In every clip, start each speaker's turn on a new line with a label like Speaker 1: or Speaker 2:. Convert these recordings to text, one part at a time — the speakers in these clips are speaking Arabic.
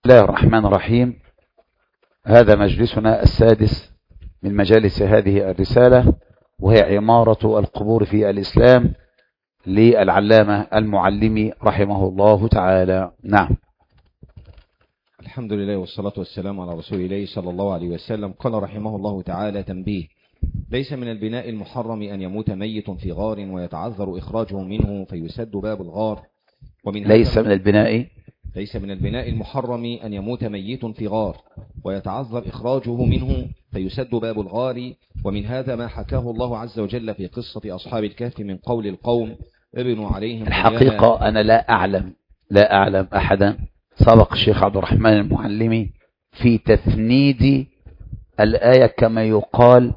Speaker 1: الله الرحمن الرحيم. هذا مجلسنا السادس من مجالس هذه الرسالة، وهي عمارة القبور في الإسلام للعلامة المعلمي رحمه الله تعالى. نعم.
Speaker 2: الحمد لله والصلاة والسلام على رسول الله صلى الله عليه وسلم. قال رحمه الله تعالى: تنبيه: ليس من البناء المحرم أن يموت ميت في غار ويتعذر إخراجه منه فيسد باب الغار.
Speaker 1: ليس من البناء
Speaker 2: المحرم أن يموت ميت في غار ويتعذر إخراجه منه فيسد باب الغار. ومن هذا ما حكاه الله عز وجل في قصة أصحاب الكهف من قول القوم: ابنوا عليهم.
Speaker 1: الحقيقة أنا لا أعلم أحدا سبق الشيخ عبد الرحمن المعلمي في تفنيد الآية كما يقال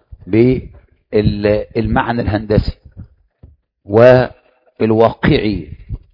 Speaker 1: بالمعنى الهندسي والواقعي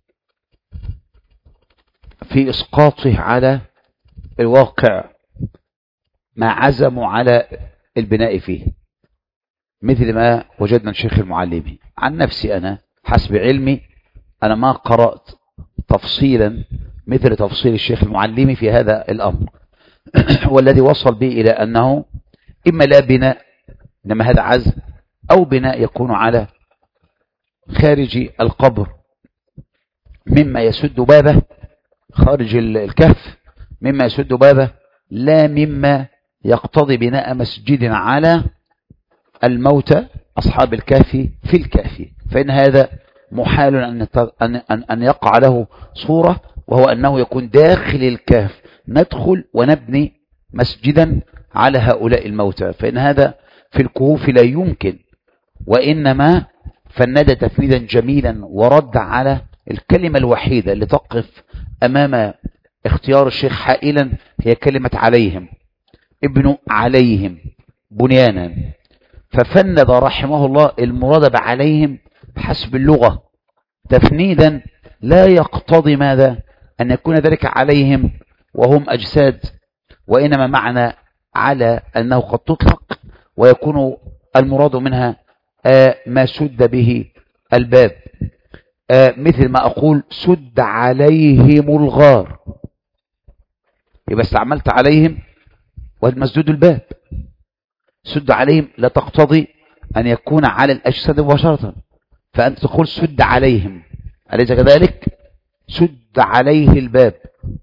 Speaker 1: في إسقاطه على الواقع ما عزموا على البناء فيه، مثل ما وجدنا الشيخ المعلمي. عن نفسي أنا حسب علمي أنا ما قرأت تفصيلا مثل تفصيل الشيخ المعلمي في هذا الأمر والذي وصل به إلى أنه إما لا بناء إنما هذا عزم، أو بناء يكون على خارج القبر مما يسد بابه، خارج الكهف مما يسد بابه، لا مما يقتضي بناء مسجد على الموتى أصحاب الكهف في الكهف، فإن هذا محال أن يقع له صورة، وهو أنه يكون داخل الكهف ندخل ونبني مسجدا على هؤلاء الموتى، فإن هذا في الكهوف لا يمكن. وإنما فند تفنيدا جميلا ورد على الكلمة الوحيدة اللي تقف أمام اختيار الشيخ حائلا، هي كلمة عليهم، ابن عليهم بنيانا. ففند رحمه الله المراد بعليهم حسب اللغة تفنيدا لا يقتضي ماذا أن يكون ذلك عليهم وهم أجساد، وإنما معنى على أنه قد تطلق ويكون المراد منها ما سد به الباب، مثل ما أقول سد عليهم الغار، يبقى استعملت عليهم والمسدود الباب. سد عليهم لا تقتضي أن يكون على الأجساد مباشرة، فأنت تقول سد عليهم، أليس كذلك؟ سد عليه الباب.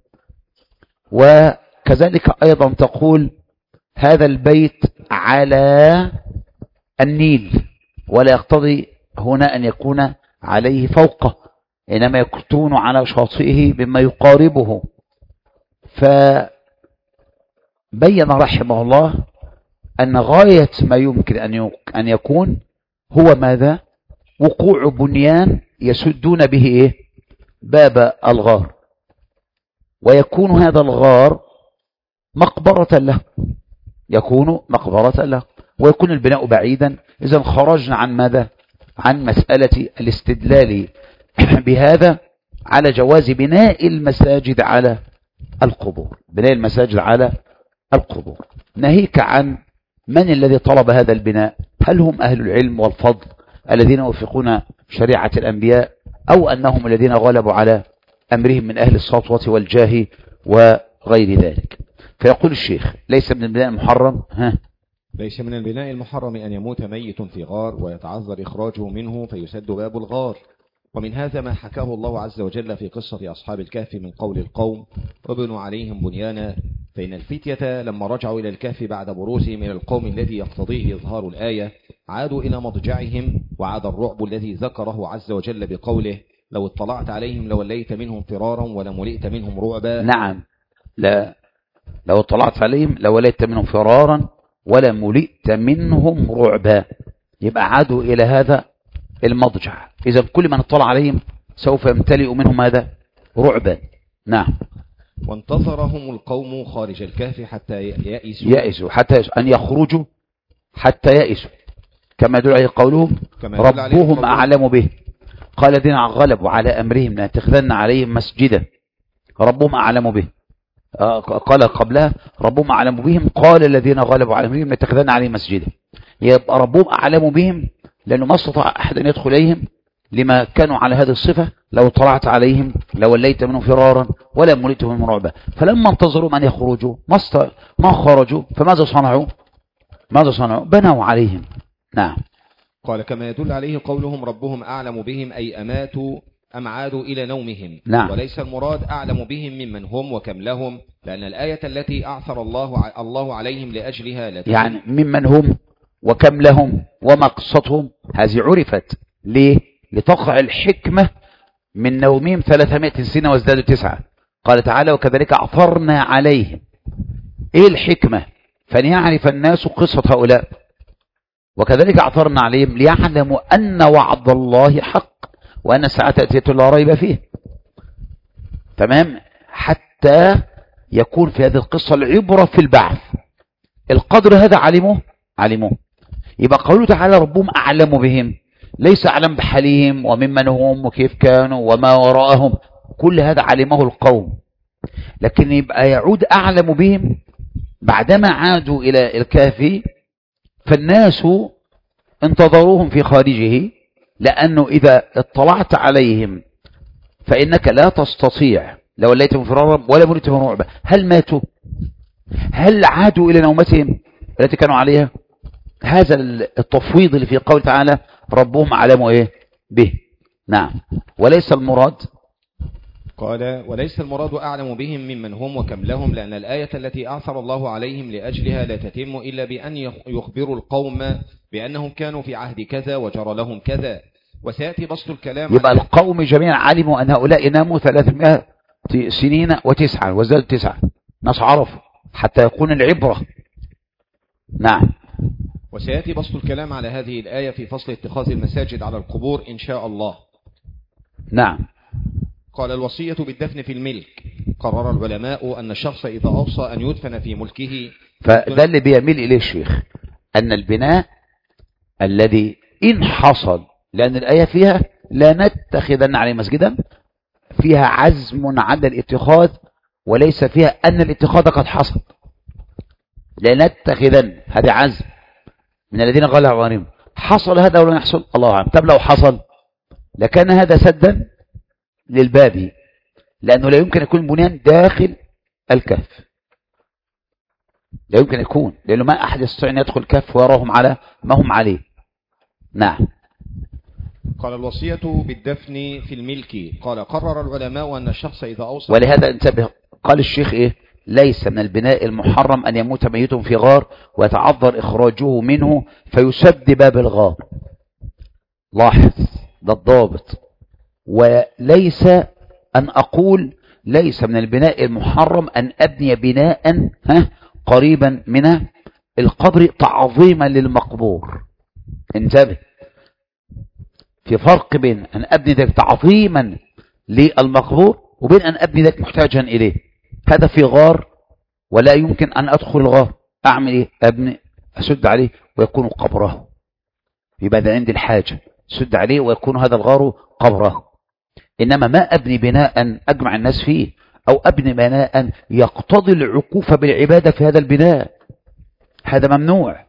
Speaker 1: وكذلك أيضا تقول هذا البيت على النيل، ولا يقتضي هنا أن يكون عليه فوقه، إنما يكون على شاطئه بما يقاربه. فبين رحمه الله أن غاية ما يمكن أن يكون هو ماذا؟ وقوع بنيان يسدون به باب الغار، ويكون هذا الغار مقبرة له، ويكون البناء بعيدا. إذن خرجنا عن ماذا؟ عن مسألة الاستدلال بهذا على جواز بناء المساجد على القبور. ناهيك عن من الذي طلب هذا البناء، هل هم أهل العلم والفضل الذين يوافقون شريعة الأنبياء، أو أنهم الذين غلبوا على أمرهم من أهل السطوة والجاه وغير ذلك؟ فيقول الشيخ: ليس من البناء المحرم
Speaker 2: ليس من البناء المحرم أن يموت ميت في غار ويتعذر إخراجه منه فيسد باب الغار. ومن هذا ما حكاه الله عز وجل في قصة أصحاب الكهف من قول القوم: وابنوا عليهم بنيانا. فإن الفتية لما رجعوا إلى الكهف بعد بروزهم إلى القوم الذي يقتضيه إظهار الآية عادوا إلى مضجعهم، وعاد الرعب الذي ذكره عز وجل بقوله: لو اطلعت عليهم لوليت منهم فرارا ولملئت منهم رعبا.
Speaker 1: نعم، لا، لو اطلعت عليهم لوليت منهم فرارا ولملئت منهم رعبا، يبقى عادوا إلى هذا المضجع. إذا كل من اطلع عليهم سوف يمتلئ منهم هذا رعبا. نعم.
Speaker 2: وانتظرهم القوم خارج الكهف حتى يئسوا
Speaker 1: أن يخرجوا حتى يئسوا، كما يدل عليه قولهم ربهم أعلم به. قال الذين غلبوا على أمرهم لنتخذن عليهم مسجدا، ربهم أعلم به. قال قبلها ربهم أعلم بهم، قال الذين غلبوا على أمرهم لنتخذن عليهم مسجدا. يبقى ربهم أعلم بهم لأنه ما استطاع أحد أن يدخل إليهم لما كانوا على هذه الصفة لو طلعت عليهم لوليت منهم فرارا ولا ملئت منهم رعبا. فلما انتظروا من يخرجوا ما خرجوا، فماذا صنعوا؟ بنوا عليهم. نعم.
Speaker 2: قال كما يدل عليه قولهم ربهم أعلم بهم، أي أماتوا أم عادوا إلى نومهم.
Speaker 1: نعم.
Speaker 2: وليس المراد أعلم بهم ممن هم وكم لهم، لأن الآية التي أعثر الله عليهم لأجلها لا
Speaker 1: يعني ممن هم وكم لهم وما قصتهم هذه عرفت. ليه؟ لتقع الحكمة من نومهم 300 سنة وازدادوا 9. قال تعالى وكذلك أعثرنا عليهم. إيه الحكمة؟ فليعرف الناس قصة هؤلاء. وكذلك أعثرنا عليهم ليعلموا أن وعد الله حق وأن الساعة تأتي لا ريب فيه. تمام؟ حتى يكون في هذه القصة العبرة في البعث. القدر هذا علموه. يبقى قوله تعالى ربهم أعلم بهم، ليس أعلم بحالهم وممن هم وكيف كانوا وما وراءهم، كل هذا علمه القوم. لكن يبقى يعود أعلم بهم بعدما عادوا إلى الكهف، فالناس انتظروهم في خارجه، لأنه إذا اطلعت عليهم فإنك لا تستطيع لو وليتهم فرارا ولا ملئتهم رعبا. هل ماتوا؟ هل عادوا إلى نومتهم التي كانوا عليها؟ هذا التفويض اللي في قول تعالى ربهم أعلموا إيه به. نعم. وليس المراد،
Speaker 2: قال وليس المراد أعلم بهم ممن هم وكم لهم، لأن الآية التي أعثر الله عليهم لأجلها لا تتم إلا بأن يخبروا القوم بأنهم كانوا في عهد كذا وجرى لهم كذا. وسيأتي بسط الكلام.
Speaker 1: يبقى القوم جميعا علموا أن هؤلاء ناموا 300 سنين و9 وازدادوا 9. ناس عرفوا حتى يكون العبرة. نعم.
Speaker 2: وسيأتي بسط الكلام على هذه الآية في فصل اتخاذ المساجد على القبور إن شاء الله.
Speaker 1: نعم.
Speaker 2: قال الوصية بالدفن في الملك. قرر العلماء أن الشخص إذا أوصى أن يدفن في ملكه،
Speaker 1: فده اللي بيميل إليه الشيخ، أن البناء الذي إن حصل، لأن الآية فيها لا نتخذن عليه مسجدا، فيها عزم على الاتخاذ وليس فيها أن الاتخاذ قد حصل. لا نتخذن، هذا عزم من الذين غلوا عنهم. حصل هذا ولم يحصل الله أعلم. طب لو حصل لكان هذا سدا للباب، لأنه لا يمكن يكون بنيان داخل الكهف، لا يمكن يكون، لأنه ما أحد يستطيع أن يدخل الكهف ويراهم على ما هم عليه. نعم.
Speaker 2: قال الوصية بالدفن في الملك. قال قرر العلماء أن الشخص إذا أوصى،
Speaker 1: ولهذا انتبه، قال الشيخ إيه؟ ليس من البناء المحرم أن يموت ميت في غار ويتعذر إخراجه منه فيسد باب الغار. لاحظ ده الضابط. وليس أن أقول ليس من البناء المحرم أن أبني بناء قريبا من القبر تعظيما للمقبور. انتبه، في فرق بين أن أبني ذلك تعظيما للمقبور وبين أن أبني ذلك محتاجا إليه. هذا في غار ولا يمكن أن أدخل الغار، أعمل إيه؟ أبني أسد عليه ويكون قبره، يبقى ده عندي الحاجة، سد عليه ويكون هذا الغار قبره. إنما ما أبني بناء أجمع الناس فيه، أو أبني بناء يقتضي العكوف بالعبادة في هذا البناء، هذا ممنوع.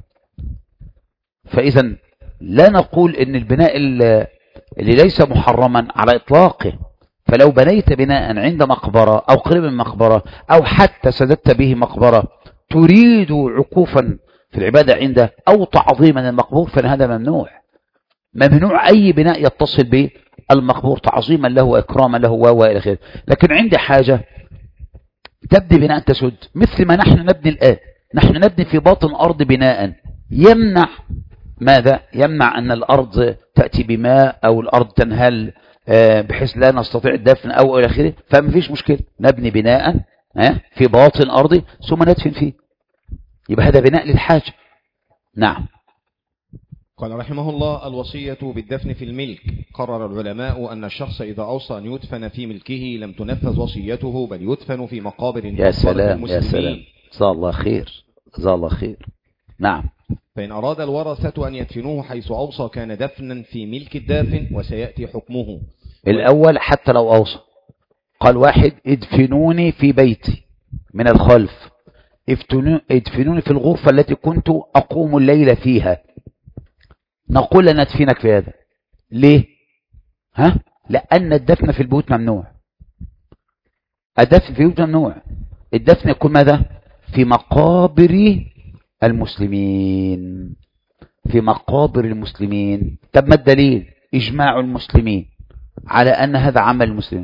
Speaker 1: فإذا لا نقول إن البناء اللي ليس محرما على إطلاقه. فلو بنيت بناء عند مقبرة أو قريب من مقبرة أو حتى سددت به مقبرة تريد عكوفا في العبادة عنده أو تعظيما المقبور، فهذا ممنوع. ممنوع أي بناء يتصل به المقبور تعظيما له وإكراما له وإلى آخره. لكن عندي حاجة تبني بناء تسد، مثل ما نحن نبني الآن. نحن نبني في باطن أرض بناء يمنع ماذا؟ يمنع أن الأرض تأتي بماء أو الأرض تنهل بحيث لا نستطيع الدفن أو إلى آخره. فما فيش مشكلة، نبني بناء في باطن أرضي ثم ندفن فيه، يبقى هذا بناء للحاجة. نعم.
Speaker 2: قال رحمه الله الوصية بالدفن في الملك. قرر العلماء أن الشخص إذا أوصى أن يدفن في ملكه لم تنفذ وصيته، بل يدفن في مقابر
Speaker 1: يا سلام يا سلام، جزاه الله خير، جزاه الله خير. نعم.
Speaker 2: فإن أراد الورثة أن يدفنوه حيث أوصى كان دفنا في ملك الدافن، وسيأتي حكمه.
Speaker 1: الأول حتى لو أوصى قال واحد ادفنوني في بيتي من الخلف، ادفنوني في الغرفة التي كنت أقوم الليل فيها، نقول لن ندفنك في هذا. ليه؟ لأن الدفن في البيوت ممنوع. الدفن في البيوت ممنوع. الدفن يكون ماذا؟ في مقابر المسلمين. في مقابر المسلمين. طب ما الدليل؟ إجماع المسلمين على أن هذا عمل المسلمين.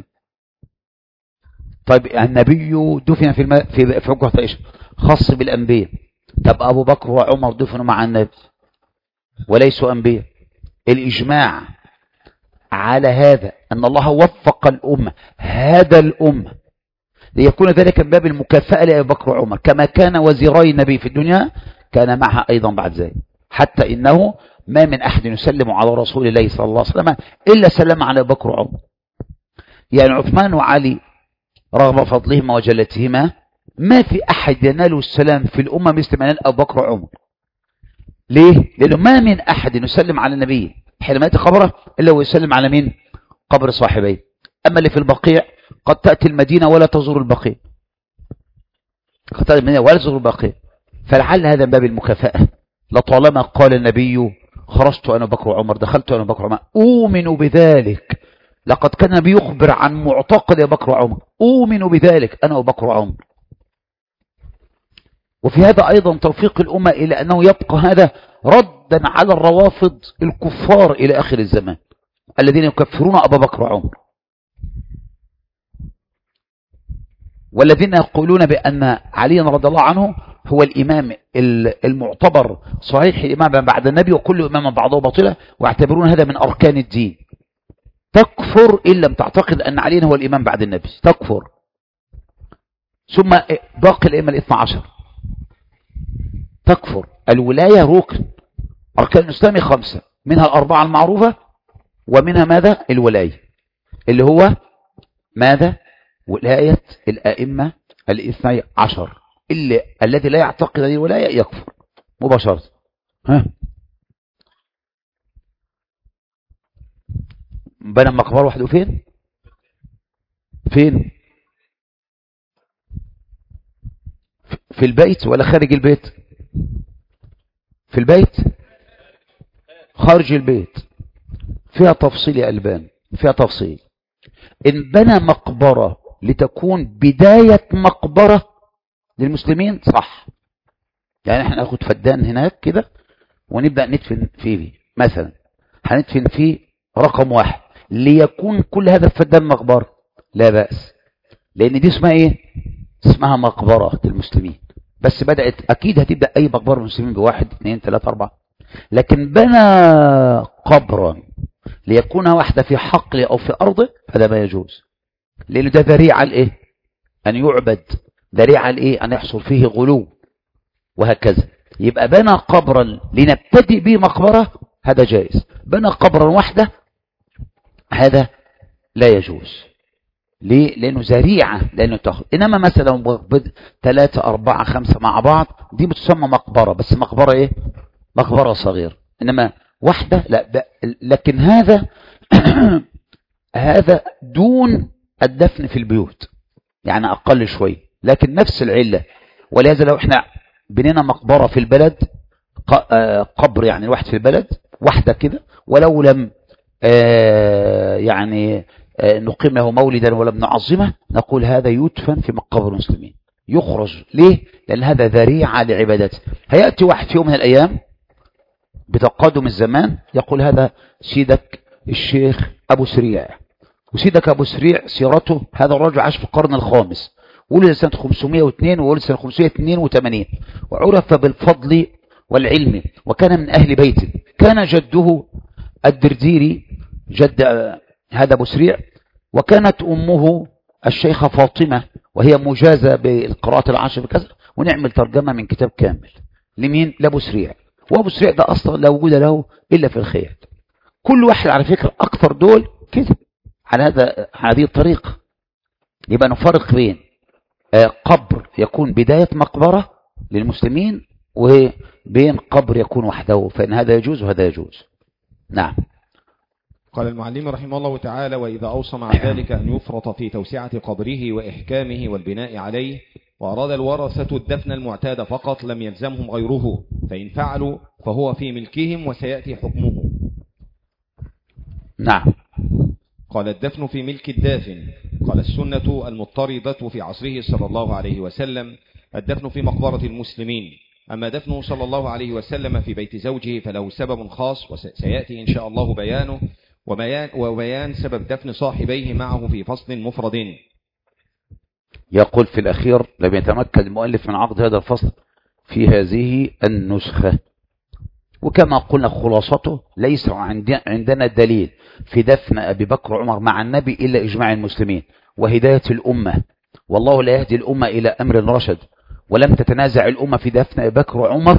Speaker 1: طيب النبي دفن في حجرة عائشة، خاص بالأنبياء. طب أبو بكر وعمر دفنوا مع النبي وليسوا أنبياء. الإجماع على هذا أن الله وفق الأمة، هذا الأمة، ليكون ذلك من باب المكافأة لأبي بكر وعمر، كما كان وزيراي النبي في الدنيا كان معها أيضا بعد ذلك. حتى إنه ما من أحد يسلم على رسول الله صلى الله عليه وسلم إلا سلم على أبي بكر وعمر. يعني عثمان وعلي رغم فضلهما وجلتهما ما في أحد ينال السلام في الأمة مثل ما ينال أبو بكر وعمر. ليه؟ لأنه ما من أحد يسلم على النبي حينما يأتي قبره إلا ويسلم على مين؟ قبر صاحبيه. أما اللي في البقيع قد تأتي المدينة ولا تزور البقيع، قد تأتي المدينة ولا تزور البقيع. فلعل هذا من باب المكافأة. لطالما قال النبي خرجت أنا بكر وعمر، دخلت أنا بكر وعمر، أؤمن بذلك. لقد كان النبي يخبر عن معتقد أبي بكر وعمر، أؤمن بذلك أنا وبكر وعمر. وفي هذا أيضا توفيق الأمة إلى أنه يبقى هذا ردا على الروافض الكفار إلى آخر الزمان الذين يكفرون أبا بكر وعمر، والذين يقولون بأن علي رضي الله عنه هو الإمام المعتبر صحيح الإمام بعد النبي، وكل إمام بعضه باطلة، واعتبرون هذا من أركان الدين. تكفر إن لم تعتقد أن علي هو الإمام بعد النبي، تكفر. ثم باقي الأئمة الاثنى عشر تكفر. الولاية ركن، أركان الإسلام 5، منها الأربعة المعروفة، ومنها ماذا؟ الولاية، اللي هو ماذا؟ ولاية الأئمة الاثني عشر. الذي لا يعتقد هذه الولاية يكفر مباشرة. بنى مقبرة وحده فين؟ في البيت ولا خارج البيت؟ في البيت، خارج البيت. فيها تفصيل يا ألبان، فيها تفصيل. إن بنى مقبرة لتكون بداية مقبرة للمسلمين صح. يعني احنا ناخد فدان هناك كده ونبدأ ندفن فيه، مثلا هندفن فيه رقم 1 ليكون كل هذا الفدان مقبرة، لا بأس، لأن دي اسمها ايه؟ اسمها مقبرة المسلمين. بس بدأت أكيد هتبدأ أي مقبرة المسلمين بواحد 2 3 4. لكن بنى قبرا ليكون واحدة في حقل أو في أرضه، هذا ما يجوز، لأنه ده ذريعة لإيه؟ أن يعبد، ذريعة لإيه؟ أن يحصل فيه غلو، وهكذا. يبقى بنى قبرا لنبتدئ به مقبرة، هذا جائز. بنى قبرا واحدة، هذا لا يجوز. ليه؟ لأنه ذريعة، لأنه تأخذ. إنما مثلا 3 4 5 مع بعض، دي بتسمى مقبرة، بس مقبرة إيه؟ مقبرة صغيرة. إنما واحدة لا. لكن هذا هذا دون الدفن في البيوت، يعني أقل شوي، لكن نفس العلة. ولهذا لو احنا بنينا مقبرة في البلد، قبر يعني الواحد في البلد واحدة كده، ولو لم يعني نقيم له مولدا ولم نعظمه، نقول هذا يدفن في مقابر المسلمين، يخرج. ليه؟ لأن هذا ذريعة لعبادته. هيأتي واحد في يوم من الأيام بتقادم الزمان يقول هذا سيدك الشيخ أبو سريع، وسيدك أبو سريع سيرته هذا الرجل عاش في القرن الخامس، ولد سنة 502 وولد سنة 582، وعرف بالفضل والعلم، وكان من أهل بيته. كان جده الدرديري جد هذا أبو سريع، وكانت أمه الشيخة فاطمة، وهي مجازة بالقراءة العشر بكذا، ونعمل ترجمة من كتاب كامل لمين؟ لأبو سريع. وأبو سريع ده أصلا لا وجود له إلا في الخيال. كل واحد على فكرة أكثر دول كده على هذه الطريقة. يبقى نفرق بين قبر يكون بداية مقبرة للمسلمين، وبين قبر يكون وحده، فإن هذا يجوز وهذا يجوز. نعم.
Speaker 2: قال المعلم رحمه الله تعالى: وإذا أوصى مع ذلك أن يفرط في توسعة قبره وإحكامه والبناء عليه، وأراد الورثة الدفن المعتاد فقط، لم يلزمهم غيره، فإن فعلوا فهو في ملكهم وسيأتي حكمه.
Speaker 1: نعم.
Speaker 2: قال الدفن في ملك الدافن. قال السنة المضطردة في عصره صلى الله عليه وسلم الدفن في مقبرة المسلمين. أما دفنه صلى الله عليه وسلم في بيت زوجه فله سبب خاص وسيأتي إن شاء الله بيانه وبيان سبب دفن صاحبيه معه في فصل مفرد.
Speaker 1: يقول في الأخير: لم يتمكن المؤلف من عقد هذا الفصل في هذه النسخة. وكما قلنا خلاصته: ليس عندنا دليل في دفن أبي بكر وعمر مع النبي إلا إجماع المسلمين وهداية الأمة، والله لا يهدي الأمة إلى أمر رشد، ولم تتنازع الأمة في دفن أبي بكر وعمر،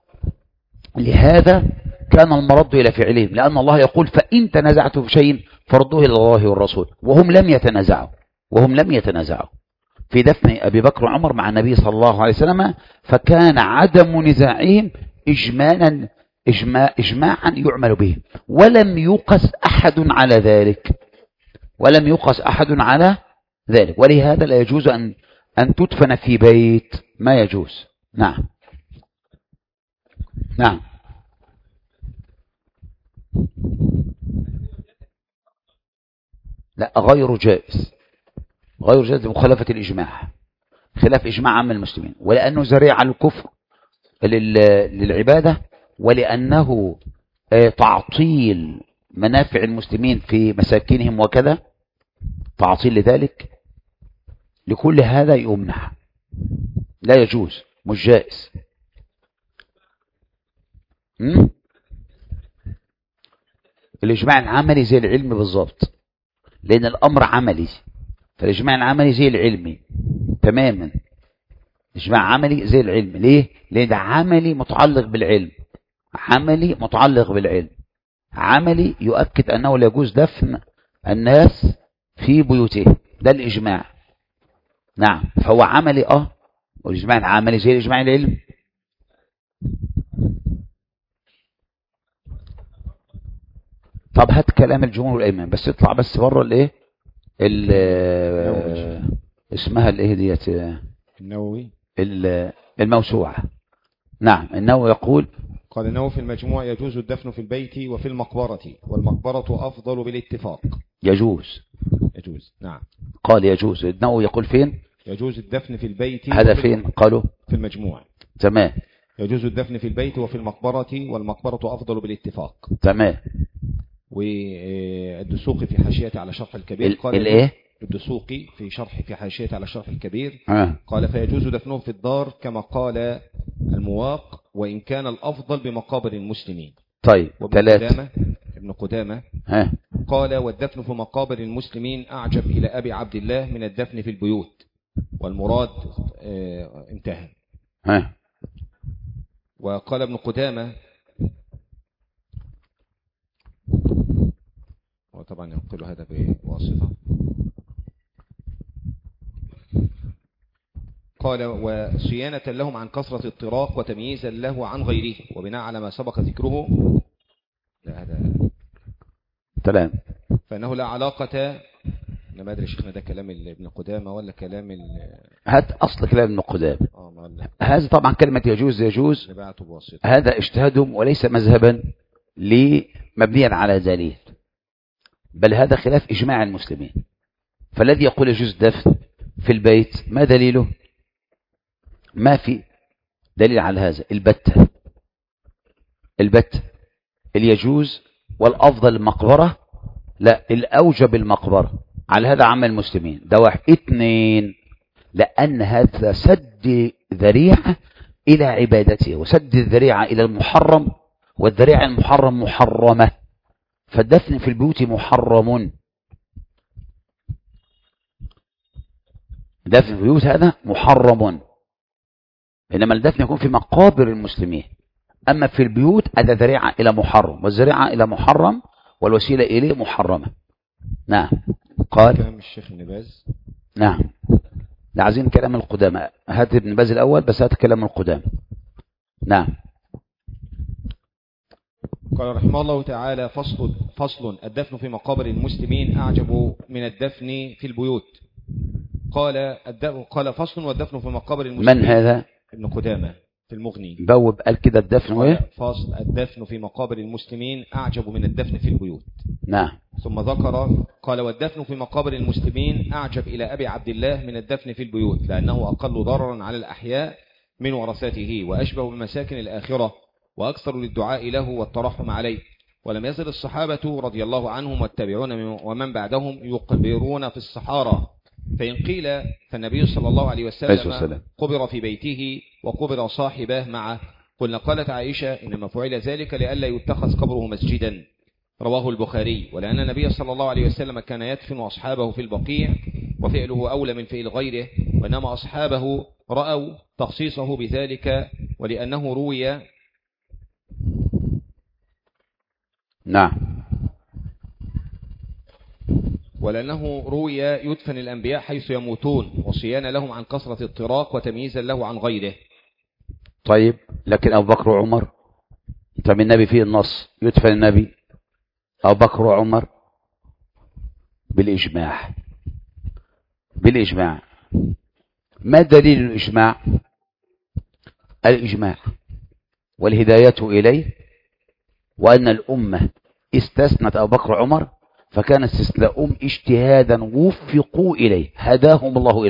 Speaker 1: لهذا كان المرد إلى فعلهم، لأن الله يقول: فإن تنازعتم في شيء فردوه إلى الله والرسول، وهم لم يتنازعوا في دفن أبي بكر وعمر مع النبي صلى الله عليه وسلم، فكان عدم نزاعهم إجماعا يعمل به، ولم يقس أحد على ذلك، ولهذا لا يجوز أن تدفن في بيت، ما يجوز. نعم. لا، غير جائز بمخالفة الإجماع، خلاف إجماع عام المسلمين، ولأنه ذريعة الكفر للعبادة، ولأنه تعطيل منافع المسلمين في مساكنهم وكذا، تعطيل لذلك، لكل هذا يمنع، لا يجوز، مش جائز. الإجماع العملي زي العلم بالضبط، لأن الأمر عملي، فالإجماع العملي زي العلمي تماما. إجماع عملي زي العلم، ليه؟ لأن ده عملي متعلق بالعلم، عملي يؤكد أنه لا يجوز دفن الناس في بيوتهم، ده الإجماع. نعم، فهو عملي والإجماع العملي زي الإجماع العلم. طب هات كلام الجمهور والأئمة، بس اطلع بس بره الايه اسمها الايه ديت
Speaker 2: النووي
Speaker 1: الموسوعة. نعم، النووي يقول:
Speaker 2: قال النووي في المجموع: يجوز الدفن في البيت وفي المقبرة، والمقبرة أفضل بالاتفاق.
Speaker 1: يجوز.
Speaker 2: نعم،
Speaker 1: قال يجوز. النووي يقول فين؟
Speaker 2: يجوز الدفن في البيت.
Speaker 1: هذا فين قالوا؟
Speaker 2: في المجموع.
Speaker 1: تمام.
Speaker 2: يجوز الدفن في البيت وفي المقبرة، والمقبرة أفضل بالاتفاق.
Speaker 1: تمام.
Speaker 2: والدسوقي في حاشيته على شرح الكبير قال
Speaker 1: الايه؟
Speaker 2: الدسوقي في حاشيته على شرح الكبير
Speaker 1: قال:
Speaker 2: فيجوز دفنه في الدار كما قال المواق، وإن كان الأفضل بمقابر المسلمين.
Speaker 1: طيب،
Speaker 2: ابن قدامة قال: والدفن في مقابر المسلمين أعجب إلى أبي عبد الله من الدفن في البيوت، والمراد انتهى. وقال ابن قدامة، وطبعا ينقل هذا بواسطة، قال: وصيانة لهم عن كثرة الطراق وتمييزا له عن غيره، وبناء على ما سبق ذكره. لا، هذا
Speaker 1: تمام.
Speaker 2: فإنه لا علاقة. أنا ما أدري شيخنا ده كلام ابن قدامة ولا كلام
Speaker 1: هات أصل كلام ابن قدامة. هذا طبعا كلمة يجوز هذا اجتهادهم وليس مذهبا مبنيا على دليل، بل هذا خلاف إجماع المسلمين. فالذي يقول يجوز دفن في البيت ما دليله؟ ما في دليل على هذا البتة. اللي يجوز والأفضل المقبرة، لا، الأوجب المقبرة، على هذا عمل المسلمين. ده واحد. 2، لأن هذا سد ذريعة إلى عبادته، وسد الذريعة إلى المحرم، والذريعة المحرم محرمة، فالدفن في البيوت محرم. دفن في البيوت هذا محرم، إنما الدفن يكون في مقابر المسلمين. أما في البيوت هذا ذريعة إلى محرم، والذريعة إلى محرم والوسيلة إليه محرمة. نعم. قال
Speaker 2: كلام الشيخ ابن باز.
Speaker 1: نعم، لا، عايزين كلام القدامى. هات ابن باز الأول، بس هات كلام القدامى. نعم.
Speaker 2: قال رحمه الله تعالى: فصل الدفن في مقابر المسلمين أعجب من الدفن في البيوت. قال فصل والدفن في مقابر المسلمين.
Speaker 1: من هذا؟
Speaker 2: ابن قدامة في المغني.
Speaker 1: بوب قال كده الدفن وإيه؟
Speaker 2: فاصل: الدفن في مقابر المسلمين أعجب من الدفن في البيوت.
Speaker 1: نعم.
Speaker 2: ثم ذكر قال: والدفن في مقابر المسلمين أعجب إلى أبي عبد الله من الدفن في البيوت، لأنه أقل ضررا على الأحياء من ورثته، وأشبه بمساكن الآخرة، وأكثر للدعاء له والترحم عليه. ولم يزل الصحابة رضي الله عنهم والتابعون ومن بعدهم يقبرون في الصحارى، فإن قيل فالنبي صلى الله عليه وسلم قبر في بيته وقبر صاحبه معه، قلنا قالت عائشة: إنما فعل ذلك لئلا يتخذ قبره مسجدا، رواه البخاري. ولأن النبي صلى الله عليه وسلم كان يدفن أصحابه في البقيع، وفعله أولى من فعل غيره، وإنما أصحابه رأوا تخصيصه بذلك، ولأنه روي يدفن الأنبياء حيث يموتون، وصيانة لهم عن كثرة الطراق، وتمييزا له عن غيره.
Speaker 1: طيب، لكن أبو بكر وعمر، انت من النبي فيه النص يدفن النبي أبو بكر وعمر بالإجماع. ما دليل الإجماع؟ الإجماع والهداية إليه، وأن الأمة استثنت أبو بكر وعمر، فكان استثناءهم اجتهادا وفقوا إليه، هداهم الله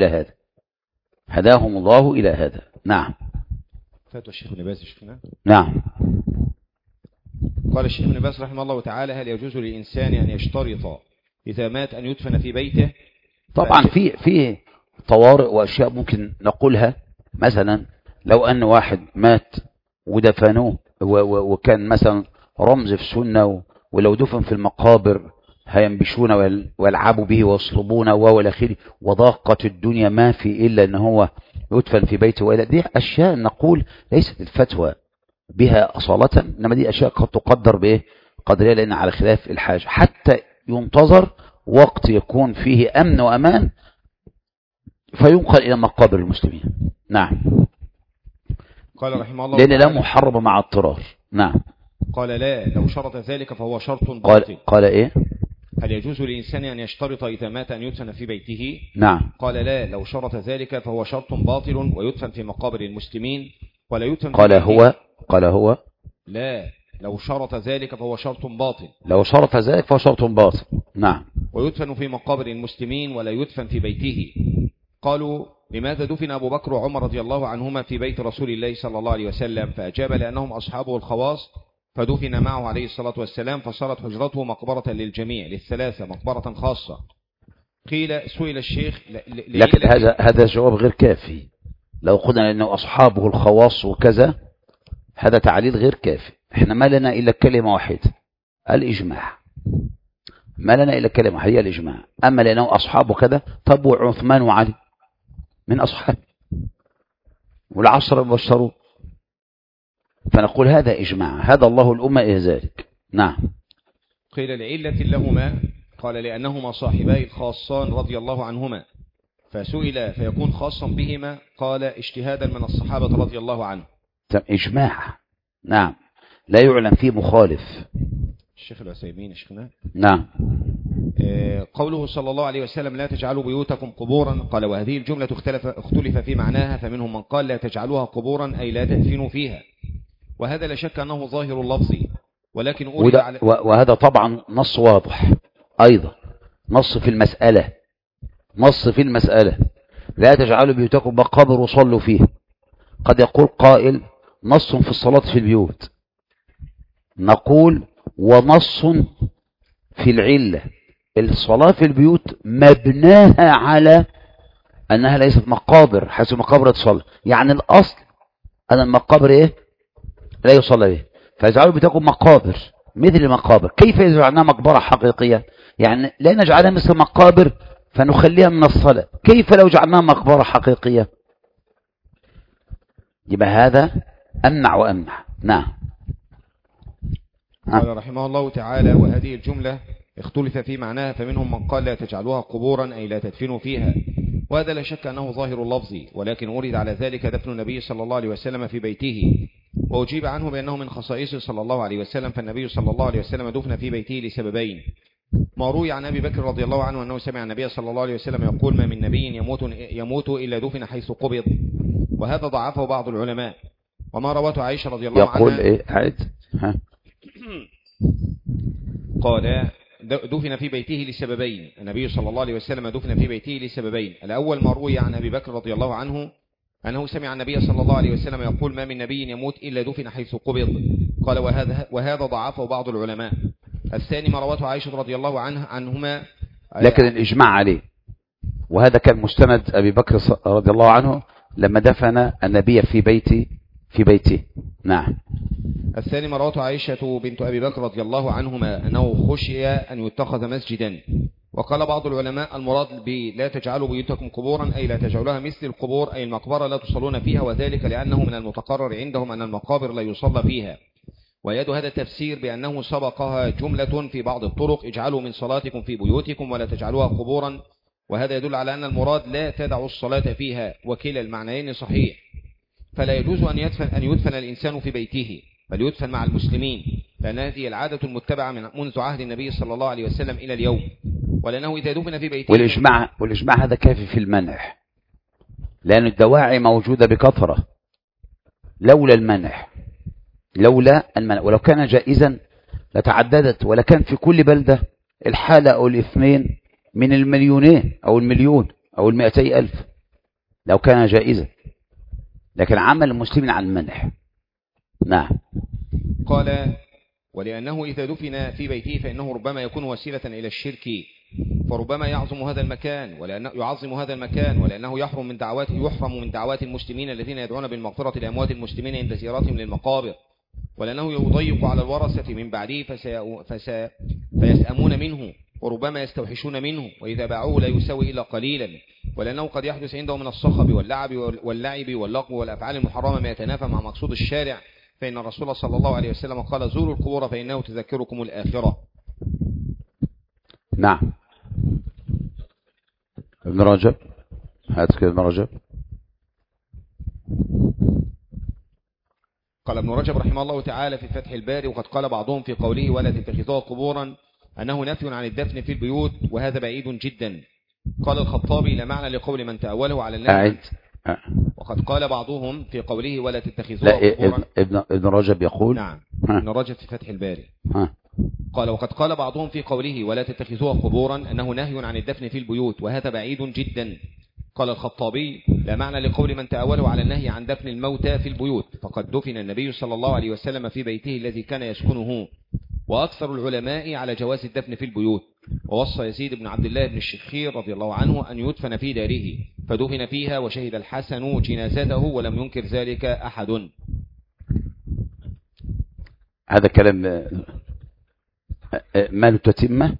Speaker 1: إلى هذا. نعم.
Speaker 2: فاتوا الشيخ ابن باز شفنا.
Speaker 1: نعم.
Speaker 2: قال الشيخ ابن باز رحمه الله تعالى: هل يجوز للإنسان أن يشترط إذا مات أن يدفن في بيته؟
Speaker 1: طبعا في طوارئ وأشياء ممكن نقولها، مثلا لو أن واحد مات ودفنوه وكان مثلا رمز في سنة، ولو دفن في المقابر هينبشون ويلعبوا به ويصلبونه والى اخره، وضاقت الدنيا ما في إلا أن هو يدفن في بيته، وإلى دي أشياء نقول ليست الفتوى بها أصالة، إنما دي أشياء قد تقدر بإيه قدرية، لأن على خلاف الحاجة، حتى ينتظر وقت يكون فيه أمن وأمان فينقل إلى مقابر المسلمين. نعم.
Speaker 2: قال رحمه الله
Speaker 1: لأن لا محرم مع اضطرار. نعم.
Speaker 2: قال: لا، لو شرط ذلك فهو شرط باطل.
Speaker 1: قال إيه؟
Speaker 2: هل يجوز للإنسان أن يشترط إذا مات أن يدفن في بيته؟
Speaker 1: نعم.
Speaker 2: قال: لا، لو شرط ذلك فهو شرط باطل، ويدفن في مقابر المسلمين ولا يدفن في
Speaker 1: قال هو
Speaker 2: لا، لو شرط ذلك فهو شرط باطل.
Speaker 1: نعم.
Speaker 2: ويدفن في مقابر المسلمين ولا يدفن في بيته. قالوا: لماذا دفن أبو بكر وعمر رضي الله عنهما في بيت رسول الله صلى الله عليه وسلم؟ فأجاب: لأنهم أصحابه الخواص، فدفن معه عليه الصلاة والسلام، فصارت حجرته مقبرة للجميع، للثلاثة مقبرة خاصة. قيل: سئل الشيخ
Speaker 1: لكن هذا جواب غير كافي. لو قلنا لأنه أصحابه الخواص وكذا، هذا تعليل غير كافي. احنا ما لنا إلا كلمة واحدة، الإجماع. هي الإجماع. أما لأنه أصحابه كذا، طب وعثمان وعلي من أصحاب والعشرة المبشرون، فنقول هذا إجماع، هذا الله الأمة إلى ذلك. نعم.
Speaker 2: قيل: لعلة لهما؟ قال: لأنهما صاحباي الخاصان رضي الله عنهما. فسئل: فيكون خاصا بهما؟ قال: اجتهادا من الصحابة رضي الله عنهم.
Speaker 1: إجماع. نعم، لا يعلم فيه مخالف.
Speaker 2: الشيخ العثيمين شيخنا.
Speaker 1: نعم.
Speaker 2: قوله صلى الله عليه وسلم: لا تجعلوا بيوتكم قبورا، قال: وهذه الجملة اختلف في معناها، فمنهم من قال: لا تجعلوها قبورا أي لا تدفنوا فيها، وهذا لا شك أنه ظاهر اللفظ، ولكن
Speaker 1: وهذا طبعا نص واضح أيضا، نص في المسألة لا تجعلوا بيوتكم مقابر وصلوا فيها. قد يقول قائل: نص في الصلاة في البيوت، نقول ونص في العلة. الصلاة في البيوت مبناها على أنها ليست مقابر، حيث مقابر تصلى، يعني الأصل أن المقابر إيه؟ لا يصلى به، فيجعلوا بيوتكم مقابر مثل المقابر. كيف يجعلنا مقبرة حقيقية؟ يعني لا نجعلها مثل مقابر فنخليها من الصلاة، كيف لو جعلناها مقبرة حقيقية؟ يبقى هذا أمنع وأمنع. نعم.
Speaker 2: قال رحمه الله تعالى: وهذه الجملة اختلف في معناها، فمنهم من قال: لا تجعلوها قبورا أي لا تدفنوا فيها، وهذا لا شك أنه ظاهر اللفظ، ولكن أورد على ذلك دفن النبي صلى الله عليه وسلم في بيته، وأجيب عنه بأنه من خصائصه صلى الله عليه وسلم، فالنبي صلى الله عليه وسلم دفن في بيته لسببين: ما روي عن أبي بكر رضي الله عنه أنه سمع النبي صلى الله عليه وسلم يقول: ما من نبي يموت إلا دفن حيث قبض، وهذا ضعفه بعض العلماء. وما روته عائشة رضي الله عنها
Speaker 1: يقول إيه عيد
Speaker 2: قال دفن في بيته لسببين. النبي صلى الله عليه وسلم دفن في بيته لسببين. الأول ما روي عن أبي بكر رضي الله عنه أنه سمع النبي صلى الله عليه وسلم يقول ما من نبي يموت إلا دفن حيث قبض. قال وهذا ضعفه بعض العلماء. الثاني ما روته عائشة رضي الله عنهما
Speaker 1: لكن الإجماع عليه، وهذا كان مستند أبي بكر رضي الله عنه لما دفن النبي في بيته. نعم.
Speaker 2: الثاني ما روته عائشة بنت أبي بكر رضي الله عنهما أنه خشي أن يتخذ مسجدا. وقال بعض العلماء المراد لا تجعلوا بيوتكم قبورا أي لا تجعلوها مثل القبور أي المقبرة لا تصلون فيها، وذلك لأنه من المتقرر عندهم أن المقابر لا يصلى فيها. ويد هذا التفسير بأنه سبقها جملة في بعض الطرق اجعلوا من صلاتكم في بيوتكم ولا تجعلوها قبورا، وهذا يدل على أن المراد لا تدعوا الصلاة فيها، وكلا المعنيين صحيح. فلا يجوز أن يدفن الإنسان في بيته، بل يدفن مع المسلمين، لأن هذه العادة المتبعة منذ عهد النبي صلى الله عليه وسلم إلى اليوم. ولأنه إذا دفن في بيته
Speaker 1: والإجماع هذا كافي في المنع، لأن الدواعي موجودة بكثرة لولا المنع. ولو كان جائزا لتعددت، ولا كان في كل بلدة الحالة أو الاثنين من المليونين أو المليون أو 200,000 لو كان جائزا، لكن عمل المسلمين على المنع. نعم.
Speaker 2: قال ولأنه إذا دفن في بيته فإنه ربما يكون وسيلة إلى الشرك، فربما يعظم هذا المكان، ولأنه يحرم من دعوات المسلمين الذين يدعون بالمغفرة لأموات المسلمين عند زيارتهم للمقابر، ولأنه يضيق على الورثة من بعده فيسأمون منه، وربما يستوحشون منه، وإذا باعوه لا يساوي إلا قليلا، ولأنه قد يحدث عنده من الصخب واللعب واللغو والأفعال المحرمة ما يتنافى مع مقصود الشارع، فإن الرسول صلى الله عليه وسلم قال زوروا القبور فإنه تذكركم الآخرة.
Speaker 1: نعم. ابن رجب، هات كده ابن رجب.
Speaker 2: قال ابن رجب رحمه الله تعالى في فتح الباري وقد قال بعضهم في قوله ولا تتخذوها قبورا أنه نفي عن الدفن في البيوت، وهذا بعيد جدا. قال الخطابي لا معنى لقول من تأوله على النهي، وقد قال بعضهم في قوله ولا تتخذوها قبورا.
Speaker 1: ابن رجب يقول
Speaker 2: نعم. ابن رجب في فتح الباري قال وقد قال بعضهم في قوله ولا تتخذوها قبورا أنه نهي عن الدفن في البيوت، وهذا بعيد جدا. قال الخطابي لا معنى لقول من تأوله على النهي عن دفن الموتى في البيوت، فقد دفن النبي صلى الله عليه وسلم في بيته الذي كان يسكنه، وأكثر العلماء على جواز الدفن في البيوت. ووصى يزيد بن عبد الله بن الشخير رضي الله عنه أن يدفن في داره، فدفن فيها وشهد الحسن جنازته ولم ينكر ذلك أحد.
Speaker 1: هذا كلام ما له تتمة؟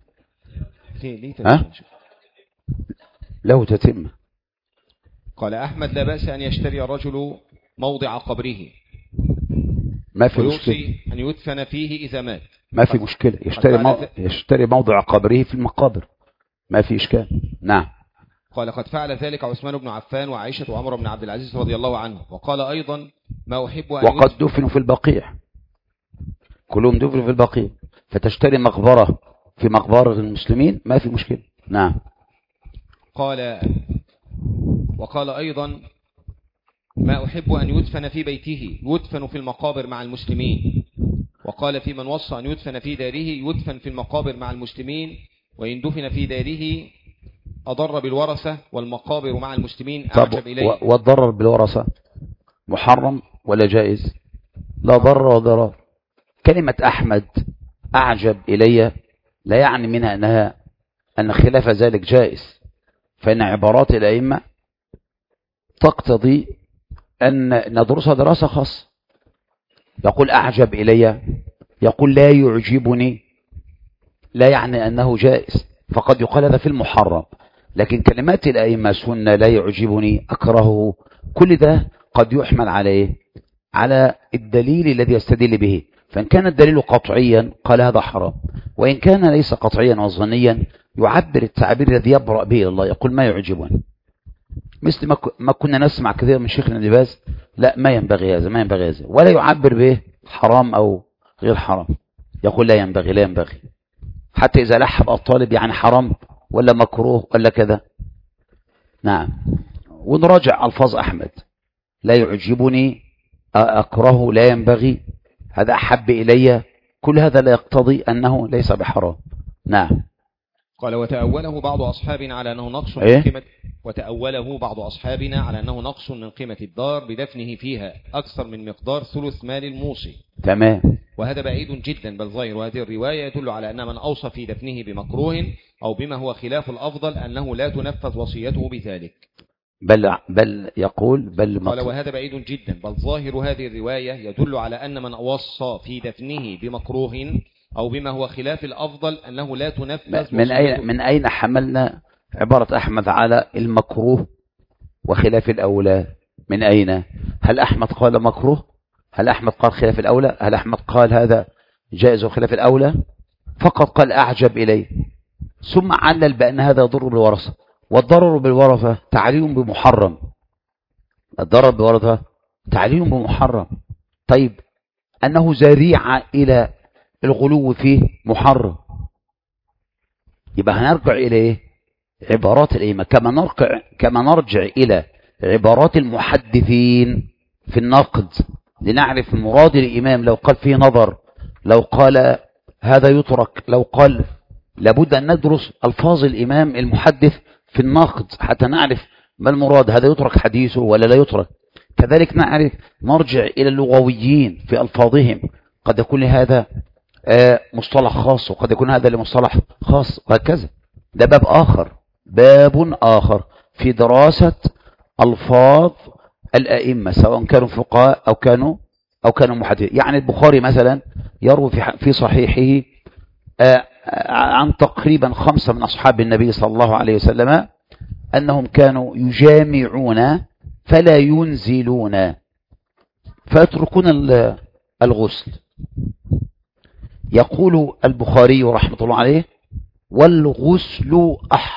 Speaker 1: له تتمة.
Speaker 2: قال أحمد لا بأس أن يشتري الرجل موضع قبره،
Speaker 1: ما في مشكلة
Speaker 2: أن يدفن فيه إذا مات،
Speaker 1: ما في مشكلة. يشتري موضع قبره في المقابر، ما في إشكال. نعم.
Speaker 2: قال قد فعل ذلك عثمان بن عفان وعائشة وعمر بن عبد العزيز رضي الله عنه. وقال أيضا ما أحب أن
Speaker 1: وقد دفنوا في البقيع، كلهم دفنوا في البقيع، فتشتري مقبرة في مقبرة المسلمين ما في مشكلة. نعم.
Speaker 2: وقال أيضا ما أحب أن يدفن في بيته يدفن في المقابر مع المسلمين. وقال في من وصى أن يدفن في داره يدفن في المقابر مع المسلمين، وإن دفن في داره أضر بالورثة، والمقابر مع المسلمين أعجب إليه.
Speaker 1: والضرر بالورثة محرم ولا جائز؟ لا ضرر ولا ضرر. كلمة أحمد أعجب إلي لا يعني منها أن خلاف ذلك جائز، فإن عبارات الأئمة تقتضي أن ندرسها دراسة خاصة. يقول أعجب إلي، يقول لا يعجبني، لا يعني أنه جائز، فقد يقال هذا في المحرم. لكن كلمات الأئمة سنة، لا يعجبني، أكرهه، كل ده قد يحمل عليه على الدليل الذي يستدل به. فإن كان الدليل قطعيا قال هذا حرام، وإن كان ليس قطعيا وظنيا يعبر التعبير الذي يبرأ به الله، يقول ما يعجبني. مثل ما كنا نسمع كثير من شيخنا ابن باز، لا ما ينبغي هذا، ما ينبغي هذا، ولا يعبر به حرام أو غير حرام، يقول لا ينبغي لا ينبغي، حتى إذا لحب الطالب يعني حرام ولا مكروه ولا كذا. نعم. ونراجع ألفاظ أحمد لا يعجبني أكره لا ينبغي، هذا أحب إلي، كل هذا لا يقتضي أنه ليس بحرام. نعم.
Speaker 2: قال وتأوله بعض أصحابنا على أنه نقص من
Speaker 1: إيه؟
Speaker 2: قيمة وتأوله بعض أصحابنا على أنه نقص من قيمة الدار بدفنه فيها أكثر من مقدار ثلث مال الموصي.
Speaker 1: تمام.
Speaker 2: وهذا بعيد جدا، بل ظاهر هذه الرواية يدل على أن من أوصى في دفنه بمكروه أو بما هو خلاف الأفضل أنه لا تنفذ وصيته بذلك.
Speaker 1: بل يقول
Speaker 2: قال وهذا بعيد جدا، بل ظاهر هذه الرواية يدل على أن من وصى في دفنه بمكروه أو بما هو خلاف الأفضل أنه لا تنفذ.
Speaker 1: من أين حملنا عبارة أحمد على المكروه وخلاف الأولى؟ من أين؟ هل أحمد قال مكروه؟ هل أحمد قال خلاف الأولى؟ هل أحمد قال هذا جائز وخلاف الأولى؟ فقط قال أعجب إليه، ثم علل بأن هذا يضر بالورثة، والضرر بالورثة تعليل بمحرم. الضرر بالورثة تعليل بمحرم. طيب أنه ذريعة إلى الغلو فيه محرم. يبقى هنرجع إلى عبارات الأئمة، كما نرجع إلى عبارات المحدثين في النقد لنعرف مراد الإمام. لو قال فيه نظر، لو قال هذا يترك، لو قال، لابد أن ندرس ألفاظ الإمام المحدث في النقد حتى نعرف ما المراد، هذا يترك حديثه ولا لا يترك. كذلك نرجع إلى اللغويين في ألفاظهم، قد يكون هذا مصطلح خاص وقد يكون هذا لمصطلح خاص، وهكذا. ده باب آخر في دراسة ألفاظ الأئمة، سواء كانوا فقهاء أو كانوا محدثين. يعني البخاري مثلا يروي في صحيحه عن تقريبا 5 من أصحاب النبي صلى الله عليه وسلم أنهم كانوا يجامعون فلا ينزلون فيتركون الغسل. يقول البخاري رحمة الله عليه: والغسل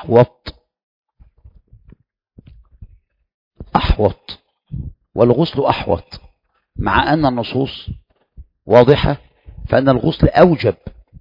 Speaker 1: أحوط، والغسل أحوط، مع أن النصوص واضحة فأن الغسل أوجب،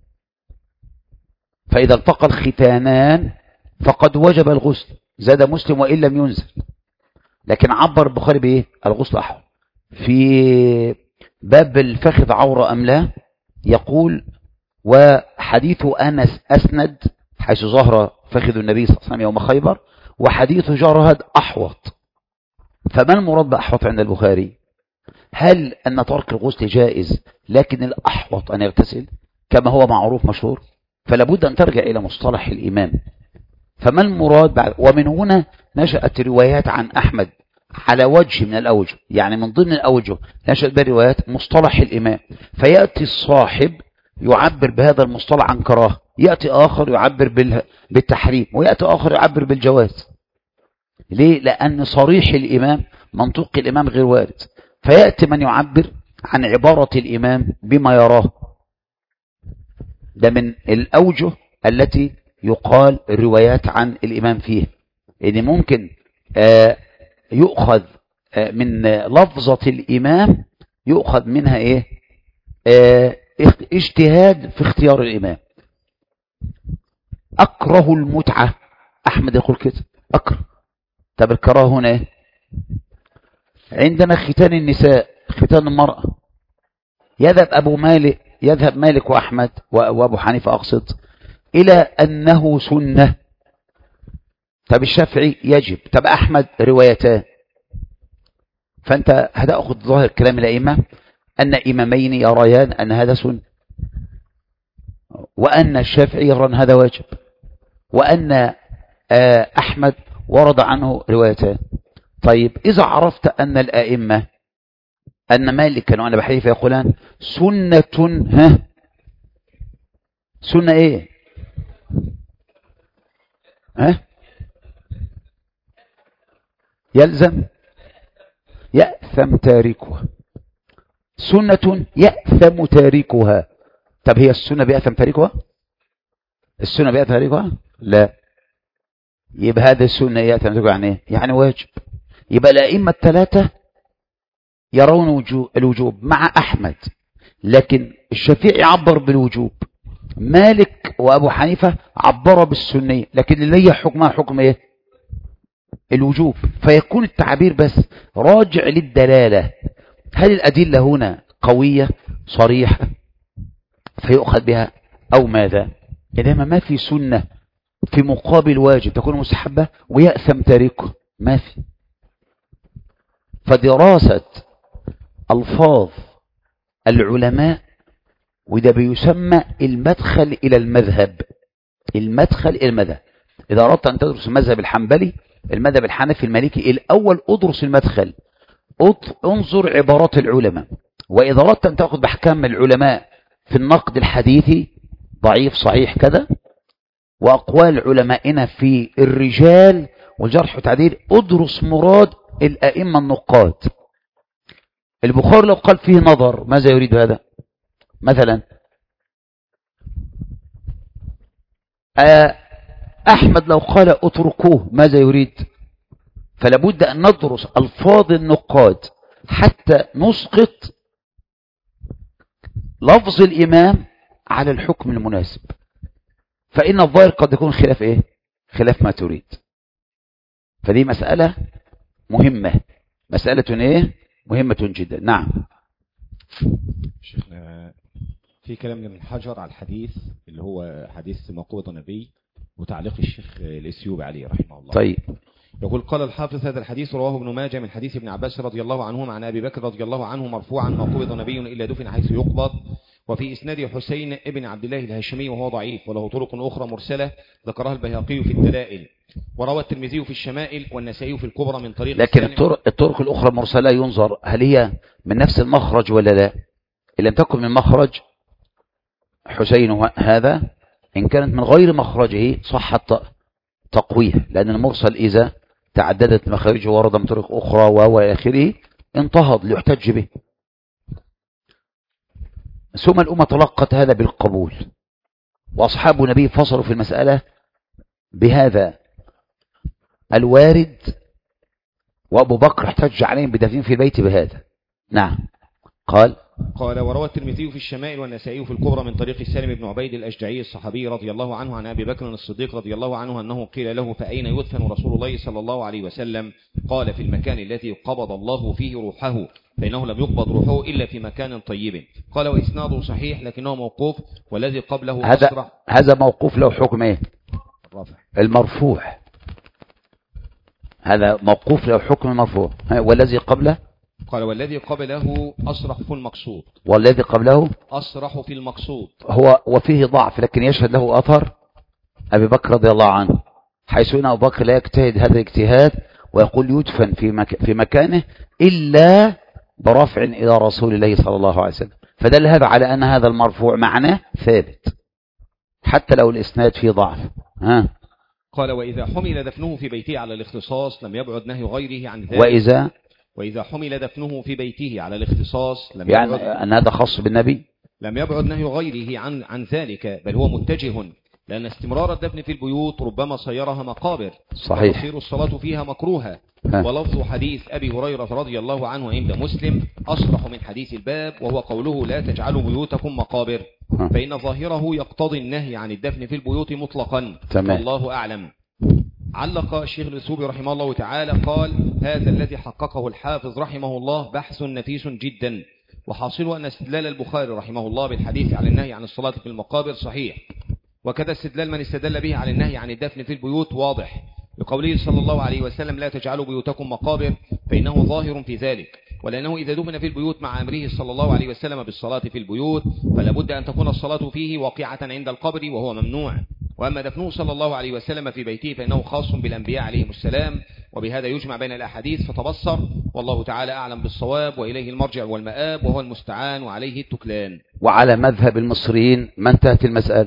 Speaker 1: فإذا التقى الختانان فقد وجب الغسل، زاد مسلم وإن لم ينزل. لكن عبر البخاري بإيه؟ الغسل أحوط. في باب الفخذ عورة أم لا يقول: وحديث أنس أسند حيث ظهر فخذ النبي صلى الله عليه وسلم يوم خيبر، وحديث جرهد أحوط. فما المراد بأحوط عند البخاري؟ هل أن ترك الغسل جائز لكن الأحوط أن يغتسل كما هو معروف مشهور؟ فلابد أن ترجع إلى مصطلح الإمام. فما المراد بعد؟ ومن هنا نشأت روايات عن أحمد على وجه من الأوجه، يعني من ضمن الأوجه نشأت بروايات مصطلح الإمام، فيأتي الصاحب يعبر بهذا المصطلح عن كراهة، يأتي آخر يعبر بالتحريم، ويأتي آخر يعبر بالجواز. ليه؟ لأن صريح الإمام منطوق الإمام غير وارد، فيأتي من يعبر عن عبارة الإمام بما يراه. ده من الأوجه التي يقال الروايات عن الإمام فيه، إن ممكن يؤخذ من لفظة الإمام، يؤخذ منها إيه؟ اجتهاد في اختيار الإمام. أكره المتعة، أحمد يقول كده أكره. طب الكراهة هنا إيه؟ عندنا ختان النساء، ختان المرأة، يذهب مالك وأحمد وأبو حنيفة أقصد إلى أنه سنة. طب الشافعي يجب. طب أحمد روايتان. فأنت هتأخذ ظاهر كلام الأئمة أن إمامين يريان أن هذا سنة، وأن الشافعي يرى أن هذا واجب، وأن أحمد ورد عنه روايتان. طيب إذا عرفت أن الأئمة، أن مالكا وأن أبي حنيفة يقولان سنة، سنة إيه؟ يلزم يأثم تاركها، سنة يأثم تاركها. طب هي السنة بيأثم تاركها؟ السنة بيأثم تاركها؟ لا. يبقى هذا السنة يأثم تاركها يعني ايه؟ يعني واجب. يبقى الأئمة الثلاثة يرون الوجوب مع أحمد، لكن الشافعي عبر بالوجوب، مالك وأبو حنيفة عبر بالسنية، لكن اللي هي حكمها حكم ايه؟ الوجوب. فيكون التعبير بس راجع للدلالة. هل الأدلة هنا قوية صريحة فيؤخذ بها أو ماذا؟ إنما ما في سنة في مقابل واجب تكون مستحبة ويأثم تاركه، ما في. فدراسة ألفاظ العلماء وده بيسمى المدخل إلى المذهب. المدخل إلى المذهب، إذا أردت أن تدرس المذهب الحنبلي، المذهب الحنفي، المالكي، الأول أدرس المدخل، انظر عبارات العلماء. وإذا أردت أن تأخذ بأحكام العلماء في النقد الحديثي ضعيف صحيح كذا، وأقوال علمائنا في الرجال والجرح والتعديل، أدرس مراد الأئمة النقاد. البخاري لو قال فيه نظر ماذا يريد هذا؟ مثلا أحمد لو قال اتركوه ماذا يريد؟ فلابد أن ندرس ألفاظ النقاد حتى نسقط لفظ الإمام على الحكم المناسب، فإن الظاهر قد يكون خلاف إيه؟ خلاف ما تريد. فدي مسألة مهمة، مسألة إيه؟ مهمة جدا. نعم
Speaker 2: شيخنا، في كلام من حجر على الحديث اللي هو حديث موقوف النبي وتعليق الشيخ الإسيوبي عليه رحمه الله.
Speaker 1: طيب،
Speaker 2: يقول قال الحافظ هذا الحديث رواه ابن ماجه من حديث ابن عباس رضي الله عنهما عن أبي بكر رضي الله عنه مرفوعا: ما قبض نبي إلا دفن حيث يقبض. وفي إسناد حسين ابن عبد الله الهاشمي وهو ضعيف، وله طرق أخرى مرسلة ذكرها البيهقي في الدلائل، وروى الترمذي في الشمائل والنسائي في الكبرى من طريق.
Speaker 1: لكن الطرق الأخرى مرسلة ينظر هل هي من نفس المخرج ولا لا. إن لم تكن من مخرج حسين هذا، إن كانت من غير مخرجه صحت تقويه، لأن المرسل إذا تعددت مخارجه ورد من طرق أخرى وإلى آخره انتهض ليحتج به. ثم الأمة تلقت هذا بالقبول، وأصحاب النبي فصلوا في المسألة بهذا الوارد، وأبو بكر احتج عليهم بدفن في البيت بهذا. نعم. قال
Speaker 2: وروى الترمذي في الشمائل والنسائي في الكبرى من طريق سالم بن عبيد الأشجعي الصحابي رضي الله عنه عن أبي بكر الصديق رضي الله عنه أنه قيل له: فأين يدفن رسول الله صلى الله عليه وسلم؟ قال: في المكان الذي قبض الله فيه روحه، فإنه لم يقبض روحه إلا في مكان طيب. قال: وإسناده صحيح لكنه موقوف، والذي قبله أسرع.
Speaker 1: هذا موقوف له حكم ايه؟
Speaker 2: الرافع.
Speaker 1: المرفوع، هذا موقوف له حكم المرفوع. والذي قبله؟
Speaker 2: قال: والذي قبله أصرح في المقصود.
Speaker 1: والذي قبله
Speaker 2: أصرح في المقصود.
Speaker 1: هو وفيه ضعف، لكن يشهد له أثر أبي بكر رضي الله عنه، حيث أن أبو بكر لا يجتهد هذا الاجتهاد ويقول يدفن في مكانه إلا برفع إلى رسول الله صلى الله عليه وسلم. فدل هذا على أن هذا المرفوع معناه ثابت حتى لو الإسناد فيه ضعف.
Speaker 2: قال: وإذا حمل دفنه في بيته على الاختصاص لم يبعد نهي غيره عن ذلك. وإذا حمل دفنه في بيته على الاختصاص لم يبعد،
Speaker 1: يعني أن هذا خاص بالنبي،
Speaker 2: لم يبعد نهي غيره عن ذلك، بل هو متجه، لأن استمرار الدفن في البيوت ربما صيرها مقابر،
Speaker 1: صحيح،
Speaker 2: وتصير الصلاة فيها مكروهة. ولفظ حديث أبي هريرة رضي الله عنه عند مسلم أصرح من حديث الباب، وهو قوله: لا تجعلوا بيوتكم مقابر، فإن ظاهره يقتضي النهي عن الدفن في البيوت مطلقا. الله أعلم. علق الشيخ الإسيوبي رحمه الله تعالى قال: هذا الذي حققه الحافظ رحمه الله بحث نفيس جدا، وحاصله أن استدلال البخاري رحمه الله بالحديث عن النهي عن الصلاة في المقابر صحيح، وكذا استدلال من استدل به على النهي عن الدفن في البيوت واضح، بقوله صلى الله عليه وسلم: لا تجعلوا بيوتكم مقابر، فإنه ظاهر في ذلك، ولأنه إذا دفن في البيوت مع أمره صلى الله عليه وسلم بالصلاة في البيوت فلا بد أن تكون الصلاة فيه واقعة عند القبر، وهو ممنوع. وأما دفنه صلى الله عليه وسلم في بيته فإنه خاص بالأنبياء عليهم السلام، وبهذا يجمع بين الأحاديث فتبصر، والله تعالى أعلم بالصواب، وإليه المرجع والمآب، وهو المستعان وعليه التكلان.
Speaker 1: وعلى مذهب المصريين ما انتهت المسألة،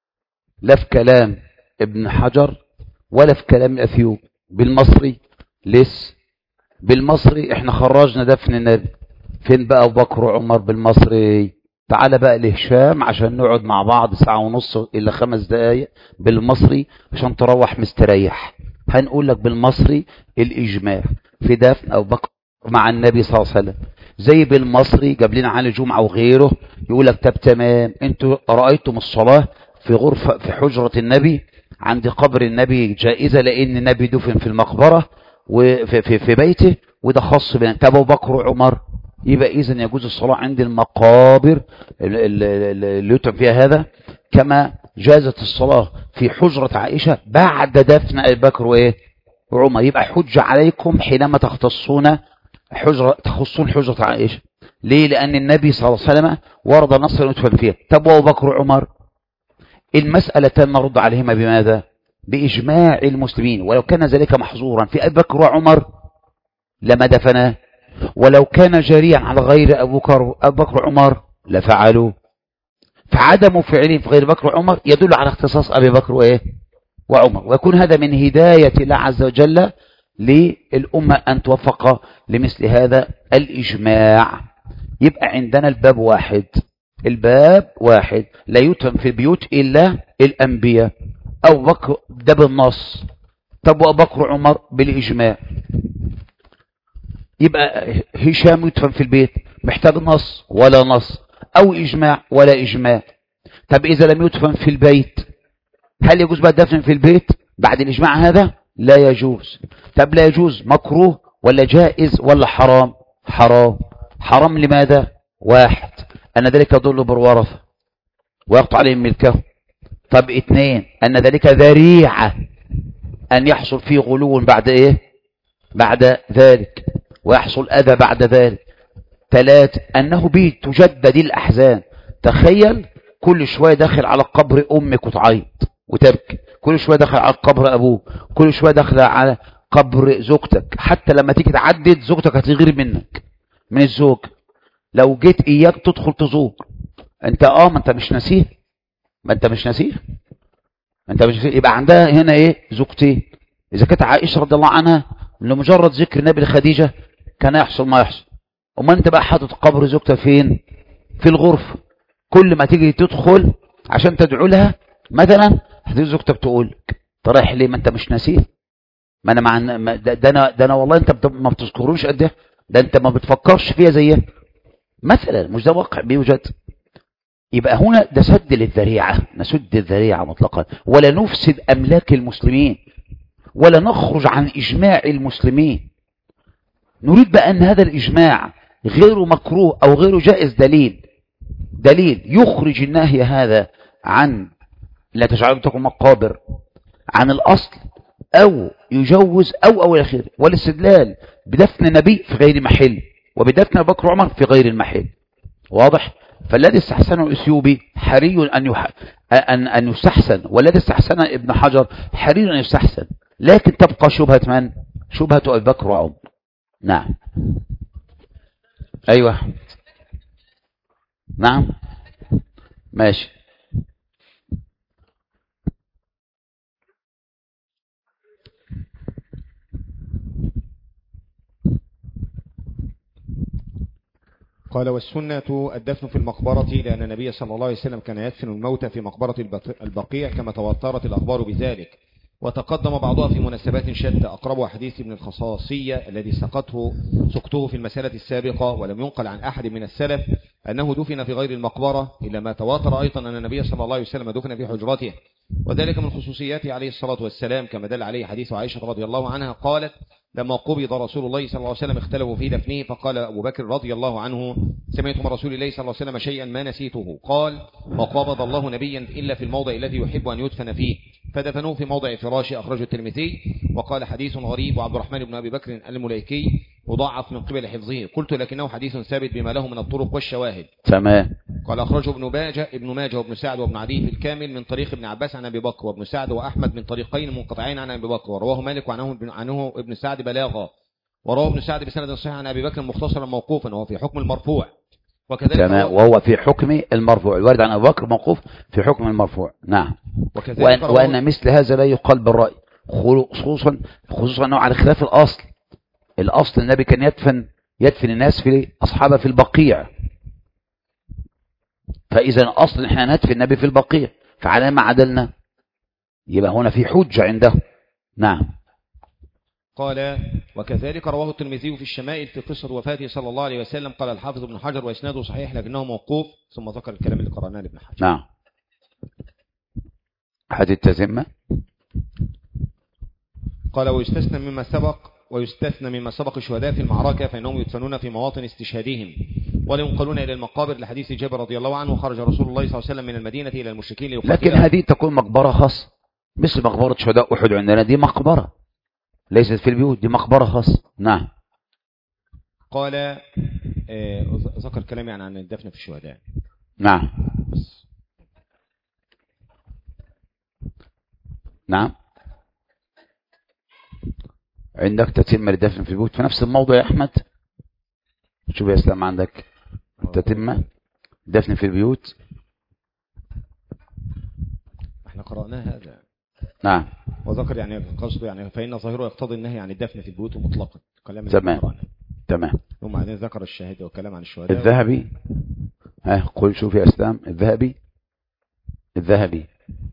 Speaker 1: لا في كلام ابن حجر ولا في كلام الأثيوب. بالمصري لسه، بالمصري احنا خرجنا دفن النبي، فين بقى أبو بكر وعمر بالمصري؟ تعال بقى لهشام عشان نقعد مع بعض ساعة ونص إلا 5 دقايق بالمصري عشان تروح مستريح. هنقول لك بالمصري الإجماع في دفن أبو بكر مع النبي صلى الله عليه وسلم، زي بالمصري جاب لنا علي جمعة وغيره يقول لك طب تمام، انتوا رأيتم الصلاة في غرفة في حجرة النبي عند قبر النبي جائزة، لأن النبي دفن في المقبرة وفي بيته، وده خاص بنا. طب أبو بكر وعمر يبقى إذن يجوز الصلاة عند المقابر اللي يتم فيها هذا، كما جازت الصلاة في حجرة عائشة بعد دفن أبي بكر وإيه وعمر. يبقى حجة عليكم حينما تختصون حجرة عائشة. ليه؟ لأن النبي صلى الله عليه وسلم ورد نصر يدفن فيها. طب وأبو بكر وعمر المسألتان نرد عليهما بماذا؟ بإجماع المسلمين. ولو كان ذلك محظورا في أبي بكر وعمر لما دفناه، ولو كان جاريا على غير أبو بكر وعمر لفعلوا. فعدم فعله في غير بكر وعمر يدل على اختصاص أبي بكر وإيه وعمر، ويكون هذا من هداية الله عز وجل للأمة أن توفق لمثل هذا الإجماع. يبقى عندنا الباب واحد، الباب واحد، لا يتم في البيوت إلا الأنبياء. أو بكر ده بالنص، طب وأبو بكر وعمر بالإجماع. يبقى هشام يدفن في البيت محتاج نص ولا نص، أو إجماع ولا إجماع. طب إذا لم يدفن في البيت هل يجوز بقى الدفن في البيت بعد الإجماع هذا؟ لا يجوز. طب لا يجوز مكروه ولا جائز ولا حرام؟ حرام. حرام لماذا؟ واحد، أن ذلك يضل بالورثة ويقطع عليهم ملكه. طب اثنين، أن ذلك ذريعة أن يحصل فيه غلو بعد إيه؟ بعد ذلك، ويحصل أذى بعد ذلك. ثلاث، أنه به تجدد الأحزان. تخيل كل شوية داخل على قبر أمك وتعيط وتبكي، كل شوية داخل على قبر أبوك، كل شوية داخل على قبر زوجتك. حتى لما تيجي تعدد زوجتك هتغير منك من الزوج. لو جيت إياك تدخل تزور أنت ما أنت مش نسيه، ما أنت مش نسيه، أنت مش نسيه. يبقى عندها هنا إيه؟ زوجتين. إذا كانت عائشة رضي الله عنها لمجرد ذكر النبي لخديجة كان يحصل ما يحصل، وما أنت بقى حاطط قبر زوجتها فين؟ في الغرفة. كل ما تيجي تدخل عشان تدعو لها مثلا هتيجي زوجتك تقول لك انت رايح ليه؟ ما انت مش ناسيه. ما انا ده انا والله انت ما بتذكروش قد ايه، ده انت ما بتفكرش فيها زيها مثلا. مش ده واقع بيوجد؟ يبقى هنا ده سد للذريعه، نسد الذريعه مطلقا، ولا نفسد املاك المسلمين، ولا نخرج عن اجماع المسلمين. نريد بقى ان هذا الاجماع غير مكروه او غير جائز دليل يخرج النهي هذا عن لا تجعلوا بيوتكم مقابر عن الأصل، أو يجوز أو إلى آخره. والاستدلال بدفن النبي في غير محل، وبدفن أبي بكر وعمر في غير المحل. واضح؟ فالذي استحسنه الأثيوبي حري أن يستحسن، والذي استحسن ابن حجر حري أن يستحسن، لكن تبقى شبهة من؟ شبهة أبي بكر وعمر. نعم. أيوة نعم ماشي.
Speaker 2: قال والسنة الدفن في المقبرة، لأن النبي صلى الله عليه وسلم كان يدفن الموتى في مقبرة البقيع كما تواترت الأخبار بذلك، وتقدم بعضها في مناسبات شتى، أقرب حديث ابن الخصاصية الذي سقطه في المسألة السابقة، ولم ينقل عن أحد من السلف أنه دفن في غير المقبرة، إلا ما تواتر أيضا أن النبي صلى الله عليه وسلم دفن في حجرته، وذلك من خصوصياته عليه الصلاة والسلام، كما دل عليه حديث عائشة رضي الله عنها قالت لما قبض رسول الله صلى الله عليه وسلم اختلفوا في دفنه، فقال أبو بكر رضي الله عنه سمعت من رسول الله صلى الله عليه وسلم شيئا ما نسيته، قال ما قبض الله نبيا إلا في الموضع الذي يحب أن يدفن فيه، فدفنوه في موضع فراشه، أخرجه الترمذي. وقال حديث غريب، وعبد الرحمن بن أبي بكر المليكي مضاعف من قبل حفظه، قلت لكنه حديث ثابت بما له من الطرق والشواهد.
Speaker 1: تمام. قال
Speaker 2: أخرجه ابن ماجه وابن سعد وابن عدي في الكامل من طريق ابن عباس عن أبي بكر، وابن سعد وأحمد من طريقين منقطعين عن أبي بكر، ورواه مالك عنه ابن سعد بلاغا، ورواه ابن سعد بسند صحيح عن أبي بكر مختصرا موقوفا، وهو في حكم المرفوع. وكذلك
Speaker 1: تمام، وهو في حكم المرفوع، الوارد عن أبي بكر موقوف في حكم المرفوع. نعم. وأن مثل هذا لا يقال بالرأي، خصوصا أنه على خلاف الأصل النبي كان يدفن الناس في أصحابه في البقيع، فإذا الأصل نحن ندفن النبي في البقيع، فعلى ما عدلنا يبقى هنا في حجة عنده. نعم.
Speaker 2: قال وكذلك رواه الترمذي في الشمائل في قصة وفاته صلى الله عليه وسلم. قال الحافظ ابن حجر وإسناده صحيح لكنه موقوف، ثم ذكر الكلام اللي قرأناه لابن حجر.
Speaker 1: نعم. حديث التتمة.
Speaker 2: قال ويستثنى مما سبق ويستثنى مما سبق الشهداء في المعركة فإنهم يدفنون في مواطن استشهادهم، ولا ينقلون إلى المقابر لحديث جابر رضي الله عنه خرج رسول الله صلى الله عليه وسلم من المدينة إلى المشركين ليقاتلهم.
Speaker 1: لكن هذه تكون مقبرة خاصة مثل مقبرة شهداء أحد عندنا، دي مقبرة ليست في البيوت، دي مقبرة خاصة. نعم.
Speaker 2: قال ذكر كلام يعني عن الدفن في الشهداء.
Speaker 1: نعم. نعم. عندك تتمة للدفن في البيوت في نفس الموضوع يا أحمد؟ شوف يا إسلام، عندك تتمة دفن في البيوت.
Speaker 2: احنا قرأناها هذا.
Speaker 1: نعم.
Speaker 2: وذكر يعني قصده يعني فإن ظاهره يقتضي النهي عن الدفن في البيوت مطلقا.
Speaker 1: تمام. تمام.
Speaker 2: ثم بعدين ذكر الشهادة والكلام عن الشهداء.
Speaker 1: الذهبي قل شوف يا إسلام، الذهبي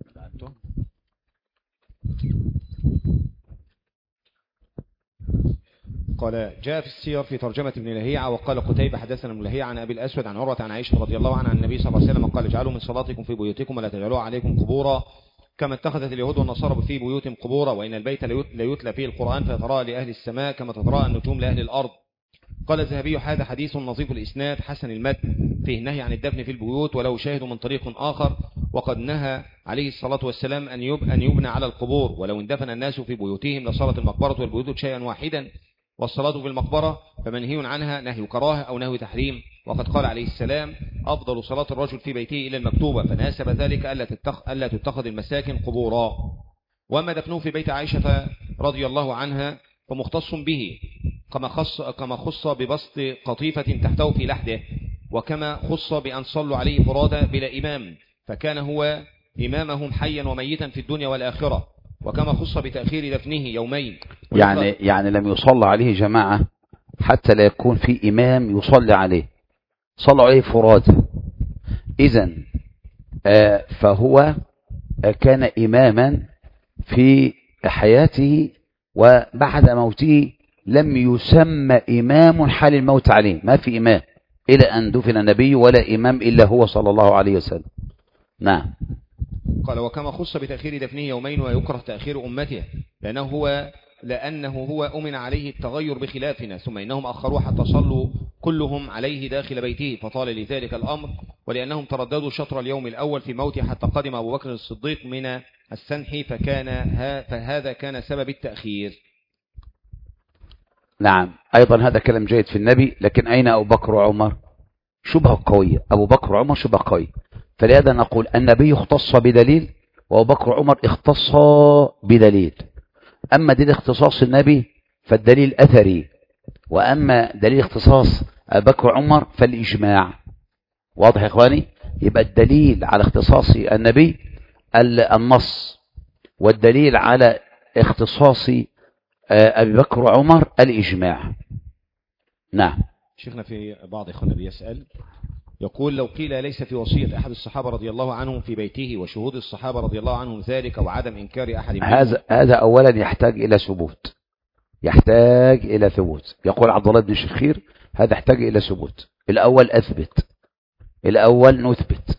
Speaker 2: قال جاء في السير في ترجمة ابن لهيعة وقال قتيبة حدثنا ابن لهيعة عن أبي الأسود عن عروة عن عائشة رضي الله عنها عن النبي صلى الله عليه وسلم قال اجعلوا من صلاتكم في بيوتكم ولا تجعلوها عليكم قبورا كما اتخذت اليهود والنصارى في بيوتهم قبورا، وإن البيت لا يتلى فيه القرآن فيتراءى لأهل السماء كما تتراءى النجوم لأهل الأرض. قال الذهبي هذا حديث نظيف الإسناد حسن المتن فيه النهي عن الدفن في البيوت ولو شاهد من طريق آخر، وقد نهى عليه الصلاة والسلام أن يبنى على القبور، ولو اندفن الناس في بيوتهم لصارت المقبرة والبيوت شيئا واحدا، والصلاة في المقبرة فمنهي عنها نهي كراهة أو نهي تحريم، وقد قال عليه السلام أفضل صلاة الرجل في بيته إلى المكتوبة، فناسب ذلك ألا تتخذ المساكن قبورا. وأما دفنه في بيت عائشة رضي الله عنها فمختص به كما خص ببسط قطيفة تحته في لحده، وكما خص بأن صلوا عليه فرادى بلا إمام فكان هو إمامهم حيا وميتا في الدنيا والآخرة، وكما خص بتأخير دفنه يومين.
Speaker 1: يعني لم يصلى عليه جماعة حتى لا يكون في إمام يصلي عليه، صلوا عليه فرادى. إذن فهو كان إماما في حياته، وبعد موته لم يسمى إمام حال الموت عليه، ما في إمام إلى أن دفن النبي ولا إمام إلا هو صلى الله عليه وسلم. نعم.
Speaker 2: قال وكما خص بتأخير دفنه يومين ويكره تأخير أمته لأنه هو أمن عليه التغير بخلافنا، ثم إنهم أخروا حتى صلوا كلهم عليه داخل بيته فطال لذلك الأمر، ولأنهم ترددوا شطر اليوم الأول في موته حتى قدم أبو بكر الصديق من السنح فهذا كان سبب التأخير.
Speaker 1: نعم. أيضا هذا كلام جيد في النبي، لكن أين أبو بكر وعمر؟ شبهة قوية. أبو بكر وعمر شبهة قوية، فلهذا نقول النبي اختص بدليل وأبو بكر وعمر اختص بدليل. أما دليل اختصاص النبي فالدليل أثري، وأما دليل اختصاص أبو بكر وعمر فالإجماع. واضح يا إخواني؟ يبقى الدليل على اختصاص النبي النص، والدليل على اختصاص أبي بكر وعمر الإجماع. نعم.
Speaker 2: شيخنا في بعض إخواننا بيسأل يقول لو قيل ليس في وصية أحد الصحابة رضي الله عنهم في بيته وشهود الصحابة رضي الله عنهم ذلك وعدم إنكار أحد
Speaker 1: هذا أولا يحتاج إلى ثبوت، يحتاج إلى ثبوت. يقول عبد الله بن شخير هذا يحتاج إلى ثبوت. الأول أثبت، الأول نثبت،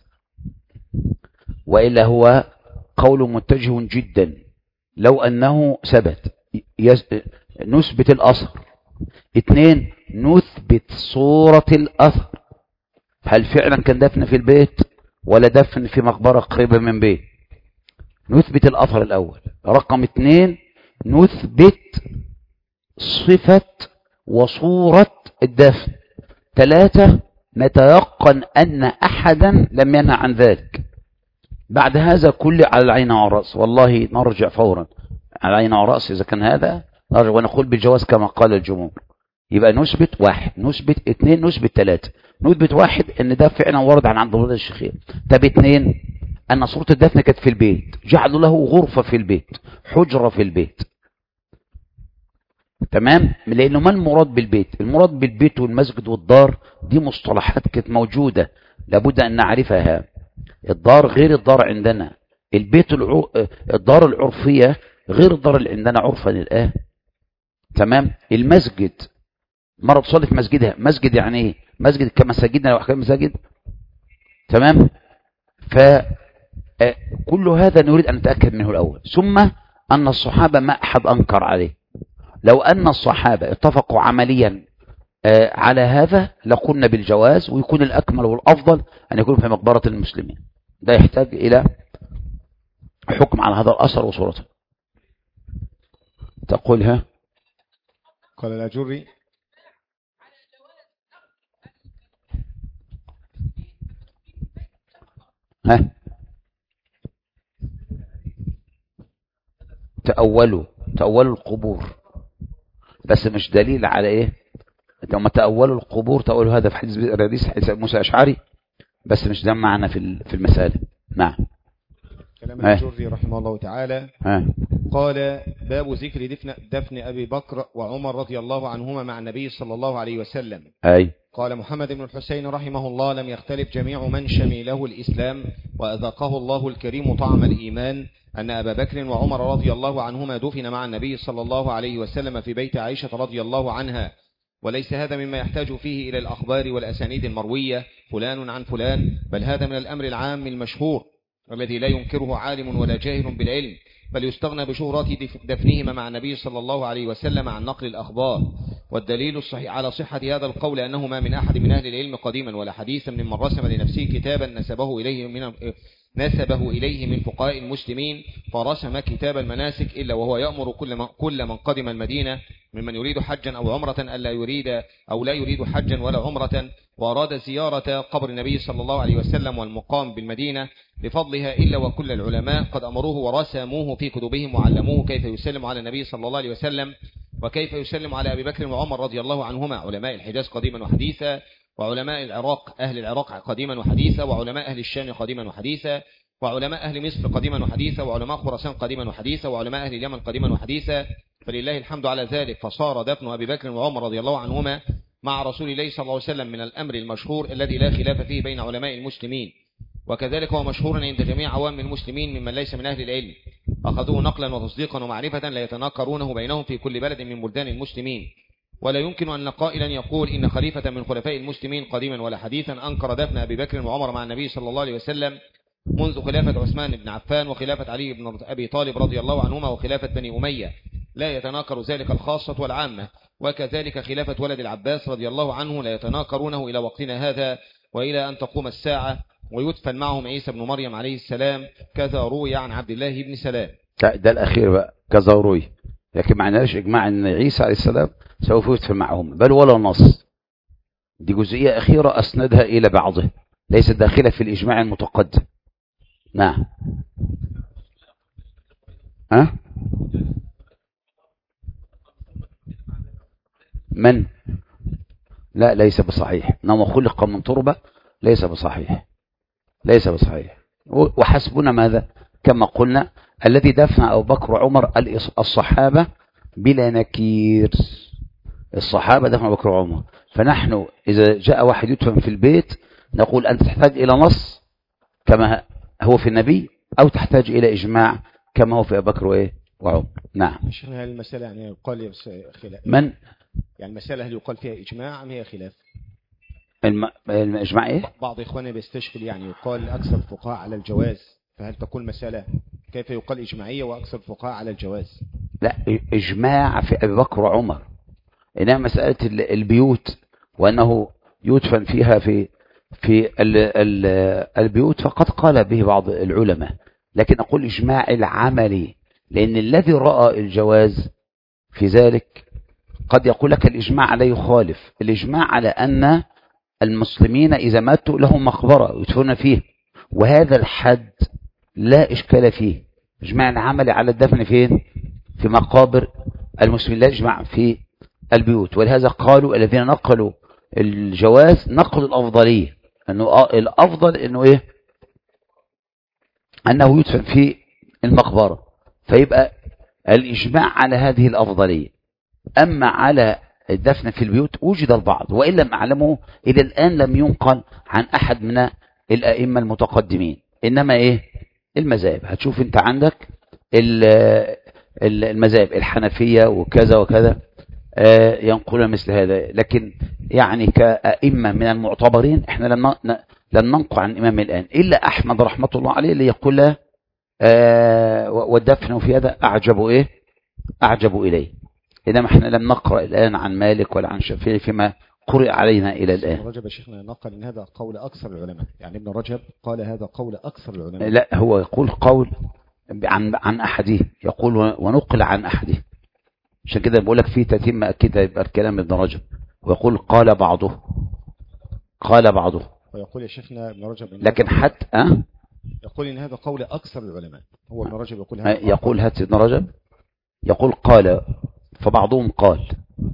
Speaker 1: وإلا هو قول متجه جدا. لو أنه ثبت نثبت الأثر. 2 نثبت صورة الأثر، هل فعلا كان دفن في البيت ولا دفن في مقبرة قريبة من بيت؟ نثبت الأثر الأول. رقم 2 نثبت صفة وصورة الدفن. 3 نتيقن أن أحدا لم ينهى عن ذلك. بعد هذا كله على العين والرأس، والله نرجع فورا على العين والرأس إذا كان هذا نرجع ونقول بالجواز كما قال الجمهور. يبقى نثبت 1، نثبت 2، نثبت 3. نثبت 1 ان ده فعلا ورد عن عبد الله الشخير. طب 2 ان صورة الدفن كانت في البيت، جعلوا له غرفة في البيت، حجرة في البيت. تمام؟ لانه ما المراد بالبيت؟ المراد بالبيت والمسجد والدار دي مصطلحات كانت موجودة لابد ان نعرفها. الدار غير الدار عندنا، البيت الدار العرفية غير الدار اللي عندنا عرفا الآن. تمام؟ المسجد مرة تصلي في مسجدها، مسجد يعني ايه؟ مسجد كمساجدنا لو احكام مساجد. تمام؟ فكل هذا نريد ان نتأكد منه الاول، ثم ان الصحابة ما احد انكر عليه. لو أن الصحابة اتفقوا عمليا على هذا لقلنا بالجواز، ويكون الأكمل والأفضل أن يكون في مقبرة المسلمين. ده يحتاج إلى حكم على هذا الأثر وصورته. تقولها
Speaker 2: قال الأجري
Speaker 1: ها تأولوا القبور، بس مش دليل على ايه. لما تأولوا القبور تأولوا هذا في حديث موسى الأشعري، بس مش ده معنا في المسألة. نعم.
Speaker 2: كلام الجري رحمه الله تعالى. قال باب ذكر دفن أبي بكر وعمر رضي الله عنهما مع النبي صلى الله عليه وسلم. قال محمد بن الحسين رحمه الله: لم يختلف جميع من شمله الإسلام وأذاقه الله الكريم طعم الإيمان أن أبا بكر وعمر رضي الله عنهما دفن مع النبي صلى الله عليه وسلم في بيت عائشة رضي الله عنها، وليس هذا مما يحتاج فيه إلى الأخبار والأسانيد المروية فلان عن فلان، بل هذا من الأمر العام المشهور الذي لا ينكره عالم ولا جاهل بالعلم، بل يستغنى بشهرات دفنهما مع النبي صلى الله عليه وسلم عن نقل الأخبار. والدليل الصحيح على صحة هذا القول أنه ما من أحد من أهل العلم قديما ولا حديثا ممن رسم لنفسه كتابا نسبه إليه من فقهاء المسلمين فرسم كتاب المناسك إلا وهو يأمر كل من قدم المدينة ممن يريد حجا أو عمرة أو لا يريد حجا ولا عمرة وأراد زيارة قبر النبي صلى الله عليه وسلم والمقام بالمدينة لفضلها إلا وكل العلماء قد أمروه ورسموه في كتبهم وعلموه كيف يسلم على النبي صلى الله عليه وسلم وكيف يسلم على أبي بكر وعمر رضي الله عنهما، علماء الحجاز قديما وحديثا، وعلماء العراق أهل العراق قديما وحديثا، وعلماء أهل الشام قديما وحديثا، وعلماء أهل مصر قديما وحديثا، وعلماء خراسان قديما وحديثا، وعلماء أهل اليمن قديما وحديثا، فلله الحمد على ذلك. فصار دفن أبي بكر وعمر رضي الله عنهما مع رسول الله صلى الله عليه وسلم من الأمر المشهور الذي لا خلاف فيه بين علماء المسلمين، وكذلك هو مشهور عند جميع عوام المسلمين ممن ليس من أهل العلم، أخذوه نقلا وتصديقا ومعرفة لا يتناكرونه بينهم في كل بلد من بلدان المسلمين. ولا يمكن أن قائلا يقول إن خليفة من خلفاء المسلمين قديما ولا حديثا أنكر دفن أبي بكر وعمر مع النبي صلى الله عليه وسلم منذ خلافة عثمان بن عفان وخلافة علي بن أبي طالب رضي الله عنهما وخلافة بني أمية، لا يتناكر ذلك الخاصة والعامة، وكذلك خلافة ولد العباس رضي الله عنه لا يتناكرونه إلى وقتنا هذا وإلى أن تقوم الساعة، ويدفن معهم عيسى بن مريم عليه السلام كذا روي عن عبد الله بن سلام.
Speaker 1: ده الأخير بقى كذا روي، لكن معناش إجماع أن عيسى عليه السلام سوف يدفن معهم بل ولا نص. دي جزئية أخيرة أسندها إلى بعضه ليست داخلة في الإجماع المتقدم. نعم. من؟ لا ليس بصحيح، إنما خلق من تربة، ليس بصحيح. وحسبنا ماذا كما قلنا الذي دفن أبو بكر وعمر الصحابة بلا نكير، الصحابة دفن أبو بكر وعمر. فنحن إذا جاء واحد يدفن في البيت نقول أنت تحتاج إلى نص كما هو في النبي أو تحتاج إلى إجماع كما هو في أبو بكر وعمر. نعم.
Speaker 2: هل المسألة يعني يقال خلاف؟
Speaker 1: من؟
Speaker 2: يعني المسألة هل يقال فيها إجماع أم هي خلاف؟
Speaker 1: الإجماع إيه؟
Speaker 2: بعض إخواننا بيستشكل يعني يقال أكثر الفقهاء على الجواز، فهل تكون مسألة كيف يقال إجماعية وأكثر الفقهاء على الجواز؟
Speaker 1: لا إجماع في أبي بكر وعمر، إنما مسألة البيوت وأنه يدفن فيها في البيوت فقد قال به بعض العلماء، لكن أقول إجماع العملي، لأن الذي رأى الجواز في ذلك قد يقول لك الإجماع لا يخالف الإجماع على أن المسلمين إذا ماتوا لهم مقبرة يدفنون فيه، وهذا الحد لا إشكال فيه. إجماع العمل على الدفن فين؟ في مقابر المسلمين، لا إجماع في البيوت. ولهذا قالوا الذين نقلوا الجواز نقل الأفضلية، أنه الأفضل أنه إيه؟ أنه يدفن في المقبرة، فيبقى الإجماع على هذه الأفضلية. أما على الدفن في البيوت وجد البعض، وإن لم أعلمه إلى الآن لم ينقل عن أحد من الأئمة المتقدمين، إنما إيه؟ المذاهب. هتشوف أنت عندك المذاهب الحنفية وكذا وكذا ينقلون مثل هذا، لكن يعني كأئمة من المعتبرين احنا لن ننقل عن إمام الآن إلا أحمد رحمة الله عليه اللي يقول له والدفن في هذا أعجب إليه. إنما احنا لم نقرأ الآن عن مالك ولا عن شافعي فيما قرئ علينا إلى الآن.
Speaker 2: ابن رجب يا شيخنا نقل ان هذا قول اكثر العلماء، يعني ابن رجب قال هذا قول اكثر العلماء.
Speaker 1: لا، هو يقول قول عن أحده، يقول ونقل عن أحده، عشان كده بقول لك فيه تتم كده يبقى الكلام ابن رجب، ويقول قال بعضه
Speaker 2: ويقول يا شيخنا ابن رجب
Speaker 1: لكن حتى
Speaker 2: يقول ان هذا قول اكثر العلماء. هو ابن رجب يقول
Speaker 1: هذا يقول هات ابن رجب يقول قال، فبعضهم قال.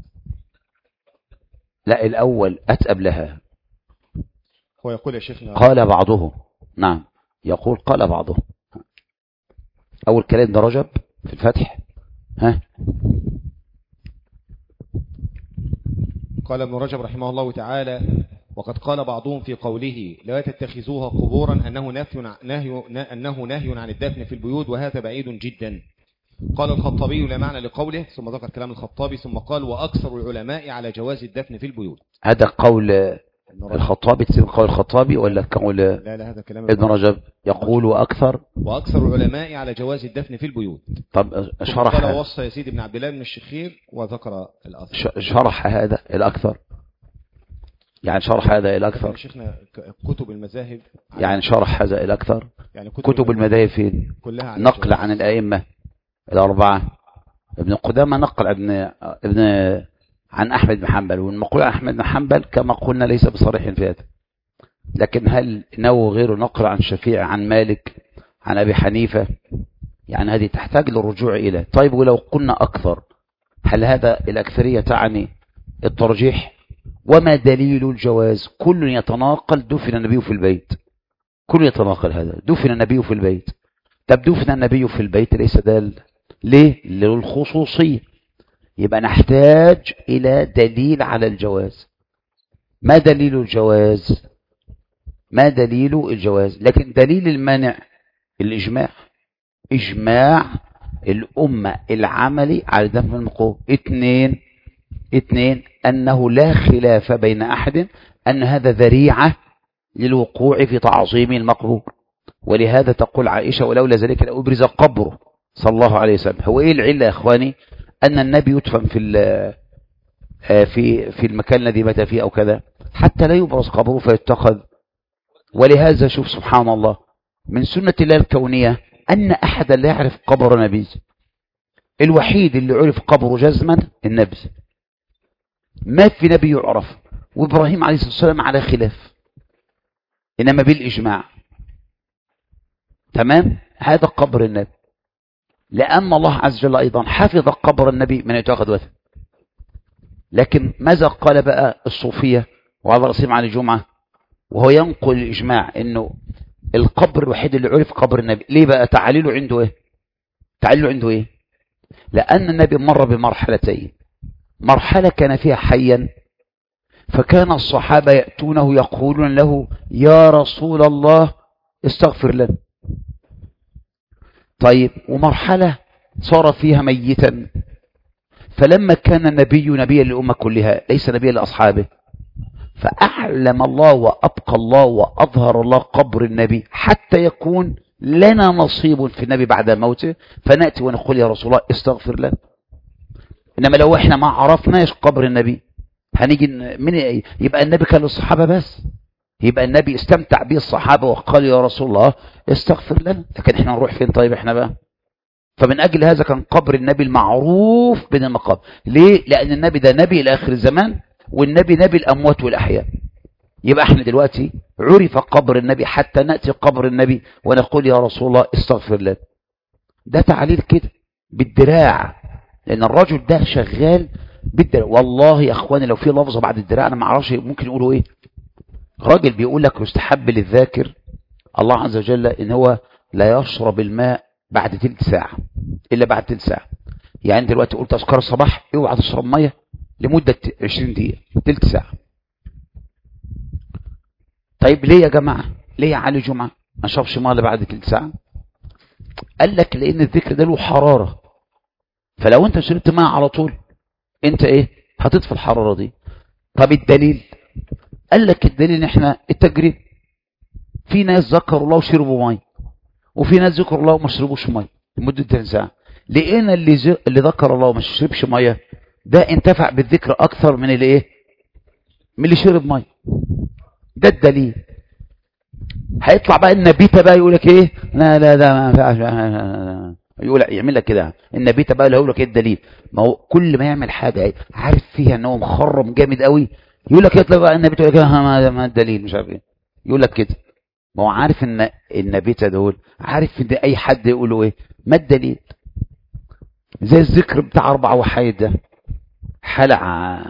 Speaker 1: لا، الأول أتأب لها.
Speaker 2: هو يقول يا شيخنا
Speaker 1: قال بعضهم، نعم يقول قال بعضهم. أول كلام ابن رجب في الفتح. ها،
Speaker 2: قال ابن رجب رحمه الله تعالى: وقد قال بعضهم في قوله لا تتخذوها قبورا أنه نهي عن الدفن في البيوت، وهذا بعيد جدا. قال الخطابي لا معنى لقوله، ثم ذكر كلام الخطابي، ثم قال وأكثر العلماء على جواز الدفن في البيوت.
Speaker 1: هذا قول الخطابي، قول الخطابي ولا قول؟
Speaker 2: لا هذا كلام
Speaker 1: ابن رجب يقول وأكثر
Speaker 2: العلماء على جواز الدفن في البيوت.
Speaker 1: طب شرح،
Speaker 2: قال وصى يزيد بن عبد الله بن الشخير وذكر الأثر.
Speaker 1: شرح هذا الأكثر، يعني شرح هذا الأكثر
Speaker 2: شيخنا كتب المذاهب،
Speaker 1: يعني شرح هذا الأكثر، يعني كتب المذاهب فين؟
Speaker 2: كلها
Speaker 1: نقل عن الأئمة الأربعة. ابن قدامة نقل عن أحمد بن حنبل، والمقول عن أحمد بن حنبل كما قلنا ليس بصريح في هذا، لكن هل نوى غيره نقل عن شفيع، عن مالك، عن أبي حنيفة؟ يعني هذه تحتاج للرجوع إليه. طيب ولو قلنا أكثر، هل هذا الأكثرية تعني الترجيح؟ وما دليل الجواز؟ كل يتناقل دفن النبي في البيت، كل يتناقل هذا دفن النبي في البيت. طب دفن النبي في البيت ليس دال، ليه؟ للخصوصية. يبقى نحتاج إلى دليل على الجواز. ما دليل الجواز؟ ما دليل الجواز؟ لكن دليل المانع الإجماع، إجماع الأمة العملي على دفن المقبور. اثنين أنه لا خلاف بين أحد أن هذا ذريعة للوقوع في تعظيم المقبور، ولهذا تقول عائشة ولولا ذلك لأبرز قبره صلى الله عليه وسلم. هو إيه العلة يا إخواني؟ أن النبي يدفن في المكان الذي مات فيه أو كذا، حتى لا يبرز قبره فيتخذ. ولهذا شوف سبحان الله، من سنة الله الكونية أن أحدا لا يعرف قبر نبي، الوحيد اللي عرف قبره جزما النبي، ما في نبي يعرف. وإبراهيم عليه الصلاة والسلام على خلاف، إنما بالإجماع. تمام، هذا قبر النبي، لأن الله عز وجل أيضا حفظ قبر النبي من يتأخذ وثن. لكن ماذا قال بقى الصوفية وعلى رأسهم على الجمعة وهو ينقل الإجماع إنه القبر الوحيد اللي عرف قبر النبي؟ ليه بقى؟ تعليله عنده إيه؟ لأن النبي مر بمرحلتين. مرحلة كان فيها حيا، فكان الصحابة يأتونه يقولون له يا رسول الله استغفر لنا. طيب، ومرحلة صار فيها ميتا، فلما كان النبي نبيا للأمة كلها ليس نبيا لأصحابه، فأعلم الله وأبقى الله وأظهر الله قبر النبي حتى يكون لنا نصيب في النبي بعد موته، فنأتي ونقول يا رسول الله استغفر لنا. إنما لو احنا ما عرفناش قبر النبي هنيجي من يبقى النبي كان للصحابة بس، يبقى النبي استمتع به الصحابة وقال يا رسول الله استغفر لنا، لكن احنا نروح فين طيب احنا بقى؟ فمن أجل هذا كان قبر النبي المعروف بين المقابر. ليه؟ لأن النبي ده نبي لآخر الزمان، والنبي نبي الأموات والأحياء. يبقى احنا دلوقتي عرف قبر النبي حتى نأتي قبر النبي ونقول يا رسول الله استغفر لنا. ده تعليل كده بالدراع، لأن الرجل ده شغال بالدراع. والله يا أخواني لو في لفظة بعد الدراع أنا ما أعرفش ممكن يقولوا إيه. راجل بيقول لك يستحب للذاكر الله عز وجل إن هو لا يشرب الماء بعد تلت ساعة إلا بعد تلت ساعة. يعني دلوقتي قلت أذكار الصباح اوعى تشرب مية لمدة 20 دقيقة، تلت ساعة. طيب ليه يا جماعة؟ ليه يا علي جمعة ما اشربش مية بعد تلت ساعة؟ قال لك لأن الذكر ده له حرارة، فلو انت شربت ماء على طول انت ايه هتطفي الحرارة دي. طب الدليل؟ قال لك الدليل ان احنا التجريب، في ناس ذكروا الله وشربوا ماء، وفي ناس ذكروا الله وما شربوش ماء لمدة 3 ساعة. لقينا اللي ذكر الله وما شربش ميه ده انتفع بالذكر اكثر من اللي ايه، من اللي شرب ميه. ده الدليل. هيطلع بقى النبيته بقى يقول لك ايه، لا لا ده ما ينفعش، يقول يعمل لك كده النبيته بقى اللي هيقول لك ايه الدليل. ما هو كل ما يعمل حاجه عارف فيها ان هو مخرم جامد قوي يقول لك يطلع بقى النبيته يقول لك ما الدليل مش عارف ايه، يقول لك كده. ما هو عارف ان النبيته دول عارف ان اي حد يقول له ايه ما الدليل. زي الذكر بتاع 4 وحيد ده، حلع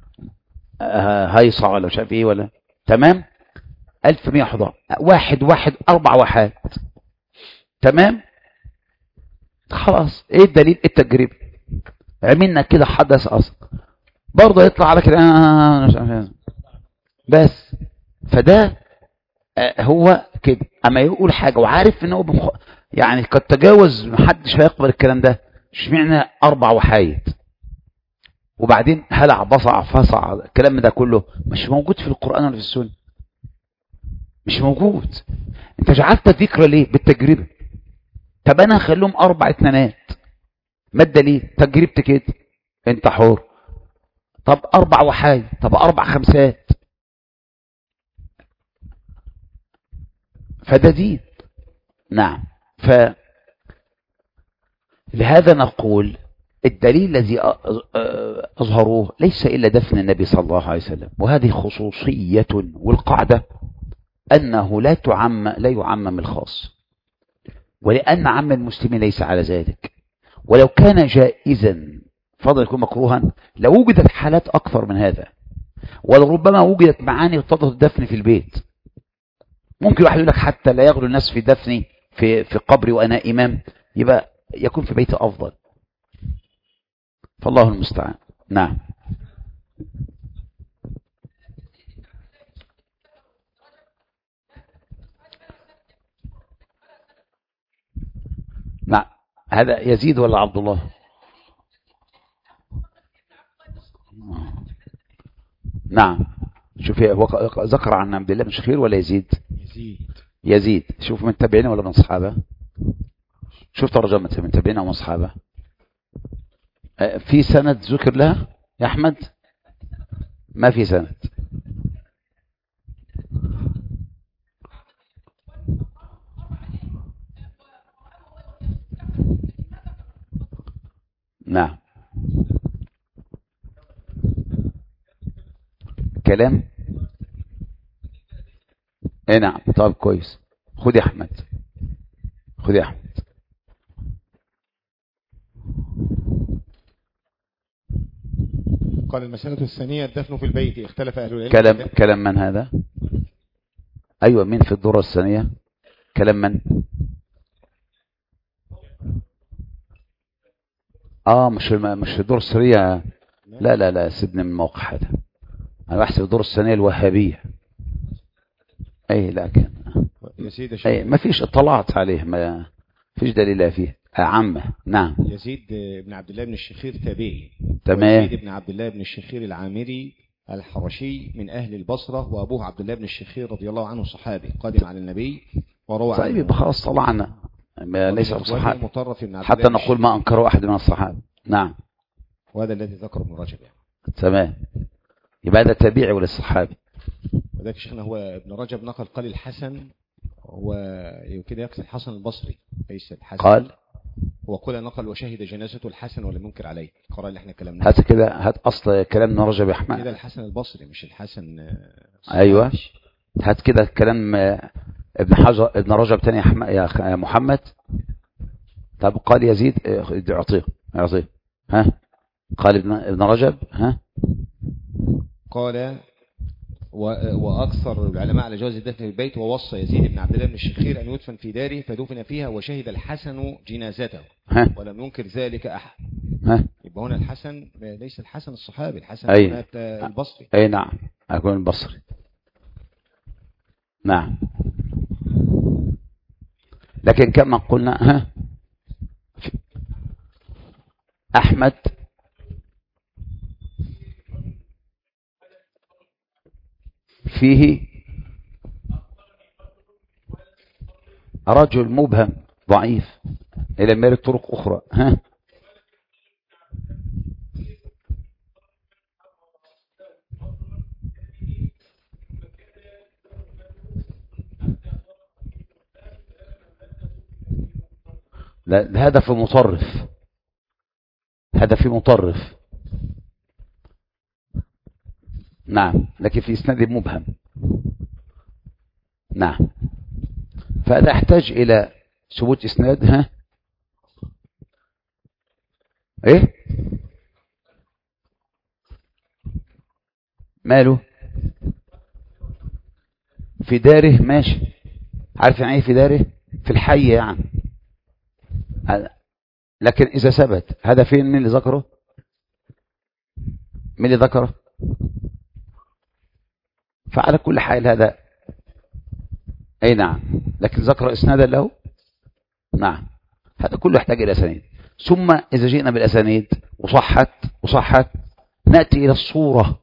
Speaker 1: هيصع ولا مش عارف ايه ولا تمام 1111 1 4 وحات تمام. خلاص ايه الدليل؟ التجربه. عملنا كده حدث اصلا برضه يطلع على كده بس. فده هو كده اما يقول حاجه وعارف ان هو يعني قد تجاوز محدش هيقبل الكلام ده. اشمعنى 4 وحايد وبعدين هلع بصع فصع؟ الكلام ده كله مش موجود في القرآن ولا في السنة، مش موجود. انت جعلت ذكر ليه؟ بالتجربة. طب انا هخليهم 4 اتنينات، ما الدليل؟ تجربت كده انت حر. طب 4 وحايد، طب 4 خمسات، فده دين. نعم. فلهذا نقول الدليل الذي أظهروه ليس إلا دفن النبي صلى الله عليه وسلم، وهذه خصوصية. والقاعدة أنه لا يعمم الخاص، ولأن عم المسلمين ليس على ذلك. ولو كان جائزا فضل يكون مكروها لو وجدت حالات أكثر من هذا، ولربما وجدت معاني اقتضت الدفن في البيت. ممكن واحد يقول لك حتى لا يغلو الناس في دفني في قبري وأنا إمام، يبقى يكون في بيتي أفضل. فالله المستعان. نعم. نعم. هذا يزيد ولا عبد الله؟ نعم. شوف هو ذكر عن عبد الله بن شخير ولا يزيد؟ يزيد. شوف من تابعين ولا من صحابه؟ شوف ترجمة من تابعين او من صحابه. في سند ذكر لها يا احمد؟ ما في سند. نعم. كلام. ايه نعم. طيب كويس. خد يا احمد، خد يا احمد.
Speaker 2: قال المسألة الثانية الدفن في البيت. اختلف أهل العلم.
Speaker 1: كلام من هذا؟ ايوه مين في الدورة الثانية؟ كلام من؟ مش الدورة الثانية. لا لا لا سيبني من الموقع هذا. انا بحسب الدورة الثانية الوهابية. اي لكن اي ما فيش اطلعت عليه، ما فيش دليل فيه عامة. نعم.
Speaker 2: يزيد بن عبد الله بن الشخير تابعي.
Speaker 1: تمام.
Speaker 2: يزيد بن عبد الله بن الشخير العامري الحرشي من أهل البصرة، وأبوه عبد الله بن الشخير رضي الله عنه صحابي قادم على النبي وروى
Speaker 1: طيب يبقى خلاص طلعنا ليس الصحابة حتى نقول ما أنكروا أحد من الصحابة. نعم.
Speaker 2: وهذا الذي ذكره ابن رجب يعني.
Speaker 1: تمام. يبقى هذا تابعي ولا الصحابي؟
Speaker 2: وذلك شيخنا هو ابن رجب نقل قال الحسن، وكده يقصد الحسن البصري ليس الحسن.
Speaker 1: قال
Speaker 2: وقال نقل وشهد جنازته الحسن ولم ينكر عليه. القراءة اللي احنا كلامنا
Speaker 1: هات كده، هات أصل كلام ابن رجب يا أحمد.
Speaker 2: كده الحسن البصري مش الحسن.
Speaker 1: أيوة هات كده كلام ابن رجب تاني يا محمد. طب قال يزيد اعطيه ها. قال ابن رجب ها.
Speaker 2: قال وأكثر العلماء على جواز الدفن في البيت، ووصى يزيد بن عبد الله بن الشخير أن يدفن في داره فدفن فيها، وشهد الحسن جنازته ولم ينكر ذلك أحد. يبقى هنا الحسن ليس الحسن الصحابي، الحسن البصري.
Speaker 1: أي نعم أكون البصري. نعم. لكن كما قلنا أحمد فيه رجل مبهم ضعيف إلى مير طرق أخرى لا، هذا في مطرف، هذا في مطرف. نعم، لكن في إسناد مبهم. نعم، فهذا يحتاج إلى ثبوت إسناد. ها إيه ماله؟ في داره ماشي، عارف يعني ايه في داره؟ في الحي يعني. لكن إذا ثبت هذا فين؟ مين اللي ذكره؟ مين اللي ذكره؟ فعلى كل حال هذا أي نعم، لكن ذكر إسنادا له. نعم، هذا كله يحتاج إلى أسانيد. ثم إذا جئنا بالأسانيد وصحت نأتي إلى الصورة.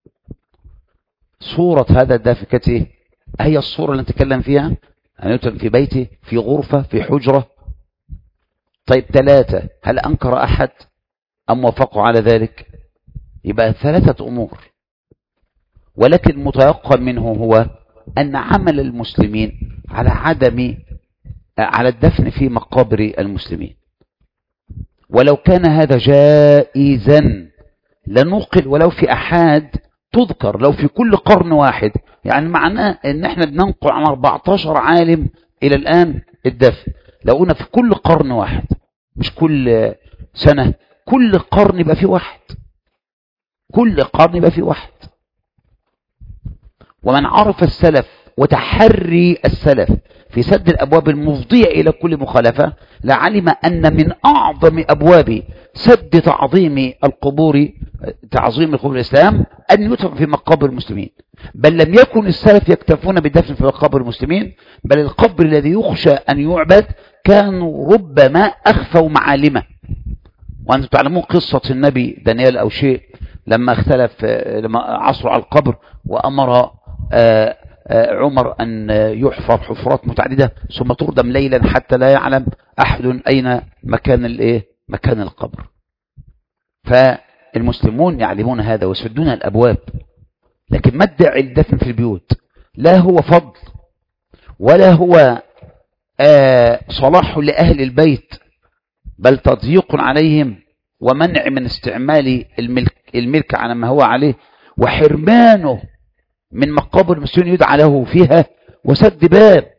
Speaker 1: صورة هذا الدافكة هي الصورة اللي نتكلم فيها، أن يتم في بيته، في غرفة، في حجرة. طيب 3، هل أنكر أحد أم وافقوا على ذلك؟ يبقى 3 أمور، ولكن المتيقن منه هو أن عمل المسلمين على الدفن في مقابر المسلمين. ولو كان هذا جائزا لنقل ولو في أحاد تذكر، لو في كل قرن واحد، يعني معناه ان احنا بننقل عن 14 عالم الى الان الدفن. لو قلنا في كل قرن واحد، مش كل سنة، كل قرن يبقى فيه واحد، كل قرن يبقى فيه واحد. ومن عرف السلف وتحري السلف في سد الأبواب المفضية إلى كل مخالفة لعلم أن من أعظم أبواب سد تعظيم القبور الإسلام أن يدفن في مقابر المسلمين. بل لم يكن السلف يكتفون بالدفن في مقابر المسلمين، بل القبر الذي يخشى أن يعبد كانوا ربما أخفوا معالمه. وأنتم تعلمون قصة النبي دانيال أو شيء لما عصروا على القبر وأمر عمر أن يحفر حفرات متعددة ثم تردم ليلا حتى لا يعلم أحد أين مكان القبر. فالمسلمون يعلمون هذا ويسدون الأبواب، لكن ما ادعي الدفن في البيوت لا هو فضل ولا هو صلاح لأهل البيت، بل تضييق عليهم ومنع من استعمال الملك على ما هو عليه، وحرمانه من مقابر المسلمين يدعى له فيها، وسد باب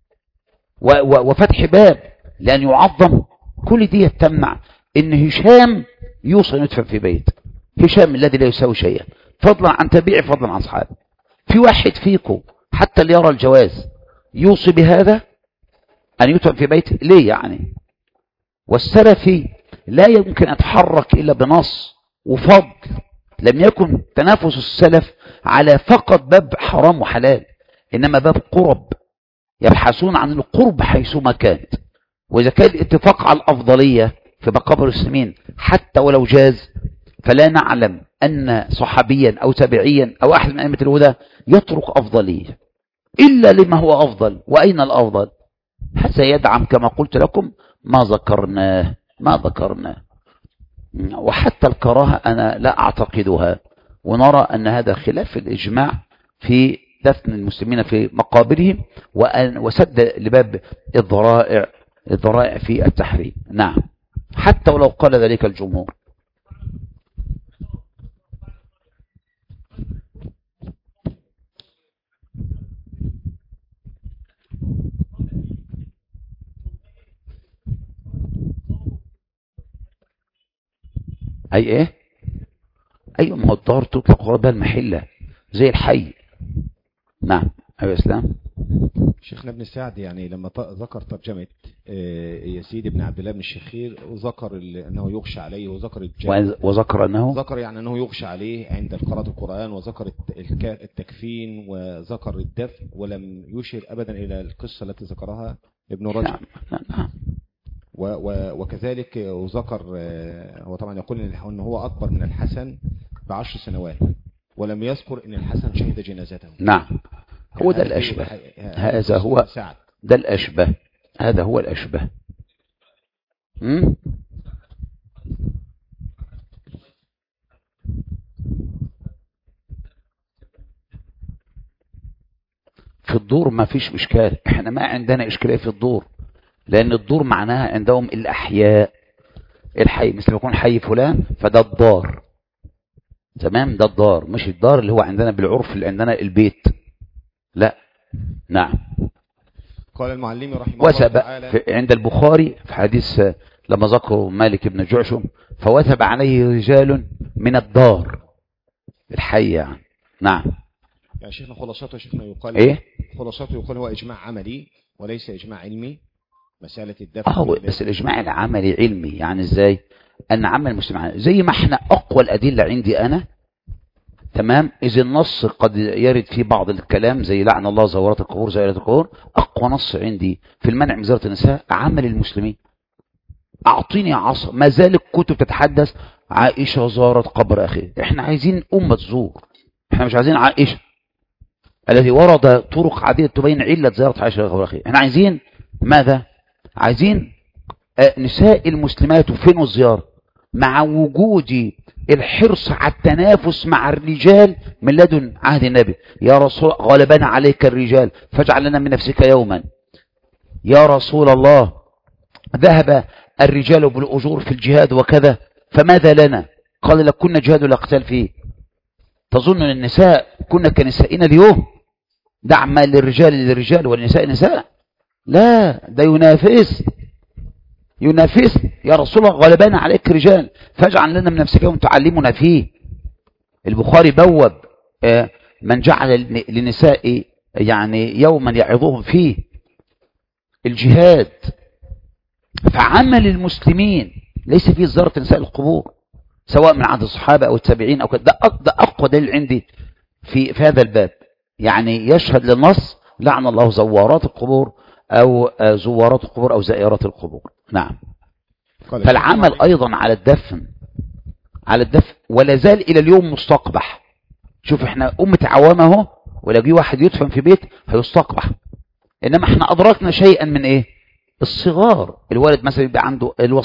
Speaker 1: وفتح باب لأن يعظم. كل دي تمنع ان هشام يوصل يدفن في بيت. هشام الذي لا يساوي شيئا، فضلا عن تبيع، فضلا عن صحابه. في واحد فيكم حتى اللي يرى الجواز يوصي بهذا أن يدفن في بيت؟ ليه يعني؟ والسلفي لا يمكن أن يتحرك إلا بنص وفضل. لم يكن تنافس السلف على فقط باب حرام وحلال، إنما باب قرب، يبحثون عن القرب حيثما كانت. وإذا كان الاتفاق على الأفضلية في مقابر المسلمين حتى ولو جاز، فلا نعلم أن صحابيا أو تابعيا أو أحد من أئمة الهدى يترك أفضلية إلا لما هو أفضل. وأين الأفضل؟ حتى يدعم كما قلت لكم ما ذكرناه. وحتى الكراهة أنا لا أعتقدها، ونرى أن هذا خلاف الإجماع في دفن المسلمين في مقابرهم وسد لباب الذرائع في التحريم. نعم، حتى ولو قال ذلك الجمهور. أي إيه؟ أيوة، ما هو الدار تطلق غربها المحلة زي الحي. نعم. أيوة إسلام.
Speaker 2: شيخنا ابن سعد يعني لما ذكر ترجمة يزيد بن عبد الله بن الشخير، وذكر أنه يغشى عليه، وذكر
Speaker 1: وذكر أنه
Speaker 2: ذكر يعني أنه يغشى عليه عند قراءة القرآن، وذكر التكفين، وذكر الدفن، ولم يشر أبدا إلى القصة التي ذكرها ابن رجب.
Speaker 1: نعم.
Speaker 2: وكذلك وذكر هو طبعا يقول أن هو أكبر من الحسن ب10 سنوات، ولم يذكر أن الحسن شهد جنازته.
Speaker 1: نعم، هو ده الأشبه. هذا هو ده الأشبه. هذا هو الأشبه. في الدور ما فيش إشكال، احنا ما عندنا إشكالية في الدور، لأن الدور معناها عندهم الأحياء، الحي، مثل ما يكون حي فلان فده الدار. تمام، ده الدار، مش الدار اللي هو عندنا بالعرف اللي عندنا البيت، لا. نعم.
Speaker 2: قال المعلم رحمه الله تعالى
Speaker 1: عند البخاري في حديث لما ذكروا مالك بن جعشم، فوثب عليه رجال من الدار، الحي يعني. نعم.
Speaker 2: يا شيخنا خلاصته شيخنا يقال
Speaker 1: ايه؟
Speaker 2: خلاصته يقال هو اجماع عملي وليس اجماع علمي، مسألة الدفع.
Speaker 1: بس الاجماع العملي علمي، يعني ازاي؟ ان عمل المسلمين زي ما احنا اقوى الادله عندي انا، تمام، اذ النص قد يرد فيه بعض الكلام زي لعن الله زوارات القبور زائرات القبور، اقوى نص عندي في المنع من زيارة النساء عمل المسلمين. اعطيني عصر ما زال الكتب تتحدث عائشة زارت قبر اخيه، احنا عايزين امة تزور، احنا مش عايزين عائشة الذي ورد طرق عديدة تبين علة زيارة عائشة قبر اخيه، احنا عايزين ماذا؟ عايزين نساء المسلمات فين الزيارة، مع وجود الحرص على التنافس مع الرجال من لدن عهد النبي. يا رسول غلبنا عليك الرجال فاجعل لنا من نفسك يوما. يا رسول الله ذهب الرجال بالأجور في الجهاد وكذا، فماذا لنا؟ قال لك كنا جهاد ولا قتال فيه. تظن ان النساء كنا كنسائنا اليوم؟ دع ما للرجال للرجال والنساء نساء، لا، ده ينافس. يا رسول الله غلبنا عليك رجال فاجعل لنا من نفسك يوم تعلمنا فيه. البخاري بوب من جعل للنساء يعني يوما يعظهم فيه الجهاد. فعمل المسلمين ليس فيه زيارة نساء القبور سواء من عهد الصحابة أو التابعين أو كذا. ده أقوى دليل عندي في هذا الباب، يعني يشهد للنص لعن الله زوارات القبور أو زوارات القبور أو زائرات القبور. نعم. فالعمل أيضا على الدفن ولا زال إلى اليوم مستقبح. شوف احنا أمة عوامه، ولا جي واحد يدفن في بيت هيستقبح، إنما احنا أدركنا شيئا من إيه؟ الصغار. الولد مثلا يبقى عنده اللي هو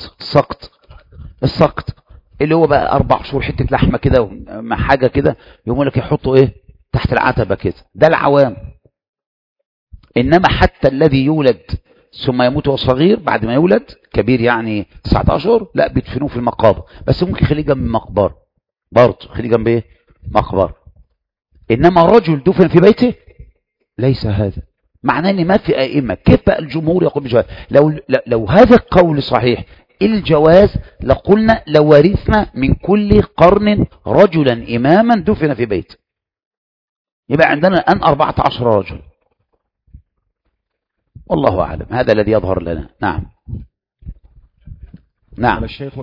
Speaker 1: السقط اللي هو بقى 4 شهور حتة لحمة كده مع حاجة كده، يقوم لك يحطوا إيه تحت العتبة كده، ده العوام. إنما حتى الذي يولد ثم يموت وهو صغير، بعد ما يولد كبير يعني 9 أشهر، لا بيدفنوه في المقابر، بس ممكن يخليه جنب مقبره برضه، خليه جنب ايه مقبره. انما رجل دفن في بيته ليس هذا معناه ان ما في ائمه. كيف بقى الجمهور يقول بالجواز؟ لو هذا القول صحيح الجواز لقلنا لورثنا من كل قرن رجلا اماما دفن في بيته، يبقى عندنا الان 14 رجل. والله أعلم، هذا الذي يظهر لنا. نعم. نعم.
Speaker 2: الشيخ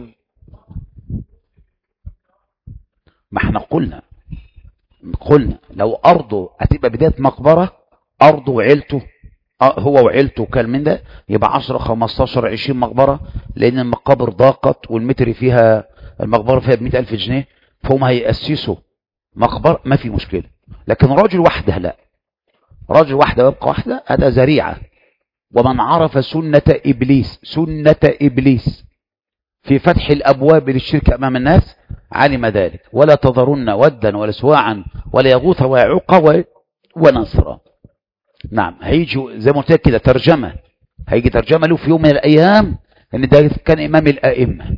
Speaker 1: ما احنا قلنا لو أرضه هتبقى بداية مقبرة، أرضه وعيلته، هو وعيلته كان من ده، يبقى 10 15 20 مقبرة، لأن المقابر ضاقت والمتر فيها المقبرة فيها ب100,000 جنيه، فهم هيأسسوا مقبرة ما في مشكلة. لكن رجل وحده لا، رجل وحده ويبقى وحده، هذا ذريعة. ومن عرف سنة إبليس في فتح الأبواب للشرك أمام الناس علم ذلك. ولا تذرن ودا ولا سواعا ولا يغوث ويعوق ونصرا. نعم. هيجي زي ما قلت لك كده ترجمة، هيجي ترجمة له في يوم من الأيام أن ده كان إمام الآئمة.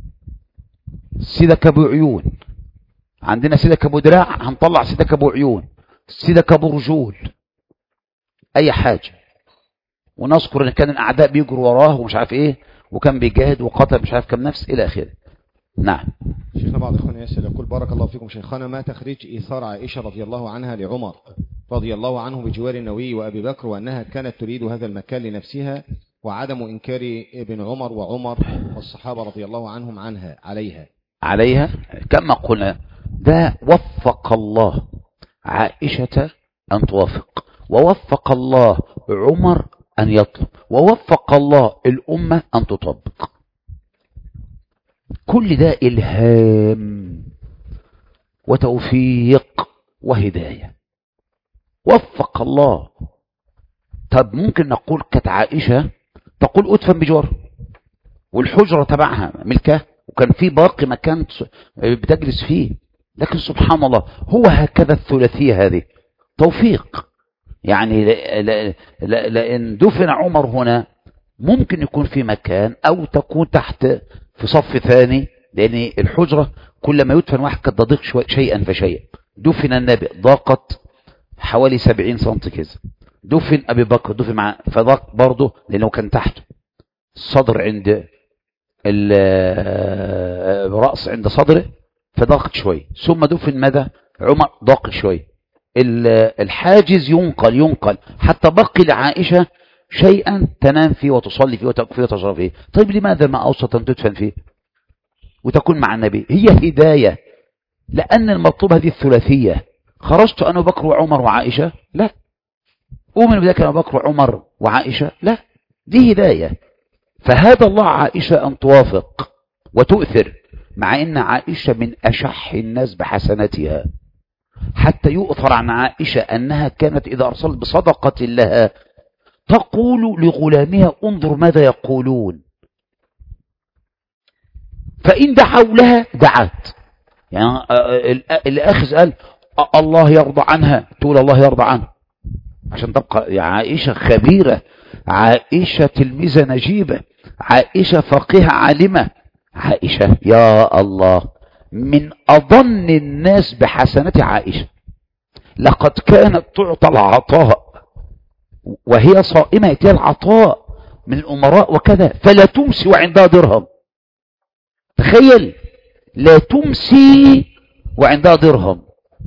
Speaker 1: سيدك أبو عيون، عندنا سيدك أبو دراع، هنطلع سيدك أبو عيون، سيدك أبو رجول، أي حاجة. ونذكر ان كان الاعداء بيجروا وراه ومش عارف ايه، وكان بيجاهد وقتل مش عارف كم نفس الى اخره. نعم.
Speaker 2: شيخنا بعض اخواننا يسأل يقول بارك الله فيكم شيخنا، ما تخريج ايثار عائشة رضي الله عنها لعمر رضي الله عنه بجوار النبي وابي بكر، وانها كانت تريد هذا المكان لنفسها، وعدم انكار ابن عمر وعمر والصحابة رضي الله عنهم عليها
Speaker 1: كما قلنا، ده وفق الله عائشة ان توافق، ووفق الله عمر أن يطلب، ووفق الله الأمة أن تطبق. كل ده إلهام وتوفيق وهداية، وفق الله. طب ممكن نقول كانت عائشة تقول أدفن بجوار والحجرة تبعها ملكها وكان في باقي مكان بتجلس فيه، لكن سبحان الله هو هكذا الثلاثية هذه توفيق. يعني لأن دفن عمر هنا ممكن يكون في مكان أو تكون تحت في صف ثاني، لأن الحجرة كل ما يدفن واحد قد تضيق شيئا فشيئا. دفن النبي ضاقت حوالي 70 سنتي كده، دفن أبي بكر دفن معه فضاق برضه لأنه كان تحته. الصدر عند الرأس عند صدره فضاقت شوي، ثم دفن ماذا عمر ضاق شوي. الحاجز ينقل حتى بقي لعائشة شيئا تنام فيه وتصلي فيه وتأكل فيه وتشرب فيه. طيب لماذا ما أوسط أن تدفن فيه وتكون مع النبي؟ هي هداية، لأن المطلوب هذه الثلاثية. خرجت أنا بكر وعمر وعائشة؟ لا. أؤمن بذلك أنا بكر وعمر وعائشة؟ لا. دي هداية. فهذا الله عائشة أن توافق وتؤثر، مع أن عائشة من أشح الناس بحسناتها، حتى يؤثر عن عائشة أنها كانت إذا أرسلت بصدقة لها تقول لغلامها انظر ماذا يقولون، فإن دعوا لها دعت. يعني الأخذ قال الله يرضى عنها، تقول الله يرضى عنها، عشان تبقى يا عائشة خبيرة، عائشة تلميذة نجيبة، عائشة فقيهة عالمة، عائشة يا الله من أظن الناس بحسنات عائشة. لقد كانت تعطى العطاء وهي صائمة، يأتيها العطاء من الأمراء وكذا فلا تمسي وعندها درهم. تخيل، لا تمسي وعندها درهم،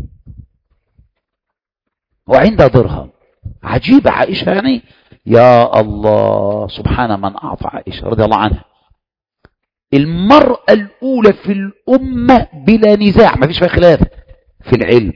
Speaker 1: وعندها درهم. عجيبة عائشة يعني، يا الله سبحان من أعطى عائشة رضي الله عنها. المرأة الأولى في الأمة بلا نزاع، ما فيش فيها خلاف في العلم،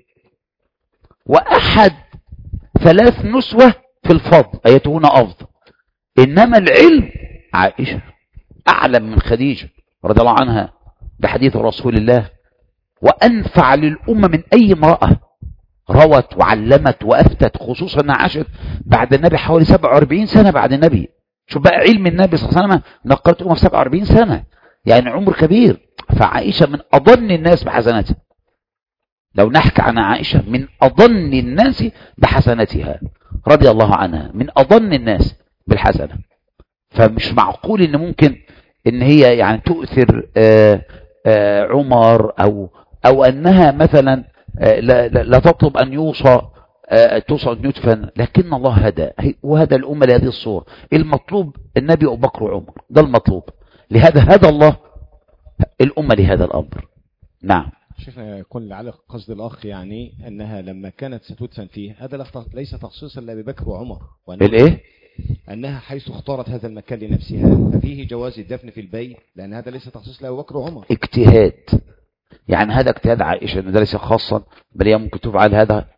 Speaker 1: وأحد 3 نسوة في الفضل أيتهن أفضل، إنما العلم عائشة أعلم من خديجة رضي الله عنها بحديث رسول الله، وأنفع للأمة من أي امرأة روت وعلمت وأفتت، خصوصا أنها عاشت بعد النبي حوالي 47 سنة بعد النبي. شوف بقى علم النبي صلى الله عليه وسلم نقلت أمة في 47 سنة، يعني عمر كبير. فعائشة من أظن الناس بحسناتها، لو نحكي عن عائشة من أظن الناس بحسناتها رضي الله عنها، من أظن الناس بالحسنة. فمش معقول إن ممكن إن هي يعني تؤثر عمر أو أنها مثلا لا تطلب أن توصل أن يدفن، لكن الله هدى وهدى الأمة لهذه الصورة. المطلوب النبي أبو بكر وعمر، ده المطلوب، لهذا هدى الله الأمة لهذا الأمر. نعم.
Speaker 2: شيخنا يكون لعل قصد الأخ يعني أنها لما كانت ستدفن فيه، هذا ليس تخصيصا لأبي بكر وعمر،
Speaker 1: الإيه؟
Speaker 2: أنها حيث اختارت هذا المكان لنفسها ففيه جواز الدفن في البيت، لأن هذا ليس تخصيص لأبي بكر وعمر.
Speaker 1: اجتهاد، يعني هذا اجتهاد عائشة، أنه ده ليس خاصا، بل هي ممكن تفعل هذا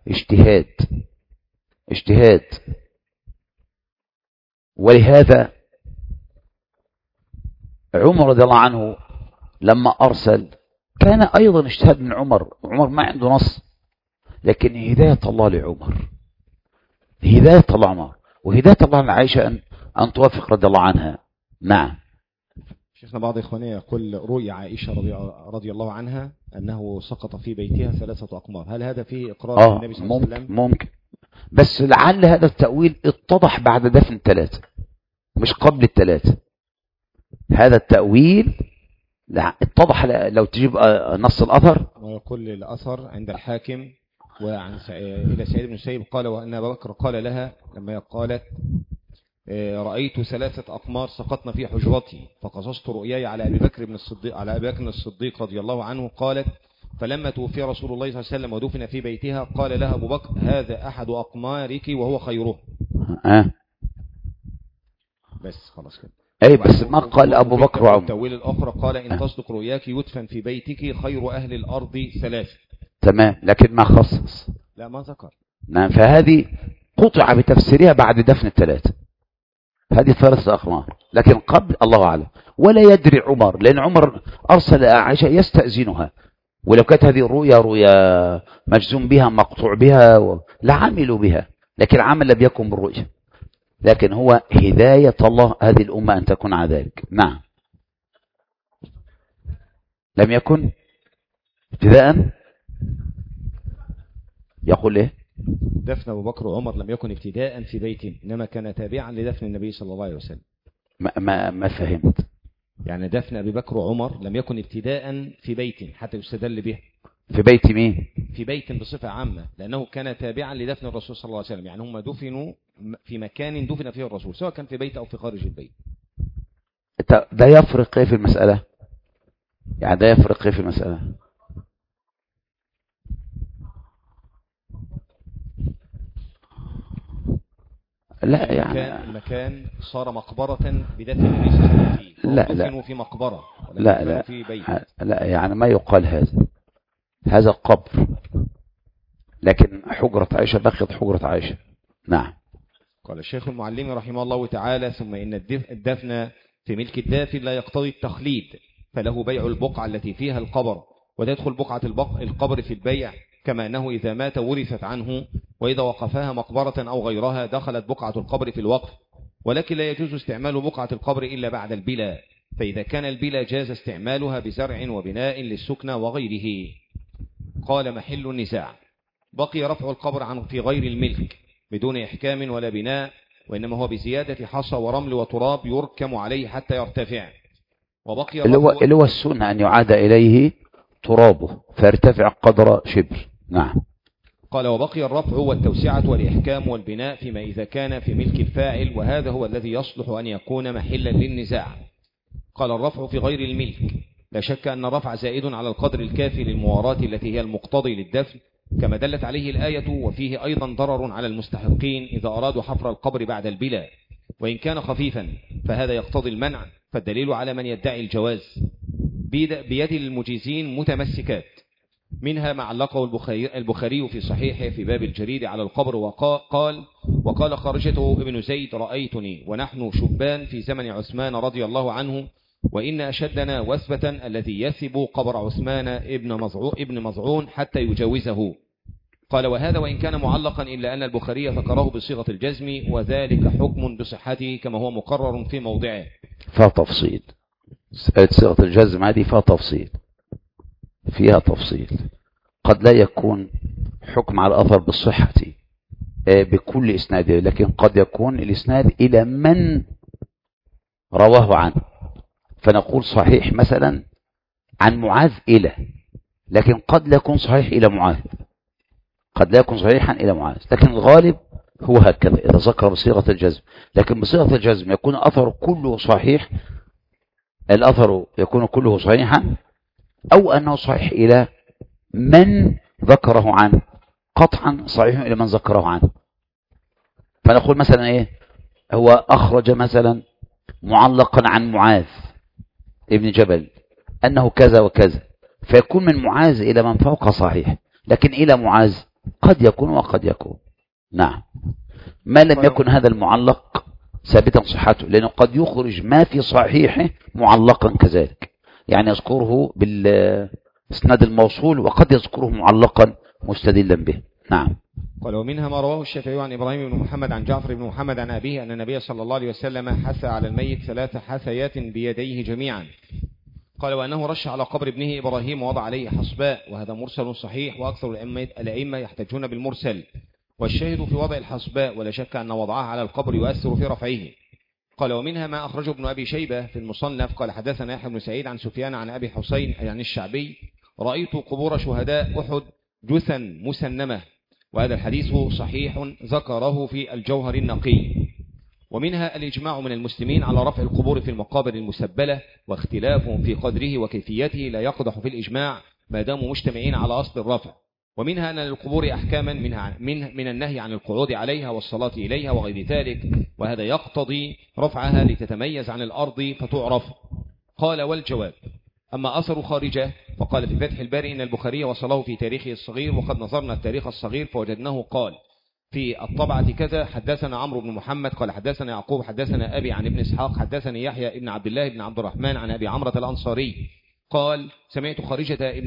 Speaker 1: اجتهاد. ولهذا عمر رضي الله عنه لما أرسل كان أيضا اجتهاد من عمر ما عنده نص، لكن هداية الله لعمر، هداية الله عمر، وهداية الله لعائشة أن توافق رضي الله عنها. نعم.
Speaker 2: شيخنا بعض إخواني يقول رؤيا عائشة رضي الله عنها أنه سقط في بيتها 3 أقمار، هل هذا فيه إقرار النبي صلى الله عليه وسلم؟
Speaker 1: ممكن، بس لعل هذا التأويل اتضح بعد دفن 3 مش قبل 3. هذا التأويل اتضح لو تجيب نص الأثر.
Speaker 2: ويقول الأثر عند الحاكم وعن إلى سعيد بن المسيب قال وأن أبا بكر قال لها لما قالت رأيت 3 أقمار سقطن في حجرتي فقصصت رؤياي على أبي بكر بن الصديق رضي الله عنه. قالت فلما توفي رسول الله صلى الله عليه وسلم ودفن في بيتها قال لها أبو بكر هذا أحد أقمارك وهو خيره. بس خلاص كده.
Speaker 1: أي بس ما قال أبو بكر وعمر.
Speaker 2: التأويل الآخر قال إن تصدق رؤياك يدفن في بيتك خير أهل الأرض 3.
Speaker 1: تمام، لكن ما خصص،
Speaker 2: لا ما ذكر.
Speaker 1: نعم، فهذه قطع بتفسيرها بعد دفن 3. هذه 3 أقمار، لكن قبل الله أعلم. ولا يدري عمر، لأن عمر أرسل عائشة يستأذنها، ولو كانت هذه رؤيا مجزوم بها مقطوع بها لعملوا بها، لكن عمل لم يكن بالرؤيا، لكن هو هداية الله هذه الأمة أن تكون على ذلك. نعم. لم يكن ابتداء، يقول إيه؟
Speaker 2: دفن أبو بكر وعمر لم يكن ابتداء في بيت، إنما كان تابعا لدفن النبي صلى الله عليه وسلم.
Speaker 1: ما فهمت.
Speaker 2: يعني دفن أبي بكر وعمر لم يكن ابتداء في بيت حتى يستدل به.
Speaker 1: في بيت مين؟
Speaker 2: في بيت بصفة عامة، لأنه كان تابعا لدفن الرسول صلى الله عليه وسلم. يعني هم دفنوا في مكان دفن فيه الرسول، سواء كان في بيت أو في خارج البيت.
Speaker 1: ده يفرق ايه في المسألة؟ يعني ده يفرق ايه في المسألة؟ لا يعني
Speaker 2: المكان صار مقبرة بدفن النبي صلى الله عليه وسلم فيه.
Speaker 1: لا
Speaker 2: دفنوا في مقبرة
Speaker 1: لا
Speaker 2: في بيت.
Speaker 1: لا يعني ما يقال هذا قبر، لكن حجرة عائشة بقيت حجرة عائشة. نعم.
Speaker 2: قال الشيخ المعلمي رحمه الله تعالى: ثم إن الدفن في ملك الدافن لا يقتضي التخليد، فله بيع البقعة التي فيها القبر، وتدخل بقعة القبر في البيع، كما أنه إذا مات ورثت عنه، وإذا وقفها مقبرة أو غيرها دخلت بقعة القبر في الوقف. ولكن لا يجوز استعمال بقعة القبر إلا بعد البلا، فإذا كان البلا جاز استعمالها بزرع وبناء للسكنى وغيره. قال: محل النزاع. بقي رفع القبر في غير الملك بدون إحكام ولا بناء، وإنما هو بزيادة حصى ورمل وتراب يركم عليه حتى يرتفع. وبقي
Speaker 1: اللي هو السنة أن يعاد إليه ترابه فيرتفع قدر شبر. نعم.
Speaker 2: قال: وبقي الرفع والتوسعة والإحكام والبناء فيما إذا كان في ملك الفاعل، وهذا هو الذي يصلح أن يكون محلا للنزاع. قال: الرفع في غير الملك لا شك أن الرفع زائد على القدر الكافي للمواراة التي هي المقتضي للدفن، كما دلت عليه الآية، وفيه أيضا ضرر على المستحقين إذا أرادوا حفر القبر بعد البلا، وإن كان خفيفا فهذا يقتضي المنع، فالدليل على من يدعي الجواز بيد المجيزين متمسكات، منها ما علقه البخاري في صحيحه في باب الجريد على القبر، وقال خارجة ابن زيد: رأيتني ونحن شبان في زمن عثمان رضي الله عنه، وإن أشدنا وثبة الذي يثب قبر عثمان ابن مظعون حتى يجاوزه. قال: وهذا وإن كان معلقا إلا أن البخاري ذكره بصيغة الجزم، وذلك حكم بصحته كما هو مقرر في موضعه.
Speaker 1: فيها تفصيل، صيغة الجزم هذه فيها تفصيل. قد لا يكون حكم على الأثر بالصحة بكل إسناده، لكن قد يكون الإسناد إلى من رواه عنه، فنقول صحيح مثلا عن معاذ إلى، لكن قد لا يكون صحيح إلى معاذ، قد لا يكون صحيحا إلى معاذ، لكن الغالب هو هكذا إذا ذكر بصيغة الجزم. لكن بصيغة الجزم يكون الأثر كله صحيح، الأثر يكون كله صحيحا، أو أنه صحيح إلى من ذكره عنه، قطعا صحيح إلى من ذكره عنه. فنقول مثلا إيه، هو أخرج مثلا معلقا عن معاذ ابن جبل أنه كذا وكذا، فيكون من معاذ إلى من فوق صحيح، لكن إلى معاذ قد يكون وقد يكون. نعم، ما لم يكن هذا المعلق ثابتا صحته، لأنه قد يخرج ما في صحيحه معلقا كذلك، يعني يذكره بالإسناد الموصول وقد يذكره معلقا مستدلا به. نعم.
Speaker 2: قال: ومنها ما رواه الشافعي عن إبراهيم بن محمد عن جعفر بن محمد عن أبيه أن النبي صلى الله عليه وسلم حثى على الميت 3 حثيات بيديه جميعا. قال: وأنه رش على قبر ابنه إبراهيم ووضع عليه حصباء، وهذا مرسل صحيح، وأكثر الأئمة يحتجون بالمرسل، والشاهد في وضع الحصباء، ولا شك أن وضعها على القبر يؤثر في رفعه. قال: ومنها ما أخرجه ابن أبي شيبة في المصنف قال: حدثنا يحيى بن سعيد عن سفيان عن أبي حسين عن الشعبي: رأيت قبور شهداء أحد جثا مسنمة، وهذا الحديث صحيح ذكره في الجوهر النقي. ومنها الإجماع من المسلمين على رفع القبور في المقابر المسبلة، واختلافهم في قدره وكيفيته لا يقدح في الإجماع ما داموا مجتمعين على أصل الرفع. ومنها أن للقبور أحكاما من النهي عن القعود عليها والصلاة إليها وغير ذلك، وهذا يقتضي رفعها لتتميز عن الأرض فتعرف. قال: والجواب: أما أثر خارجة فقال في فتح الباري إن البخاري وصله في تاريخه الصغير، وقد نظرنا التاريخ الصغير فوجدناه قال في الطبعة كذا: حدثنا عمرو بن محمد قال حدثنا يعقوب حدثنا أبي عن ابن إسحاق حدثني يحيى ابن عبد الله بن عبد الرحمن عن أبي عمرة الأنصاري قال: سمعت خارجة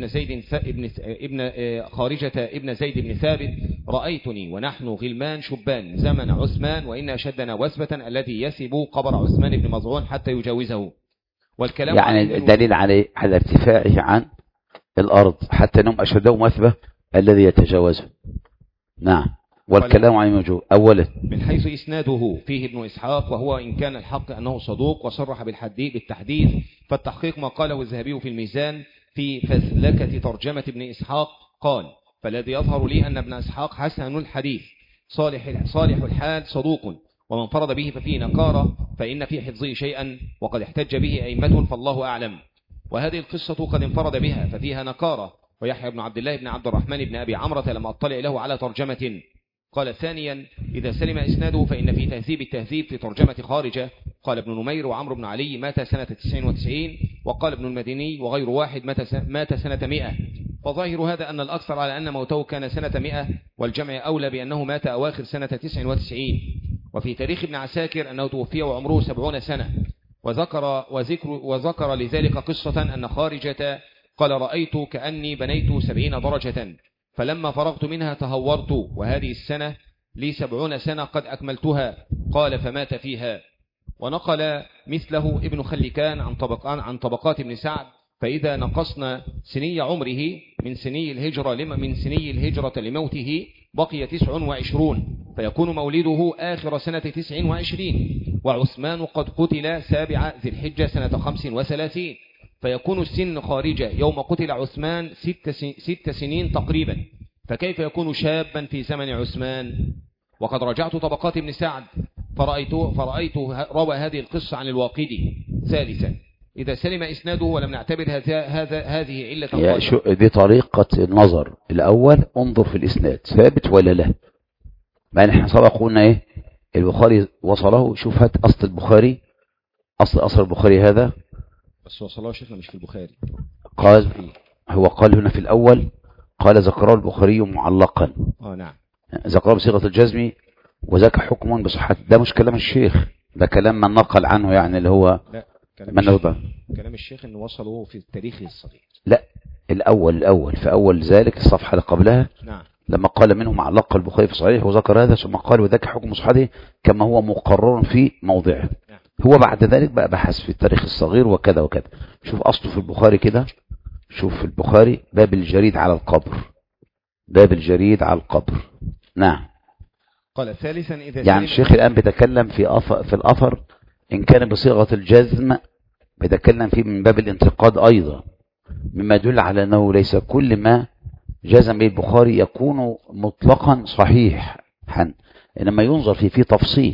Speaker 2: ابن زيد بن ثابت: رأيتني ونحن غلمان شبان زمن عثمان، وإن أشدنا وثبة الذي يسب قبر عثمان بن مظعون حتى يجاوزه. والكلام
Speaker 1: يعني الدليل على ارتفاعه عن الأرض حتى أنهم أشدهم وثبة الذي يتجاوزه. نعم. والكلام عن موجود. أولا
Speaker 2: من حيث إسناده فيه ابن إسحاق، وهو إن كان الحق أنه صدوق وصرح بالتحديث، فالتحقيق ما قاله الذهبي في الميزان في فزلكة ترجمة ابن إسحاق قال: فالذي يظهر لي أن ابن إسحاق حسن الحديث صالح الحال صدوق، ومن فرض به ففيه نكارة، فإن في حفظه شيئا وقد احتج به أئمة فالله أعلم. وهذه القصة قد انفرد بها ففيها نكارة. ويحيى بن عبد الله بن عبد الرحمن بن أبي عمرة لما أطلع له على ترجمة. قال ثانيا: إذا سلم إسناده فإن في تهذيب التهذيب في ترجمة خارجة. قال ابن نمير وعمرو بن علي مات سنة 99، وقال ابن المديني وغير واحد مات سنة 100. فظاهر هذا أن الأكثر على أن موته كان سنة 100، والجمع أولى بأنه مات أواخر سنة 99. وفي تاريخ ابن عساكر أنه توفي وعمره 70 سنة. وذكر لذلك قصة أن خارجة قال: رأيت كأني بنيت 70 درجة، فلما فرغت منها تهورت، وهذه السنة لي 70 سنة قد أكملتها. قال: فمات فيها. ونقل مثله ابن خلكان عن طبقات ابن سعد: فإذا نقصنا سني عمره من سني الهجرة لموته بقي 29، فيكون مولده آخر سنة 29، وعثمان قد قتل 7 ذي الحجة سنة 35، فيكون السن خارجة يوم قتل عثمان 6 سنين تقريبا، فكيف يكون شابا في زمن عثمان؟ وقد رجعت طبقات ابن سعد فرأيت روى هذه القصة عن الواقدي. ثالثا: إذا سلم إسناده ولم نعتبر هذه علة قادمة.
Speaker 1: دي طريقة النظر. الأول انظر في الإسناد ثابت ولا لا. ما نحن سبق قلنا إيه؟ البخاري وصله. شوف هات أصل البخاري، أصل البخاري هذا
Speaker 2: بس وصله شيخنا مش في البخاري.
Speaker 1: هو قال هنا في الأول قال: ذكره البخاري معلقا.
Speaker 2: نعم،
Speaker 1: ذكره بصيغة الجزم وذاك حكم بصحة. ده مش كلام الشيخ، ده كلام من نقل عنه، يعني اللي هو
Speaker 2: لا كلام الشيخ انه وصله في التاريخ الصغير.
Speaker 1: لا، الأول في أول ذلك الصفحة اللي قبلها.
Speaker 2: نعم.
Speaker 1: لما قال منه معلق البخاري في صحيح وذكر هذا، ثم قال: وذاك حكم صحته كما هو مقرر في موضعه.
Speaker 2: نعم.
Speaker 1: هو بعد ذلك بقى بحث في التاريخ الصغير وكذا وكذا. شوف أصله في البخاري كده. شوف في البخاري باب الجريد على القبر. باب الجريد على القبر. نعم.
Speaker 2: قال ثالثا: إذا
Speaker 1: يعني الشيخ الآن بيتكلم في الأثر إن كان بصيغة الجزم، بيتكلم فيه من باب الانتقاد أيضا، مما يدل على أنه ليس كل ما جزم به البخاري يكون مطلقا صحيحا، إنما ينظر فيه تفصيل.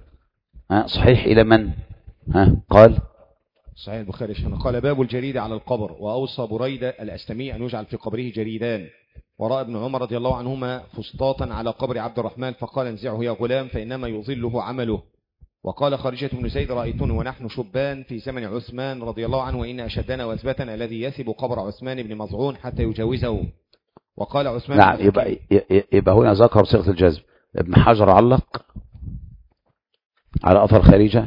Speaker 1: صحيح إلى من؟ قال
Speaker 2: صحيح البخاري قال: باب الجريد على القبر. وأوصى بريدة الأسلمي أن يجعل في قبره جريدان. ورأى ابن عمر رضي الله عنهما فسطاطا على قبر عبد الرحمن، فقال: انزعه يا غلام فإنما يظله عمله. وقال خارجة بن زيد: رأيتني ونحن شبان في زمن عثمان رضي الله عنه، وإن أشدنا وثبتنا الذي يثب قبر عثمان بن مظعون حتى يجاوزه. وقال عثمان:
Speaker 1: نعم. يبقى هنا ذكر صيغة الجزم. ابن حجر علق على أثر خارجة